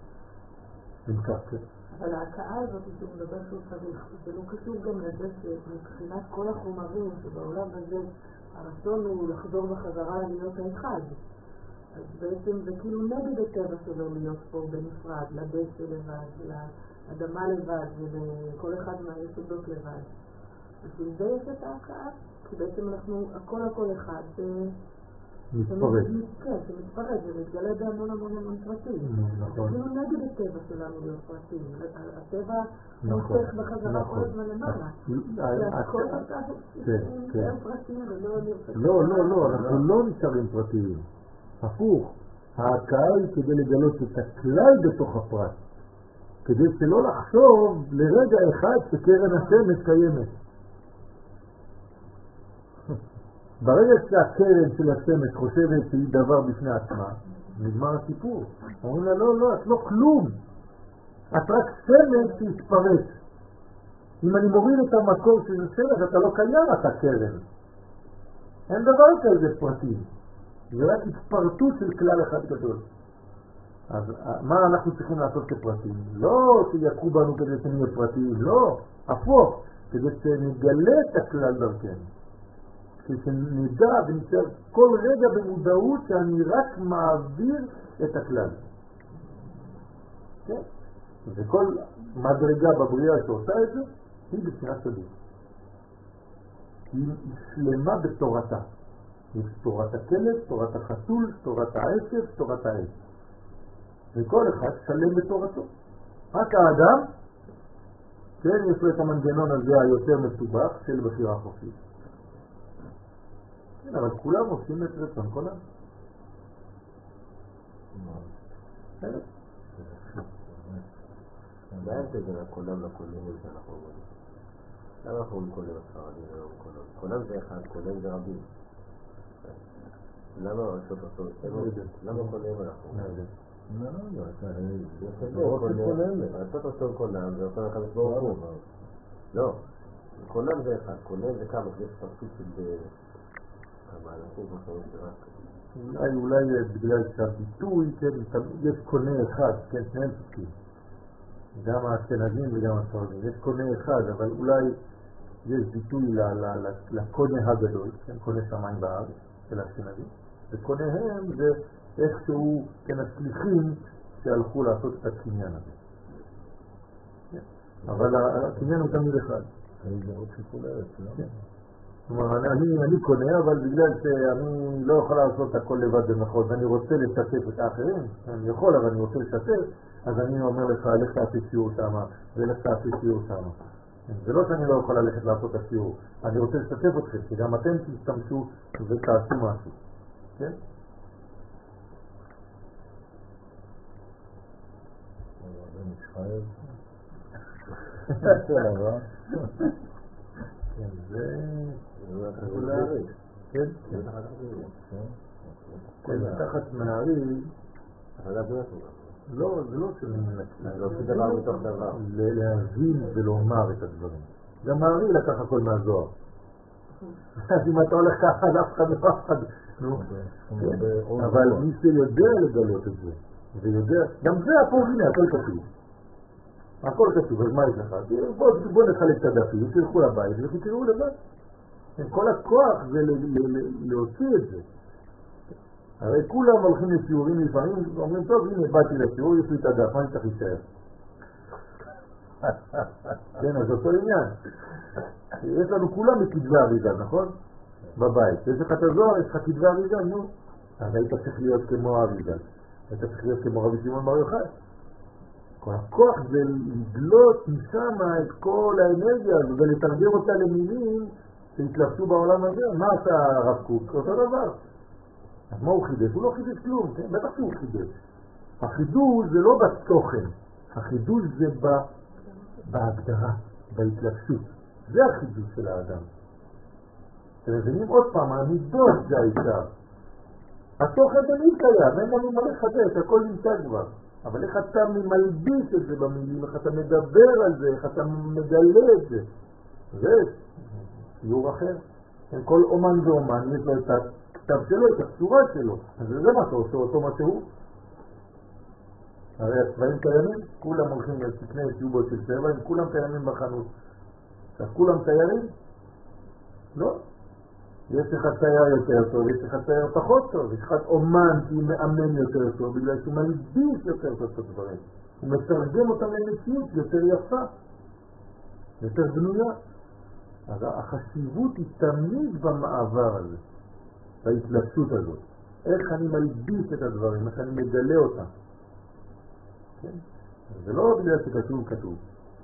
C: אבל ההקאה הזאת שהוא מדבר שהוא צריך, זה לא קשור גם לזה שמבחינת כל החומרים שבעולם הזה הרצון הוא לחזור בחזרה להיות האחד. אז בעצם זה כאילו נגד הטבע שלו להיות פה בנפרד, לדשא לבד, לאדמה לבד ולכל אחד מהיסודות לבד. בשביל זה יש את ההקאה, כי בעצם אנחנו הכל אחד
A: מתפרץ.
C: כן, שמתפרץ ומתגלה בהמון המון פרטים.
A: נכון.
C: כאילו נגד הטבע שלנו להיות פרטים. הטבע נופך בחזרה כל הזמן למעלה. הכל נשאר פרטים ולא נרפק.
A: לא, אנחנו לא נשארים פרטיים. הפוך. ההקאה היא כדי לגלות את הכלל בתוך הפרט. כדי שלא לחשוב לרגע אחד שקרן השמש קיימת. ברגע שהקרן של השמש חושבת שהיא דבר בפני עצמה, נגמר הסיפור. אומרים לה, לא, את לא כלום. את רק שמש שהתפרץ. אם אני מוריד את המקור של השמש, אתה לא קיים, אתה קרן. אין דבר כזה פרטי. זה רק התפרטות של כלל אחד גדול. אז מה אנחנו צריכים לעשות כפרטים? לא שיכו בנו כדי שנהיה פרטיים, לא, הפוך, כדי שנגלה את הכלל דרכנו. כדי שנדע ונצטרך כל רגע במודעות שאני רק מעביר את הכלל. כן? וכל מדרגה בבריאה שעושה את זה, היא בחינת צדיק. היא שלמה בתורתה. יש תורת הכלב, תורת החתול, תורת העשב, תורת העץ. וכל אחד שלם בתורתו. רק האדם, כן, יש לו את המנגנון הזה היותר מסובך של בחירה חופשית. כן, אבל כולם עושים את רצון כולם.
B: מה ההבדל בין הכולם לכוללים שאנחנו אומרים? למה אנחנו אומרים כולם הספרדים ולא כולם? כולם זה אחד, כולם זה רבים. למה רשות עשו את זה? למה כולם אנחנו אומרים? רשות עשו כולם זה עושה לכם סבור חום. לא, כולם זה אחד, כולם זה כמה, זה ספרסית של המהלכים כמו שאומרים שרק.
A: אולי בגלל שהביטוי, כן, יש קונה אחד, כן, שניהם צודקים. גם האשכנזים וגם הספרדים. יש קונה אחד, אבל אולי יש ביטוי לקונה הגדול, כן, קונה שמיים בארץ של האשכנזים. וקוניהם זה איכשהו, כן, השליחים שהלכו לעשות את הקניין הזה. אבל הקניין הוא תמיד אחד.
E: זה עוד שכולרת, לא?
A: כלומר, אני קונה, אבל בגלל שאני לא יכול לעשות את הכל לבד במחוז, אני רוצה לשתף את האחרים, אני יכול, אבל אני רוצה לשתף, אז אני אומר לך, לך תעשי שיעור שם, ולך תעשי שיעור שם. זה לא שאני לא יכול ללכת לעשות את השיעור, אני רוצה לשתף אתכם, שגם אתם תשתמשו ותעשו משהו. כן?
E: זה משחייב.
A: כן, זה... כן, כן, תחת מהרי... לא, זה לא
B: להוציא דבר מתוך דבר.
A: להבין ולומר את הדברים. גם מהרי לקח הכל מהזוהר. אז אם אתה הולך ככה, אף אחד לא אף אחד. אבל מי שיודע לגלות את זה, ויודע... גם זה הפה, הנה, הכל כתוב. הכל כתוב, אז מה יש לך? בוא נחלק את הדפים, תלכו לבית ותקראו לבד. כל הכוח זה להוציא את זה. הרי כולם הולכים לשיעורים לפעמים, אומרים, טוב, הנה, באתי לשיעור, יש לי את הדף, מה אני צריך להישאר? כן, אז אותו עניין. יש לנו כולם בכתבי אריזה, נכון? בבית. יש לך את הזוהר, יש לך כתבי אריזה, נו. אז היית צריך להיות כמו אריזה. היית צריך להיות כמו רבי שמעון בר יוחאי. כל הכוח זה לגלות משם את כל האנרגיה הזו ולתרגם אותה למילים שהתלבשו בעולם הזה. מה עשה הרב קוק? אותו דבר. אז מה הוא חידש? הוא לא חידש כלום, כן? בטח שהוא חידש. החידוש זה לא בתוכן, החידוש זה בהגדרה, בהתלבשות. זה החידוש של האדם. אתם מבינים עוד פעם, המידות זה העיקר. התוכן תמיד קיים, אין לנו מה לחדש, הכל נמצא כבר. אבל איך אתה מלביש את זה במילים, איך אתה מדבר על זה, איך אתה מגלה את זה. זה שיעור אחר. כל אומן ואומן יש לו את הכתב שלו, את הצורה שלו. אז זה מה שעושה אותו מה שהוא. הרי הצבעים קיימים, כולם הולכים לתקני סיובות של צבע, הם כולם קיימים בחנות. אז כולם תיירים? לא. יש לך צייר יותר טוב, יש לך צייר פחות טוב, יש לך אומן שהוא מאמן יותר טוב, בגלל שהוא מלביש יותר טוב את הדברים. הוא מתרגם אותם למציאות יותר יפה, יותר בנויה. אז החשיבות היא תמיד במעבר הזה, בהתלבשות הזאת. איך אני מלביש את הדברים, איך אני מגלה אותם. כן? זה לא בגלל שכתוב כתוב.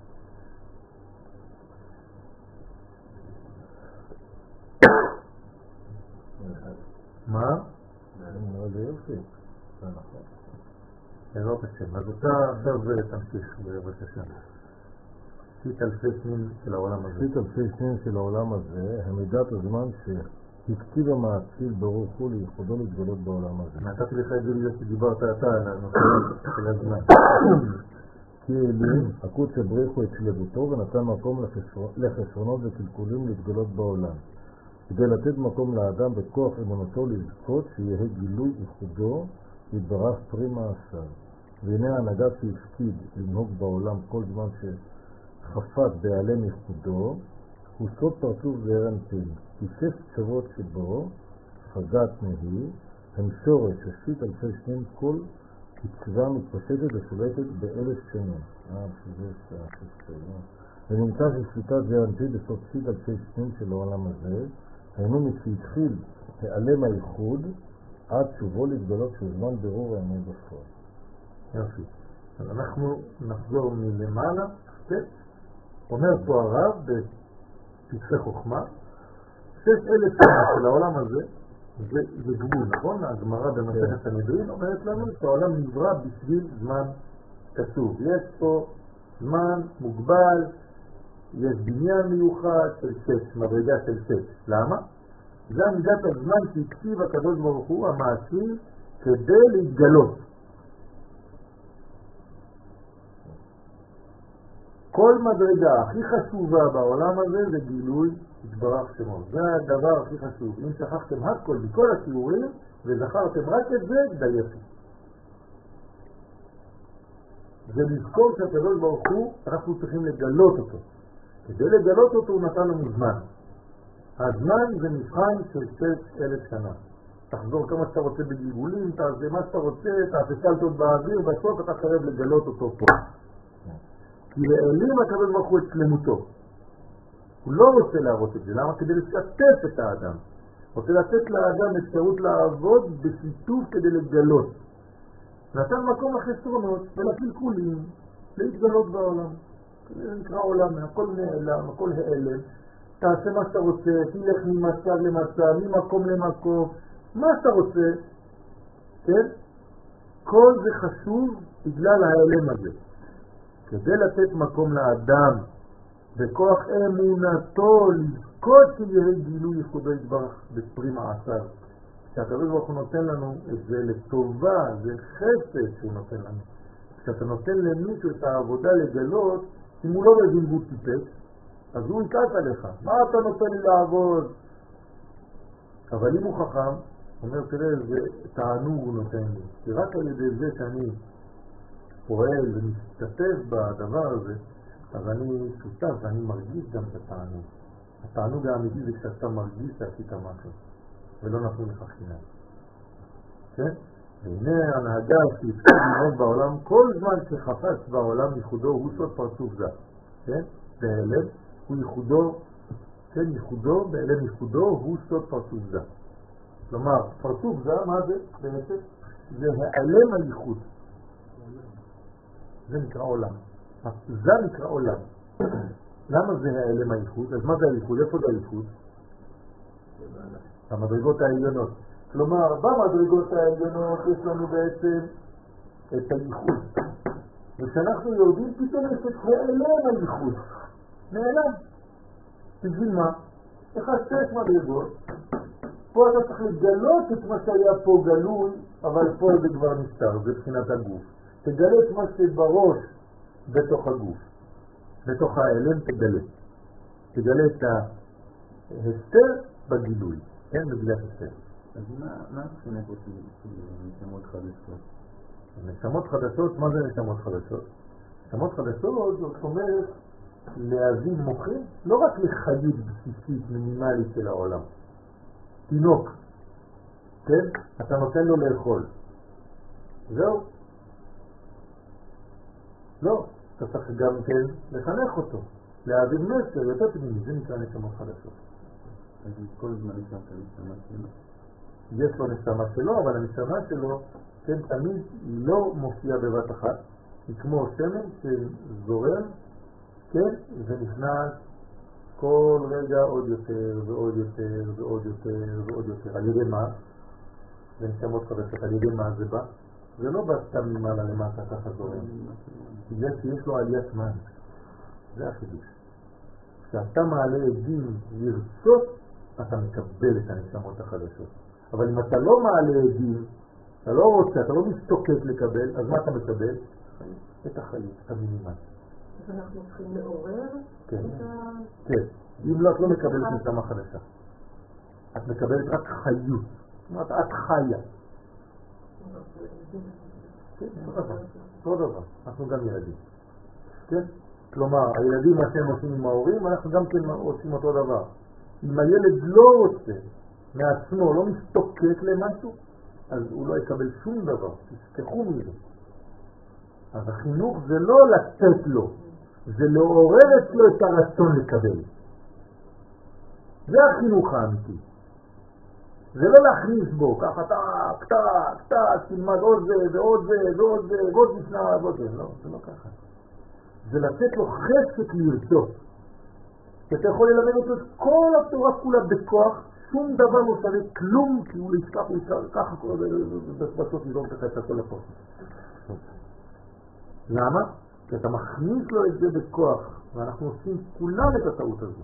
A: מה?
E: זה יופי. זה נכון.
A: בעזרת השם. אז אתה עכשיו תמשיך בבקשה. שית אלפי שנים של העולם הזה.
E: שית אלפי שנים של העולם הזה, המידת הזמן שהקציב המעציל ברוך הוא לייחודו להתגלות בעולם הזה.
A: נתתי לך את זה בגלל שדיברת אתה על הנושא של הזמן.
E: כי אלים, הקודש הבריחו את שלבותו ונתן מקום לחסרונות וקלקולים להתגלות בעולם. כדי לתת מקום לאדם בכוח אמונתו לזכות שיהיה גילוי ייחודו יתברך פרי מעשיו. והנה ההנהגה שהפקיד לנהוג בעולם כל זמן שחפת בעלם ייחודו, הוא סוד פרצוף זעיר אנפין, כי 6 קצוות שבו, חזת נהי, הם שורש 6,000 שנים, כל קצבה מתפשטת ושולטת ב1,000 שנים. שזה ונמצא ששליטת זעיר אנפין בסוף 6,000 שנים של העולם הזה, היינו משהתחיל העלם הייחוד, עד שובו להתגלות של זמן בירור האמת בפועל.
A: יופי. אז אנחנו נחזור מלמעלה, אומר פה הרב בפסקי חוכמה, 6,000 שנה של העולם הזה, זה גבול, נכון? הגמרא במסכת סנהדרין אומרת לנו שהעולם נברא בשביל זמן קצוב. יש פה זמן מוגבל, יש בניין מיוחד של 6, מדרגה של 6. למה? זה מידת הזמן שהקציב הקדוש ברוך הוא המעשי כדי להתגלות. כל מדרגה הכי חשובה בעולם הזה זה גילוי יתברך שמו. זה הדבר הכי חשוב. אם שכחתם הכל בכל השיעורים וזכרתם רק את זה, דייפי. זה לזכור שהקדוש ברוך הוא, אנחנו צריכים לגלות אותו. כדי לגלות אותו הוא נתן לנו זמן. הזמן זה מבחן של 6,000 שנה. תחזור כמה שאתה רוצה בגלגולים, תעשה מה שאתה רוצה, תעשה סלטות באוויר, בסוף אתה חייב לגלות אותו פה. כי להעלים הקדוש ברוך הוא את שלמותו. הוא לא רוצה להראות את זה. למה? כדי לשתף את האדם. רוצה לתת לאדם אפשרות לעבוד בשיתוף כדי לגלות. נתן מקום לחסרונות ולקלקולים, להתגלות בעולם. זה נקרא עולם, הכל נעלם, הכל העלם. תעשה מה שאתה רוצה, תלך ממצב למצב, ממקום למקום, מה שאתה רוצה, כן? כל זה חשוב בגלל ההעלם הזה. כדי לתת מקום לאדם, בכוח אמונתו, לזכות שיהיה גילוי ייחודו יתברך בפרי מעשיו. כשהקדוש ברוך הוא נותן לנו את זה לטובה, זה חסד שהוא נותן לנו. כשאתה נותן למישהו את העבודה לגלות, אם הוא לא מבין והוא טיפש, אז הוא יקעת עליך. מה אתה נותן לי לעבוד? אבל אם הוא חכם, אומר, תראה, זה תענוג הוא נותן לי. כי רק על ידי זה שאני פועל ומשתתף בדבר הזה, אז אני שותף ואני מרגיש גם את התענוג. התענוג האמיתי זה כשאתה מרגיש שעשית משהו, ולא נתנו לך חינם. כן? והנה הנהגה שהפקיד לנהוג בעולם, כל זמן שחפץ בעולם ייחודו הוא סוד פרצוף זה. כן? בהעלם הוא ייחודו, כן, ייחודו, בהעלם ייחודו הוא סוד פרצוף זה. כלומר, פרצוף זה, מה זה? בעצם זה העלם הייחוד. זה נקרא עולם. זה נקרא עולם. למה זה העלם הייחוד? אז מה זה הייחוד? איפה זה הייחוד? המדרגות העליונות. כלומר, במדרגות העליונות יש לנו בעצם את הייחוד. וכשאנחנו יורדים פתאום יש את העלם הייחוד. נעלם. בשביל מה? יש 6 מדרגות. פה אתה צריך לגלות את מה שהיה פה גלוי, אבל פה זה כבר נסתר, זה בחינת הגוף. תגלה את מה שבראש בתוך הגוף. בתוך העלם תגלה. תגלה את ההסתר בגילוי. כן, בגלל הסתר.
D: אז מה הבחינה פה של נשמות חדשות?
A: נשמות חדשות, מה זה נשמות חדשות? נשמות חדשות זאת אומרת להביא מוחים, לא רק לחיות בסיסית מינימלית של העולם. תינוק, כן? אתה נותן לו לאכול. זהו. לא, אתה צריך גם כן לחנך אותו, להעביר מסר יותר פנימי, זה נקרא נשמות חדשות.
D: אז כל זמן נשמע את הנשמה שלו.
A: יש לו נשמה שלו, אבל הנשמה שלו, כן, תמיד לא מופיע בבת אחת, היא כמו שמן שזורם, כן, ונכנס כל רגע עוד יותר ועוד יותר ועוד יותר ועוד יותר. על ידי מה? זה נשמות חדשות. על ידי מה זה בא? זה לא בא סתם ממעלה למטה ככה זורם. בגלל שיש לו עליית מן. זה החידוש. כשאתה מעלה עדים לרצות, אתה מקבל את הנשמות החדשות. אבל אם אתה לא מעלה עדים, אתה לא רוצה, אתה לא מסתוקק לקבל, אז מה אתה מקבל? את החיים, את המינימל.
C: אז אנחנו צריכים לעורר את ה...
A: כן. אם לא, את לא מקבלת נשמה חדשה. את מקבלת רק חיות. זאת אומרת, את חיה. כן, אותו דבר, אנחנו גם ילדים. כן? כלומר, הילדים מה שהם עושים עם ההורים, אנחנו גם כן עושים אותו דבר. אם הילד לא רוצה מעצמו, לא מסתוקק למשהו, אז הוא לא יקבל שום דבר, תשכחו מזה. אז החינוך זה לא לתת לו, זה לעורר אצלו את הרצון לקבל. זה החינוך האמיתי. זה לא להכניס בו, ככה טק, תלמד עוד זה ועוד זה ועוד זה ועוד משנה ועוד זה. לא, זה לא ככה. זה לתת לו חשק לרצות. אתה יכול ללמד אותו את כל התורה כולה בכוח, שום דבר לא שווה כלום, כי הוא ישכח ככה בסוף יזרום ככה את הכל לפה. למה? כי אתה מכניס לו את זה בכוח, ואנחנו עושים כולם את הטעות הזו.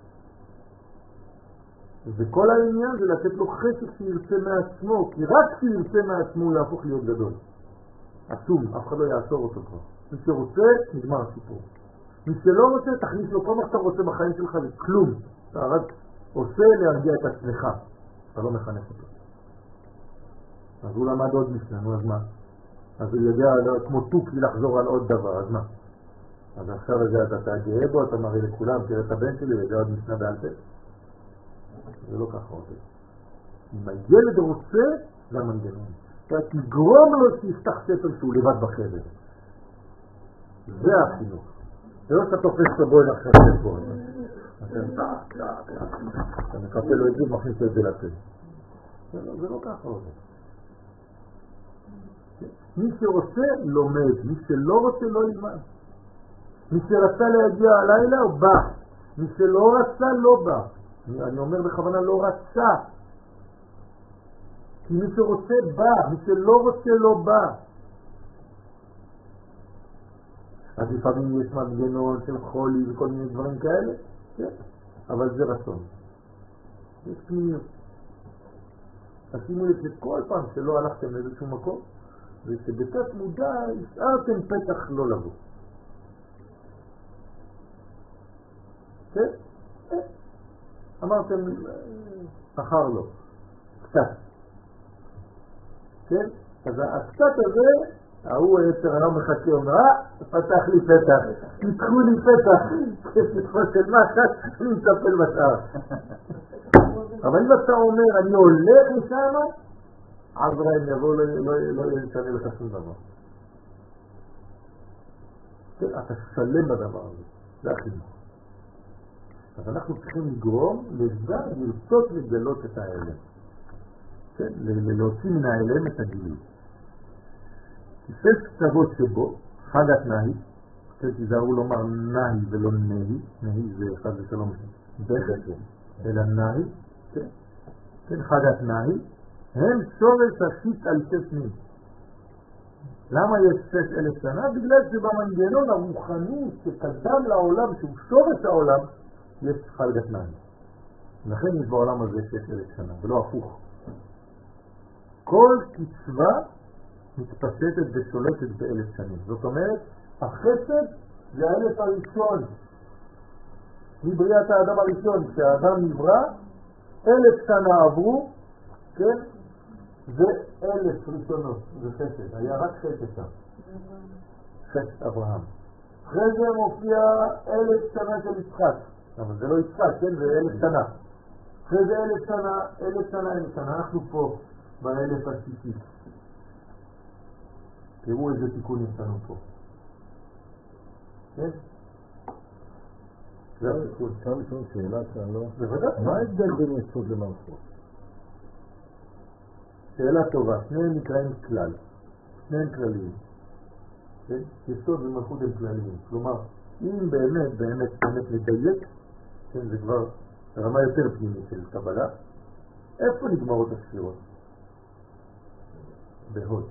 A: וכל העניין זה לתת לו חשק שירצה מעצמו, כי רק שירצה מעצמו הוא יהפוך להיות גדול. עצום, אף אחד לא יעצור אותו כבר. מי שרוצה, נגמר הסיפור. מי שלא רוצה, תכניס לו כל מה שאתה רוצה בחיים שלך, זה כלום. אתה רק עושה להרגיע את עצמך, אתה לא מחנך אותו. אז הוא למד עוד משנה, נו אז מה? אז הוא יודע כמו תוקי לחזור על עוד דבר, אז מה? אז עכשיו אתה גאה בו, אתה מראה לכולם, תראה את הבן שלי וזה עוד משנה בעל פה. זה לא ככה עובד. אם הילד רוצה, זה המנגנון. אתה תגרום לו שיפתח ספר שהוא לבד בחדר. זה החינוך. זה לא שאתה תופס את הבוי לחשב פה. אתה מקפל לו את זה ומכניס את זה לפה. זה לא ככה עובד. מי שרוצה לומד, מי שלא רוצה לא ילמד. מי שרצה להגיע הלילה הוא בא, מי שלא רצה לא בא. אני אומר בכוונה לא רצה, כי מי שרוצה בא, מי שלא רוצה לא בא. אז לפעמים יש מנגנון של חולי וכל מיני דברים כאלה, כן, אבל זה רצון. יש פנימיות. תשימו לב שכל פעם שלא הלכתם לאיזשהו מקום, ושבתת מודע השארתם פתח לא לבוא. כן? אמרתם, אחר לא. קצת. כן? אז הקצת הזה, ההוא היצר היום מחכה, אומר, פתח לי פתח, תתחו לי פתח, תתחו של מחת, אני מטפל בשאר. אבל אם אתה אומר, אני הולך משם, עזראים יבוא, לא ישנה לך שום דבר. כן, אתה שלם בדבר הזה, זה החינוך. אז אנחנו צריכים לגרום לזה לרצות לגלות את האלם. כן, להוציא מן האלם את הגילוי. שש קצוות שבו, חג התנאי, תיזהרו לומר נאי ולא נהי, נהי זה חג ושלום בכת, אלא נאי, כן, חג התנאי, הם שורש השיט על שנים. למה יש 6,000 שנה? בגלל שבמנגנון הרוחני שקדם לעולם, שהוא שורש העולם, יש חג התנאי. לכן יש בעולם הזה 6,000 שנה, ולא הפוך. כל קצבה מתפשטת ושולטת ב1,000 שנים. זאת אומרת, החסד זה 1,000 הראשון. מבריאת האדם הראשון, כשהאדם נברא, 1,000 שנה עברו, כן? זה 1,000 ראשונות, זה חסד. היה רק חסד שם. חסד אברהם. אחרי זה מופיע 1,000 שנה של יצחק. אבל זה לא יצחק, כן? זה 1,000 שנה. אחרי זה 1,000 שנה, 1,000 שנה, 1,000 שנה. אנחנו פה, ב1,000 השישי. תראו איזה תיקון נמצאנו פה. כן? זה התיקון.
E: אפשר לשאול שאלה כאן, לא?
A: בוודאי.
E: מה ההבדל בין יסוד למלכות?
A: שאלה טובה. שניהם נקראים כלל. שניהם כלליים. כן? יסוד ומלכות הם כלליים. כלומר, אם באמת לדייק, כן, זה כבר רמה יותר פנימית של קבלה, איפה נגמרות הספירות? בהוד.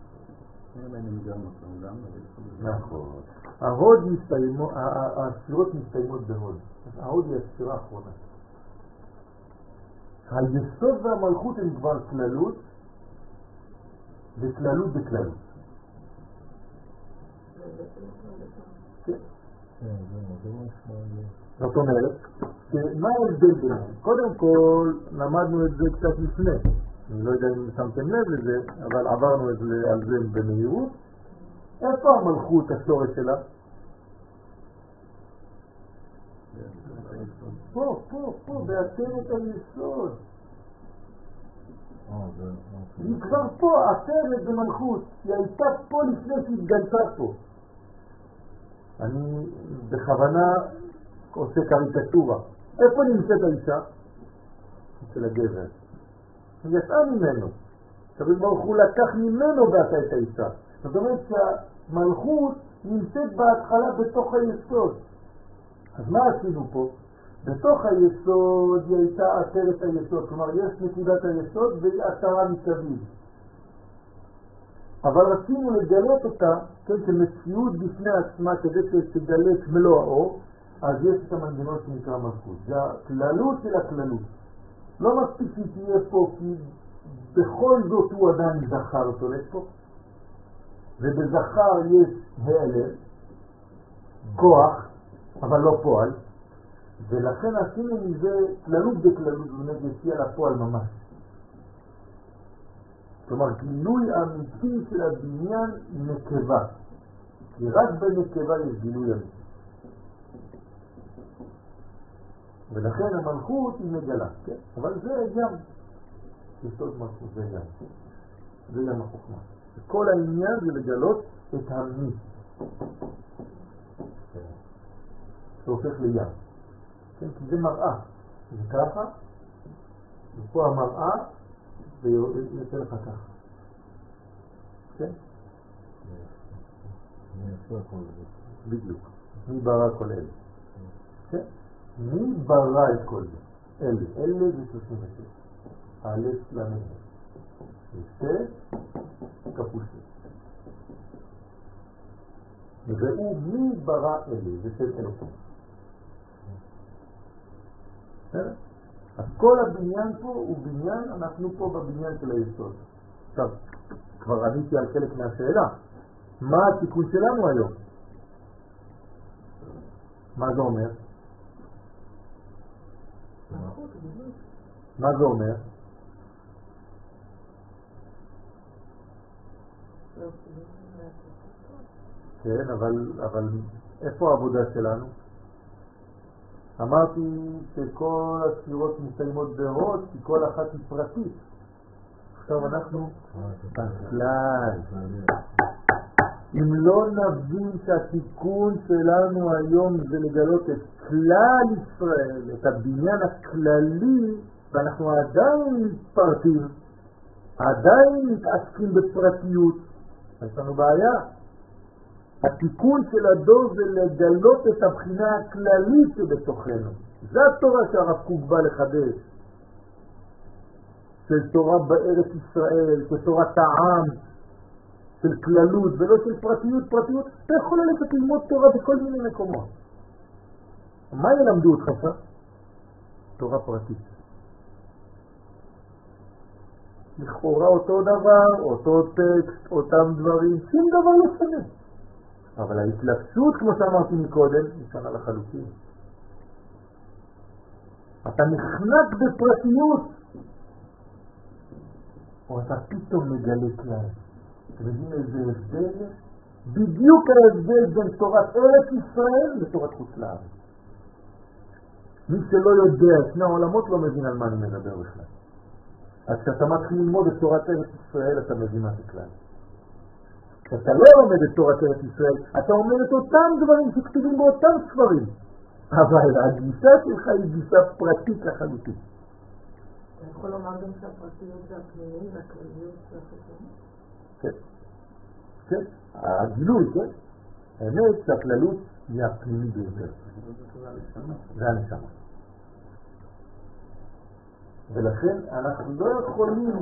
A: נכון. ההוד מסתיימות, הספירות מסתיימות בהוד. ההוד היא הספירה האחרונה. היסוד והמלכות הם כבר כללות, וכללות בכללות. כן. זאת אומרת, מה ההבדל ביניהם? קודם כל, למדנו את זה קצת לפני. אני לא יודע אם שמתם לב לזה, אבל עברנו על זה במהירות. איפה המלכות השורש שלה? פה, בעטרת היסוד. היא כבר פה, עטרת במלכות. היא הייתה פה לפני שהתגלתה פה. אני בכוונה עושה קריקטורה. איפה נמצאת האישה? אצל הגבר. היא יצאה ממנו. הקדוש ברוך הוא לקח ממנו ועשה את האישה. זאת אומרת שהמלכות נמצאת בהתחלה בתוך היסוד. אז מה עשינו פה? בתוך היסוד היא הייתה עטרת היסוד. כלומר, יש נקודת היסוד והיא עטרה מסביב. אבל רצינו לגלות אותה, כן, כמציאות בפני עצמה, כדי שתגלה את מלוא האור, אז יש את המנגנון שנקרא מלכות. זה הכללות של הכללות. לא מספיק שהיא תהיה פה, כי בכל זאת הוא עדיין זכר שולט פה, ובזכר יש העלם, כוח, אבל לא פועל, ולכן עשינו מזה כללות בכללות, ונגיד יציאה לפועל ממש. כלומר, גילוי אמיתי של הבניין נקבה, כי רק בנקבה יש גילוי אמיתי. ולכן המלכות היא מגלה, כן? אבל זה גם יסוד מלכות, זה גם החוכמה. כל העניין זה לגלות את המי שהופך לים, כן? כי זה מראה, זה ככה, ופה המראה ויוצא לך ככה, כן? בדיוק, מי ברא כל אלה, כן? מי ברא את כל זה? אלה זה 36. א' למד. שתי כפוסים. והוא מי ברא אלה, זה של אלה. אז כל הבניין פה הוא בניין, אנחנו פה בבניין של היסוד. עכשיו, כבר עניתי על חלק מהשאלה. מה התיקון שלנו היום? מה זה אומר? מה זה אומר? כן, אבל איפה העבודה שלנו? אמרתי שכל הספירות מסיימות בהוד, כי כל אחת היא פרטית. עכשיו אנחנו בכלל. אם לא נבין שהתיקון שלנו היום זה לגלות את כלל ישראל, את הבניין הכללי, ואנחנו עדיין מתפרטים, עדיין מתעסקים בפרטיות, יש לנו בעיה. התיקון של הדור זה לגלות את הבחינה הכללית שבתוכנו. זה התורה שהרב קוק בא לחדש. של תורה בארץ ישראל, של תורת העם, של כללות ולא של פרטיות. פרטיות, אתה יכול ללכת ללמוד תורה בכל מיני מקומות. מה ילמדו אותך שם? תורה פרטית. לכאורה אותו דבר, אותו טקסט, אותם דברים, שום דבר לא שונה. אבל ההתלבשות, כמו שאמרתי מקודם, היא שונה לחלוטין. אתה נחנק בפרטיות, או אתה פתאום מגלה כלל. אתם יודעים איזה הבדל? בדיוק ההבדל בין תורת ארץ ישראל לתורת חוץ לארץ. מי שלא יודע שני העולמות לא מבין על מה אני מדבר בכלל. אז כשאתה מתחיל ללמוד את תורת ארץ ישראל, אתה מבין מה זה כלל. כשאתה לא לומד את תורת ארץ ישראל, אתה אומר את אותם דברים שכתובים באותם ספרים. אבל הגישה שלך היא גישה פרטית לחלוטין.
C: אתה יכול לומר גם שהפרטיות זה הפנימי והכלליות זה החיצוני?
A: כן. כן. הגילוי, כן. האמת שהכללות היא הפנימי ביותר. זה הנשמה. ולכן אנחנו לא יכולים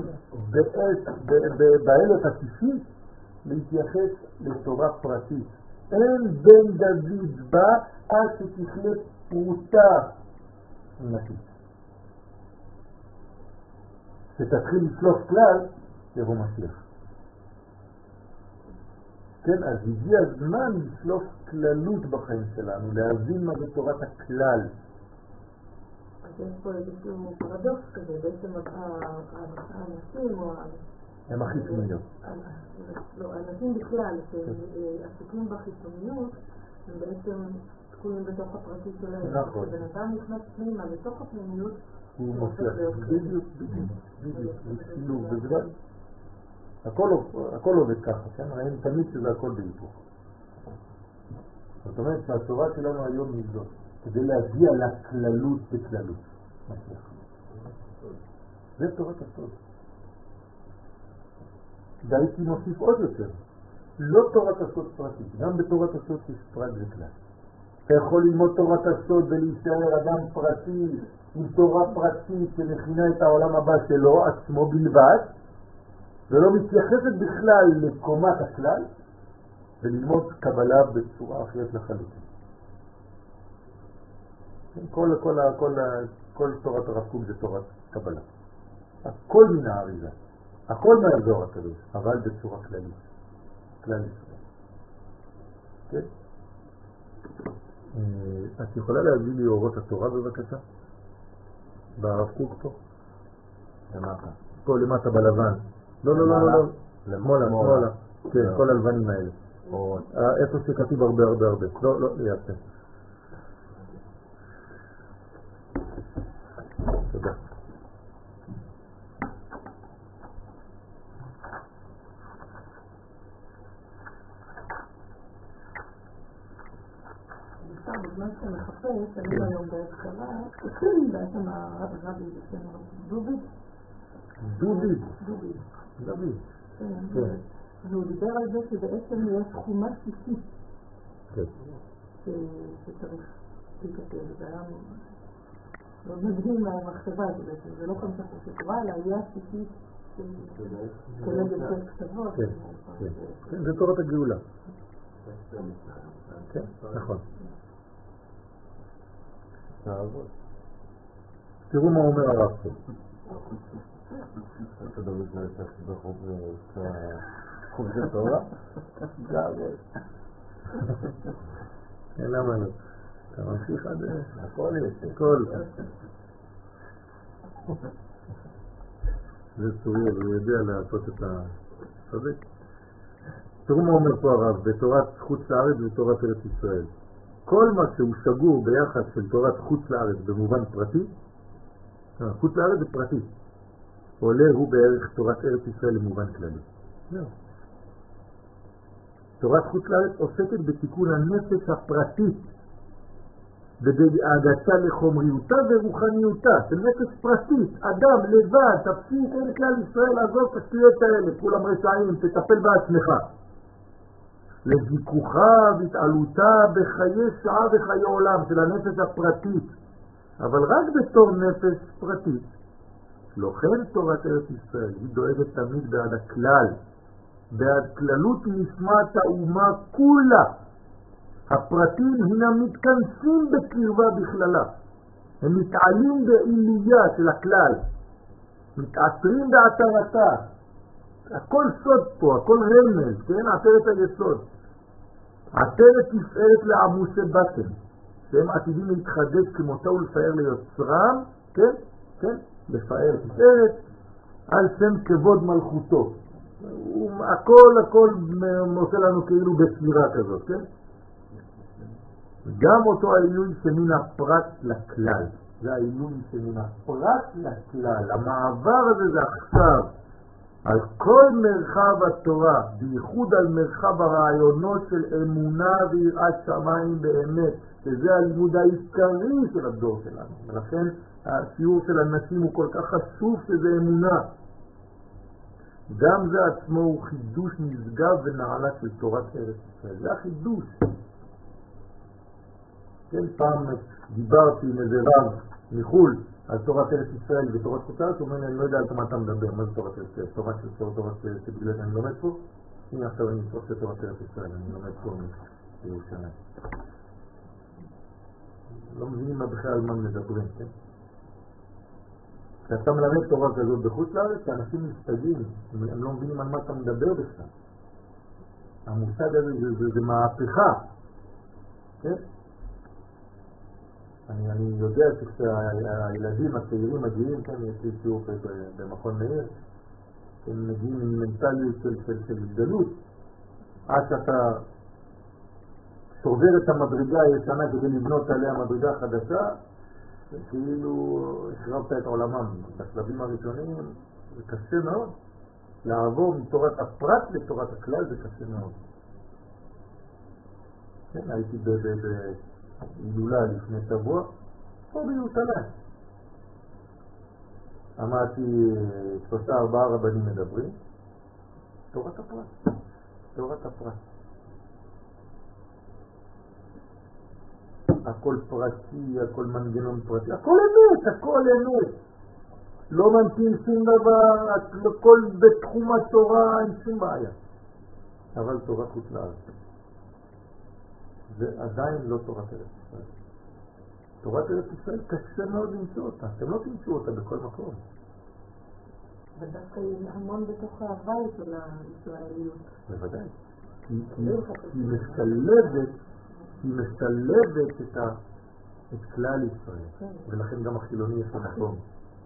A: באלף השישי להתייחס לתורה פרטית. אין בן דוד בא עד שתכלה פרוטה נתית. שתתחיל לשלוף כלל, יבוא משיח. כן, אז הגיע הזמן לשלוף כללות בחיים שלנו, להבין מה זה תורת הכלל.
C: אז שיש פה איזשהו פרדוקס כזה, בעצם האנשים או...
A: הם החיצוניות.
C: לא, האנשים בכלל שעסוקים בחיצוניות, הם בעצם תקועים בתוך הפרטית שלהם.
A: נכון.
C: כשבן אדם נכנס פנימה בתוך הפנימיות,
A: הוא מופיע. בדיוק. בשילוב, בגלל. הכל עובד ככה, כן? ראינו תמיד שזה הכל בהיפוך. זאת אומרת שהתורה שלנו היום היא זאת, כדי להגיע לכללות בכללות. זה תורת הסוד. והייתי מוסיף עוד יותר. לא תורת הסוד פרטית, גם בתורת הסוד יש פרט וכלל. אתה יכול ללמוד תורת הסוד ולהישאר אדם פרטי עם תורה פרטית שמכינה את העולם הבא שלו, עצמו בלבד, ולא מתייחסת בכלל לקומת הכלל, וללמוד קבלה בצורה אחרת לחלוטין. כל תורת הרב קוק זה תורת קבלה. הכל מן האריזה, הכל מהאזור הקדוש, אבל בצורה כללית. כלל ישראל. כן? את יכולה להביא לי אורות התורה בבקשה? ברב קוק פה?
B: למטה.
A: פה למטה בלבן. לא. למעלה. כן, כל הלבנים האלה. איפה שכתוב הרבה. לא, יפה. תודה.
C: בזמן שאתה מחפש, אני היום בהתחלה, בעצם הרבי בשם דוביד. והוא דיבר על זה שבעצם יש תחומה שישית שצריך להיכתב. זה היה מאוד מדהים מהמחשבה הזאת בעצם. זה לא חמשה שתורה, אלא היה שישית כנגד של כתבות.
A: כן, זה תורת הגאולה. כן, נכון. תראו מה אומר הרב פה.
B: אתה דוד לא יצא בחוב זה תורה?
A: למה לא? אתה ממשיך עד
B: הכל יש.
A: הכל. זה צורי, הוא יודע לעשות את הצודק. תראו מה אומר פה הרב, בתורת חוץ לארץ ובתורת ארץ ישראל. כל מה שהוא סגור ביחס של תורת חוץ לארץ במובן פרטי, חוץ לארץ זה פרטי, עולה הוא בערך תורת ארץ ישראל למובן כללי. תורת חוץ לארץ עוסקת בתיקון הנפש הפרטית, בדאגתה לחומריותה ורוחניותה, של נפש פרטית, אדם לבד, תפסיק אין כלל ישראל, עזוב תשתיות האלה, כולם רשעים, תטפל בעצמך. לזיכוכה והתעלותה בחיי שעה וחיי עולם של הנפש הפרטית, אבל רק בתור נפש פרטית. לא כן תורת ארץ ישראל, היא דואגת תמיד בעד הכלל, בעד כללות נשמת האומה כולה. הפרטים הינם מתכנסים בקרבה בכללה, הם מתעלים בעילויה של הכלל, מתעטרים בעטרתה. הכל סוד פה, הכל רמז, כן? עטרת היסוד. עטרת תפארת לעמוסי בטן, שהם עתידים להתחדש כמותה ולפאר ליוצרם, כן? כן? לפאר תפארת על שם כבוד מלכותו. הכל עושה לנו כאילו בספירה כזאת, כן? גם אותו העילוי שמן הפרט לכלל. זה העילוי שמן הפרט לכלל. המעבר הזה זה עכשיו. על כל מרחב התורה, בייחוד על מרחב הרעיונות של אמונה ויראת שמיים באמת, שזה הלימוד העיקרי של הדור שלנו. ולכן השיעור של הנשים הוא כל כך חשוב שזה אמונה. גם זה עצמו הוא חידוש נשגב ונעלה של תורת ארץ ישראל. זה החידוש. כן, פעם דיברתי עם איזה רב מחול על תורת ארץ ישראל ותורת חוץ לארץ, הוא אומר לי, אני לא יודע על מה אתה מדבר, מה זה תורת ארץ ישראל? תורת שבגלל אני לומד פה? הנה עכשיו אני מתרוך של תורת ארץ ישראל, אני לומד פה מירושלים. לא מבינים מה בכלל על מה מדברים, כן? כשאתה מלמד תורה כזאת בחוץ לארץ, האנשים מסתגעים, הם לא מבינים על מה אתה מדבר בכלל. המושג הזה זה מהפכה, כן? אני יודע שכשהילדים הצעירים מגיעים, כן, יש לי שיעור במכון מאיר, הם מגיעים עם מנטליות של גדלות, עד שאתה שובר את המדרגה הישנה כדי לבנות עליה מדרגה חדשה, כאילו החרבת את עולמם. בשלבים הראשונים זה קשה מאוד. לעבור מתורת הפרט לתורת הכלל זה קשה מאוד. כן, הייתי בהילולה לפני שבוע, פה בירושלים. אמרתי 3-4 רבנים מדברים, תורת הפרט, תורת הפרט. הכל פרטי, הכל מנגנון פרטי, הכל אמת, הכל אמת. לא מנתין שום דבר, הכל בתחום התורה, אין שום בעיה. אבל תורה חוץ לארץ. זה עדיין לא תורת ארץ ישראל. תורת ארץ ישראל קשה מאוד למצוא אותה. אתם לא תמצאו אותה בכל מקום.
C: ודווקא יש המון בתוך ההווי של הישראליות.
A: בוודאי. היא משלבת את כלל ישראל. ולכן גם החילוני יש מקום.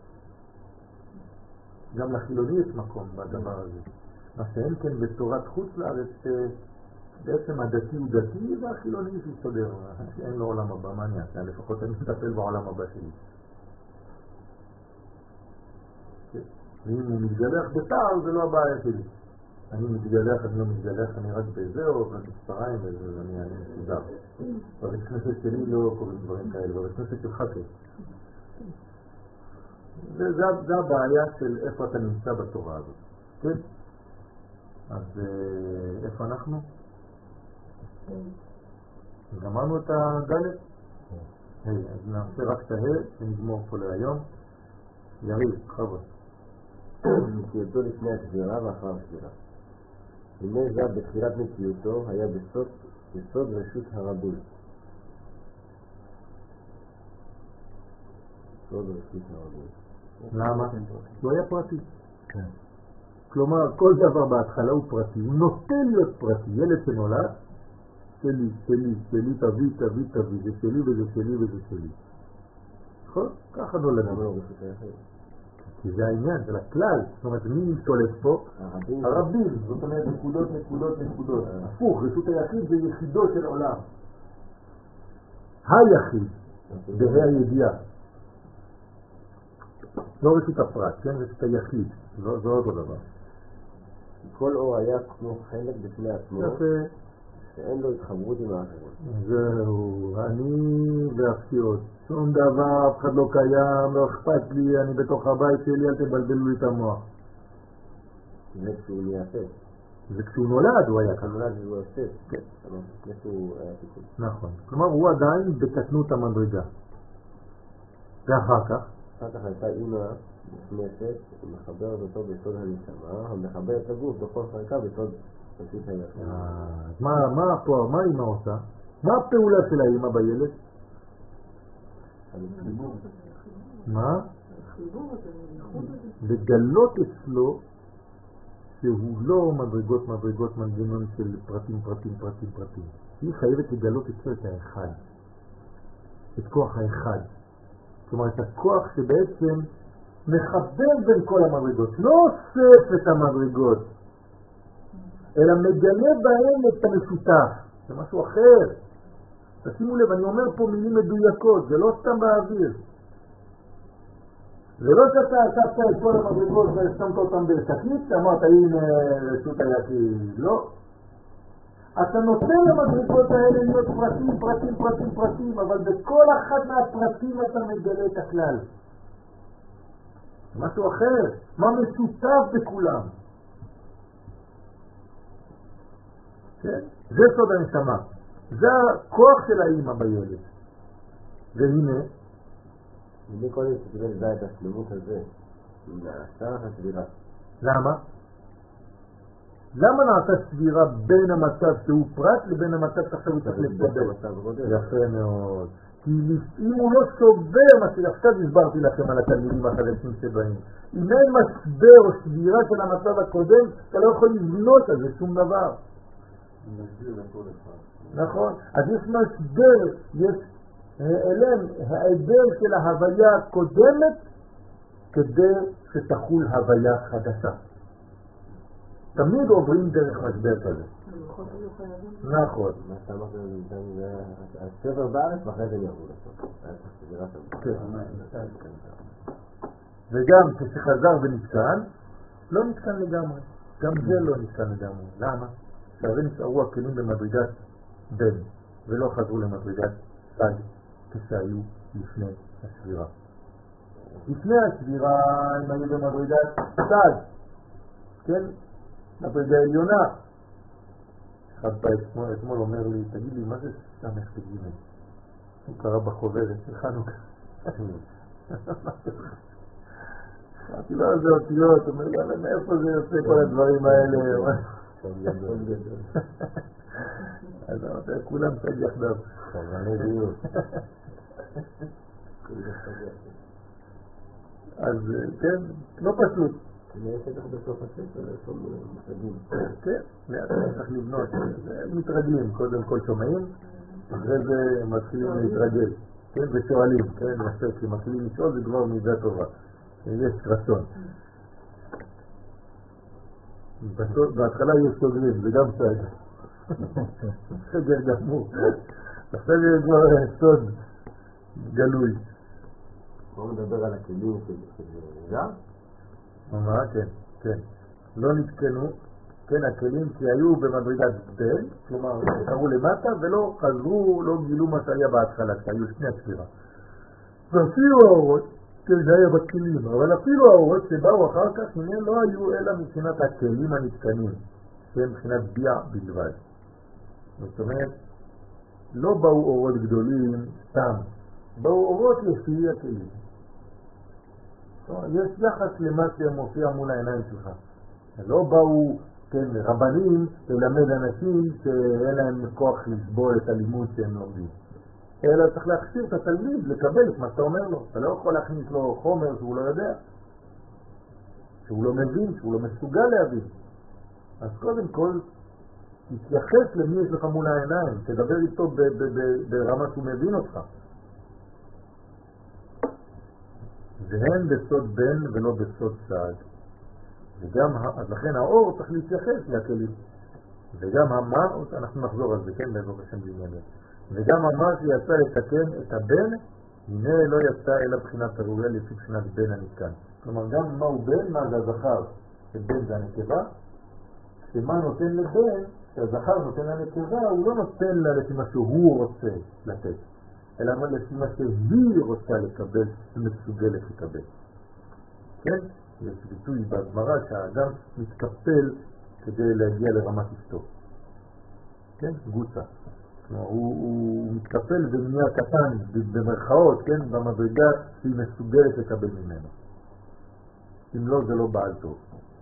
A: גם לחילוני יש מקום בדבר הזה. מה שאין כן בתורת חוץ לארץ, בעצם הדתי הוא דתי והחילוני שיסתדר. אין לו עולם הבא, מה אני אעשה? לפחות אני מטפל בעולם הבא שלי. ואם הוא מתגלח בתער זה לא הבעיה שלי. אני מתגלח, אני לא מתגלח, אני רק בזהו, ובספריים, ואני מסודר. בבית כנסת שלי לא קוראים דברים כאלה, בבית כנסת שלך כן. זה הבעיה של איפה אתה נמצא בתורה הזאת. כן? אז איפה אנחנו? גמרנו את הדלת? אז נעשה רק את ונגמור פה להיום. יריב, חבר.
B: מציאותו לפני הסבירה ואחר הסבירה. הנה זה בתחילת מציאותו היה בסוד רשות הרבים. סוד רשות הרבים.
A: למה? לא היה פרטי. כלומר, כל דבר בהתחלה הוא פרטי. הוא נוטה להיות פרטי. ילד שנולד, שלי, שלי, שלי, תביא, תביא, תביא. זה שלי וזה שלי וזה שלי. נכון? ככה נולד. כי זה העניין של הכלל. זאת אומרת, מי שולט פה? הרבים. זאת אומרת, נקודות, נקודות, נקודות. הפוך, רשות היחיד זה יחידו של עולם. היחיד, בה"א הידיעה. לא רשות הפרט, כן? רשות היחיד. זה אותו דבר.
B: כל אור היה כמו חלק בפני עצמו, שאין לו התחברות עם האחרות.
A: זהו, אני והפתיעות. שום דבר, אף אחד לא קיים, לא אכפת לי, אני בתוך הבית שלי, אל תבלבלו לי את המוח.
B: זה כשהוא נהיה פה.
A: זה כשהוא נולד הוא היה ככה.
B: כשהוא נולד הוא עושה. כן. לפני שהוא היה תיקון.
A: נכון. כלומר, הוא עדיין בקטנות המדרגה. ואחר כך?
B: אחר כך הייתה אימא נכנסת, מחברת אותו ביסוד הנשמה, המחבר את הגוף בכל חלקה ביסוד רשות היחיד.
A: מה אימא עושה? מה הפעולה של האימא בילד? מה? לגלות אצלו שהוא לא מדרגות מדרגות מנגנון של פרטים פרטים פרטים פרטים. היא חייבת לגלות אצלו את האחד, את כוח האחד. זאת אומרת, את הכוח שבעצם מחבר בין כל המדרגות, לא אוסף את המדרגות, אלא מגלה בהם את המשותף. זה משהו אחר. תשימו לב, אני אומר פה מילים מדויקות, זה לא סתם באוויר. זה לא שאתה אספת את כל המדרגות ושמת אותם בשקית, אמרת הנה רשות היחיד. לא. אתה נותן למדרגות האלה להיות פרטים, פרטים, פרטים, פרטים, אבל בכל אחד מהפרטים אתה מגלה את הכלל. משהו אחר. מה משותף בכולם? כן? זה סוד הנשמה. זה הכוח של האמא בילד. והנה,
B: אני קודם שתראה לדע את השלמות הזה, נעשה לך סבירה.
A: למה? למה נעשה סבירה בין המצב שהוא פרט לבין המצב שעכשיו הוא צריך להתקבל? יפה מאוד. כי אם הוא לא שובר מה שעכשיו הסברתי לכם על התלמידים החדשים שבאים, אם אין משבר או סבירה של המצב הקודם, אתה לא יכול לבנות על זה שום דבר.
D: נגדיר לכל אחד.
A: נכון. אז יש משבר, יש העלם העדר של ההוויה הקודמת כדי שתחול הוויה חדשה. תמיד עוברים דרך משבר כזה. נכון.
B: מה שאתה אמרת, הספר בארץ ואחרי זה ירדו לסוף.
A: וגם כשחזר ונתקן, לא נתקן לגמרי. גם זה לא נתקן לגמרי. למה? שהרי נשארו הכלים במדרגת בן, ולא חזרו למדרגת סג, כשהיו לפני השבירה. לפני השבירה הם היו במדרגת סג, כן? מדרגה עליונה. אחד אתמול אומר לי, תגיד לי, מה זה סמך בגימל? הוא קרא בחוברת של חנוכה. אמרתי לו, זה אותיות, אומר לי, מאיפה זה יוצא כל הדברים האלה? אז אמרתי, כולם סג יחדיו.
B: סבלני דיוק.
A: אז כן, לא פשוט.
B: יש לך בסוף הספר, יש לנו מושגים.
A: כן, לאט צריך לבנות. מתרגלים, קודם כל שומעים, אחרי זה מתחילים להתרגל. כן, ושואלים, כן, יפה, כשמתחילים לשאול זה כבר מידה טובה. יש רצון. בהתחלה יש סוגרים, זה גם סגר. סגר גמור. עכשיו זה כבר סוד גלוי.
B: בואו נדבר על הכלים של נגע?
A: מה? כן, כן. לא נתקנו, כן, הכלים כי היו במדרגת בן, כלומר, קראו למטה ולא חזרו, לא גילו מה שהיה בהתחלה, שהיו לפני הספירה. ואפילו האורות, כן, זה היה בכלים, אבל אפילו האורות שבאו אחר כך, הנה לא היו אלא מבחינת הכלים הנתקנים, שהם מבחינת ביע בלבד. זאת אומרת, לא באו אורות גדולים סתם, באו אורות לפי הכלים. יש יחס למה שמופיע מול העיניים שלך. לא באו, כן, רבנים ללמד אנשים שאין להם כוח לסבול את הלימוד שהם לומדים. אלא צריך להכשיר את התלמיד לקבל את מה שאתה אומר לו. אתה לא יכול להכניס לו חומר שהוא לא יודע, שהוא לא מבין, שהוא לא מסוגל להבין. אז קודם כל, תתייחס למי יש לך מול העיניים, תדבר איתו ברמה שהוא מבין אותך. והן בסוד בן ולא בסוד סג. אז לכן האור צריך להתייחס לכלים. וגם אמר, אנחנו נחזור על זה, כן, בעזרת השם בעניינים. וגם אמר שיצא לתקן את הבן, הנה לא יצא אלא בחינת הראויה לפי בחינת בן הנתקן. כלומר, גם מהו בן, מה זה הזכר, שבן זה הנקבה, שמה נותן לבן, שהזכר נותן לנקבה, הוא לא נותן לה לפי מה שהוא רוצה לתת, אלא לפי מה שהיא רוצה לקבל, מסוגלת לקבל. כן? יש ביטוי בגמרא שהאדם מתקפל כדי להגיע לרמת אשתו. כן? גוצה. הוא מתקפל ונהיה קטן במרכאות, כן? במדרגה שהיא מסוגלת לקבל ממנו. אם לא, זה לא בעל טוב.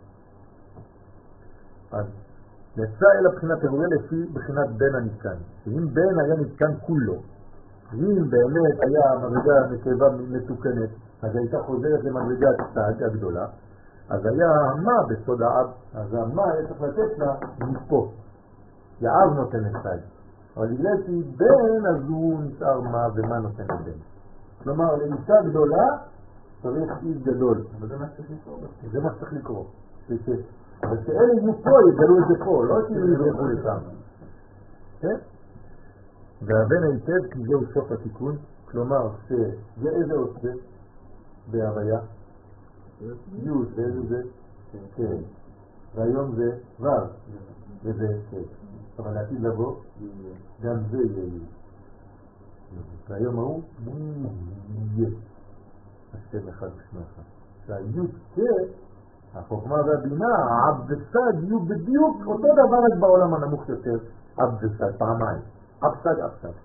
A: אז יצא אל הבחינת הראויה לפי בחינת בן הנתקן. שאם בן היה נתקן כולו, אם באמת היה מדרגה נקבה מתוקנת, אז הייתה חוזרת למדרגת סג הגדולה, אז היה מה בסוד האב, אז מה היה צריך לתת לה מפה. יאב נותן לסג. אבל בגלל שהיא בן, אז הוא נשאר מה ומה נותן לבן. כלומר, לאישה גדולה צריך איש גדול.
D: אבל זה מה שצריך לקרוא.
A: זה מה שצריך לקרוא. אבל שאלה יהיו פה, יגלו את זה פה, לא כאילו יברחו לשם. כן? והבן היטב כי זהו סוף התיקון, כלומר שזה איזה עושה בהוויה? י' ואיזה זה? כן. והיום זה ו' וזה כן. אבל לעתיד לבוא, גם זה יהיה י'. והיום ההוא יהיה. השם אחד ושמו אחד. שהי' כן, החוכמה והבינה, העב וסג יהיו בדיוק אותו דבר רק בעולם הנמוך יותר, עב וסג, פעמיים. עב סג, עב סג.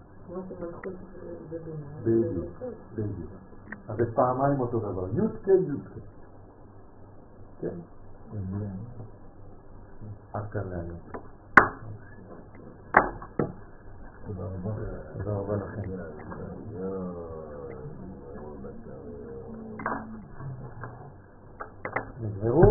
A: בדיוק, בדיוק. אז זה פעמיים אותו דבר, י' כן, י' כן. כן? עד כאן להיום. תודה רבה לכם. נגמרו?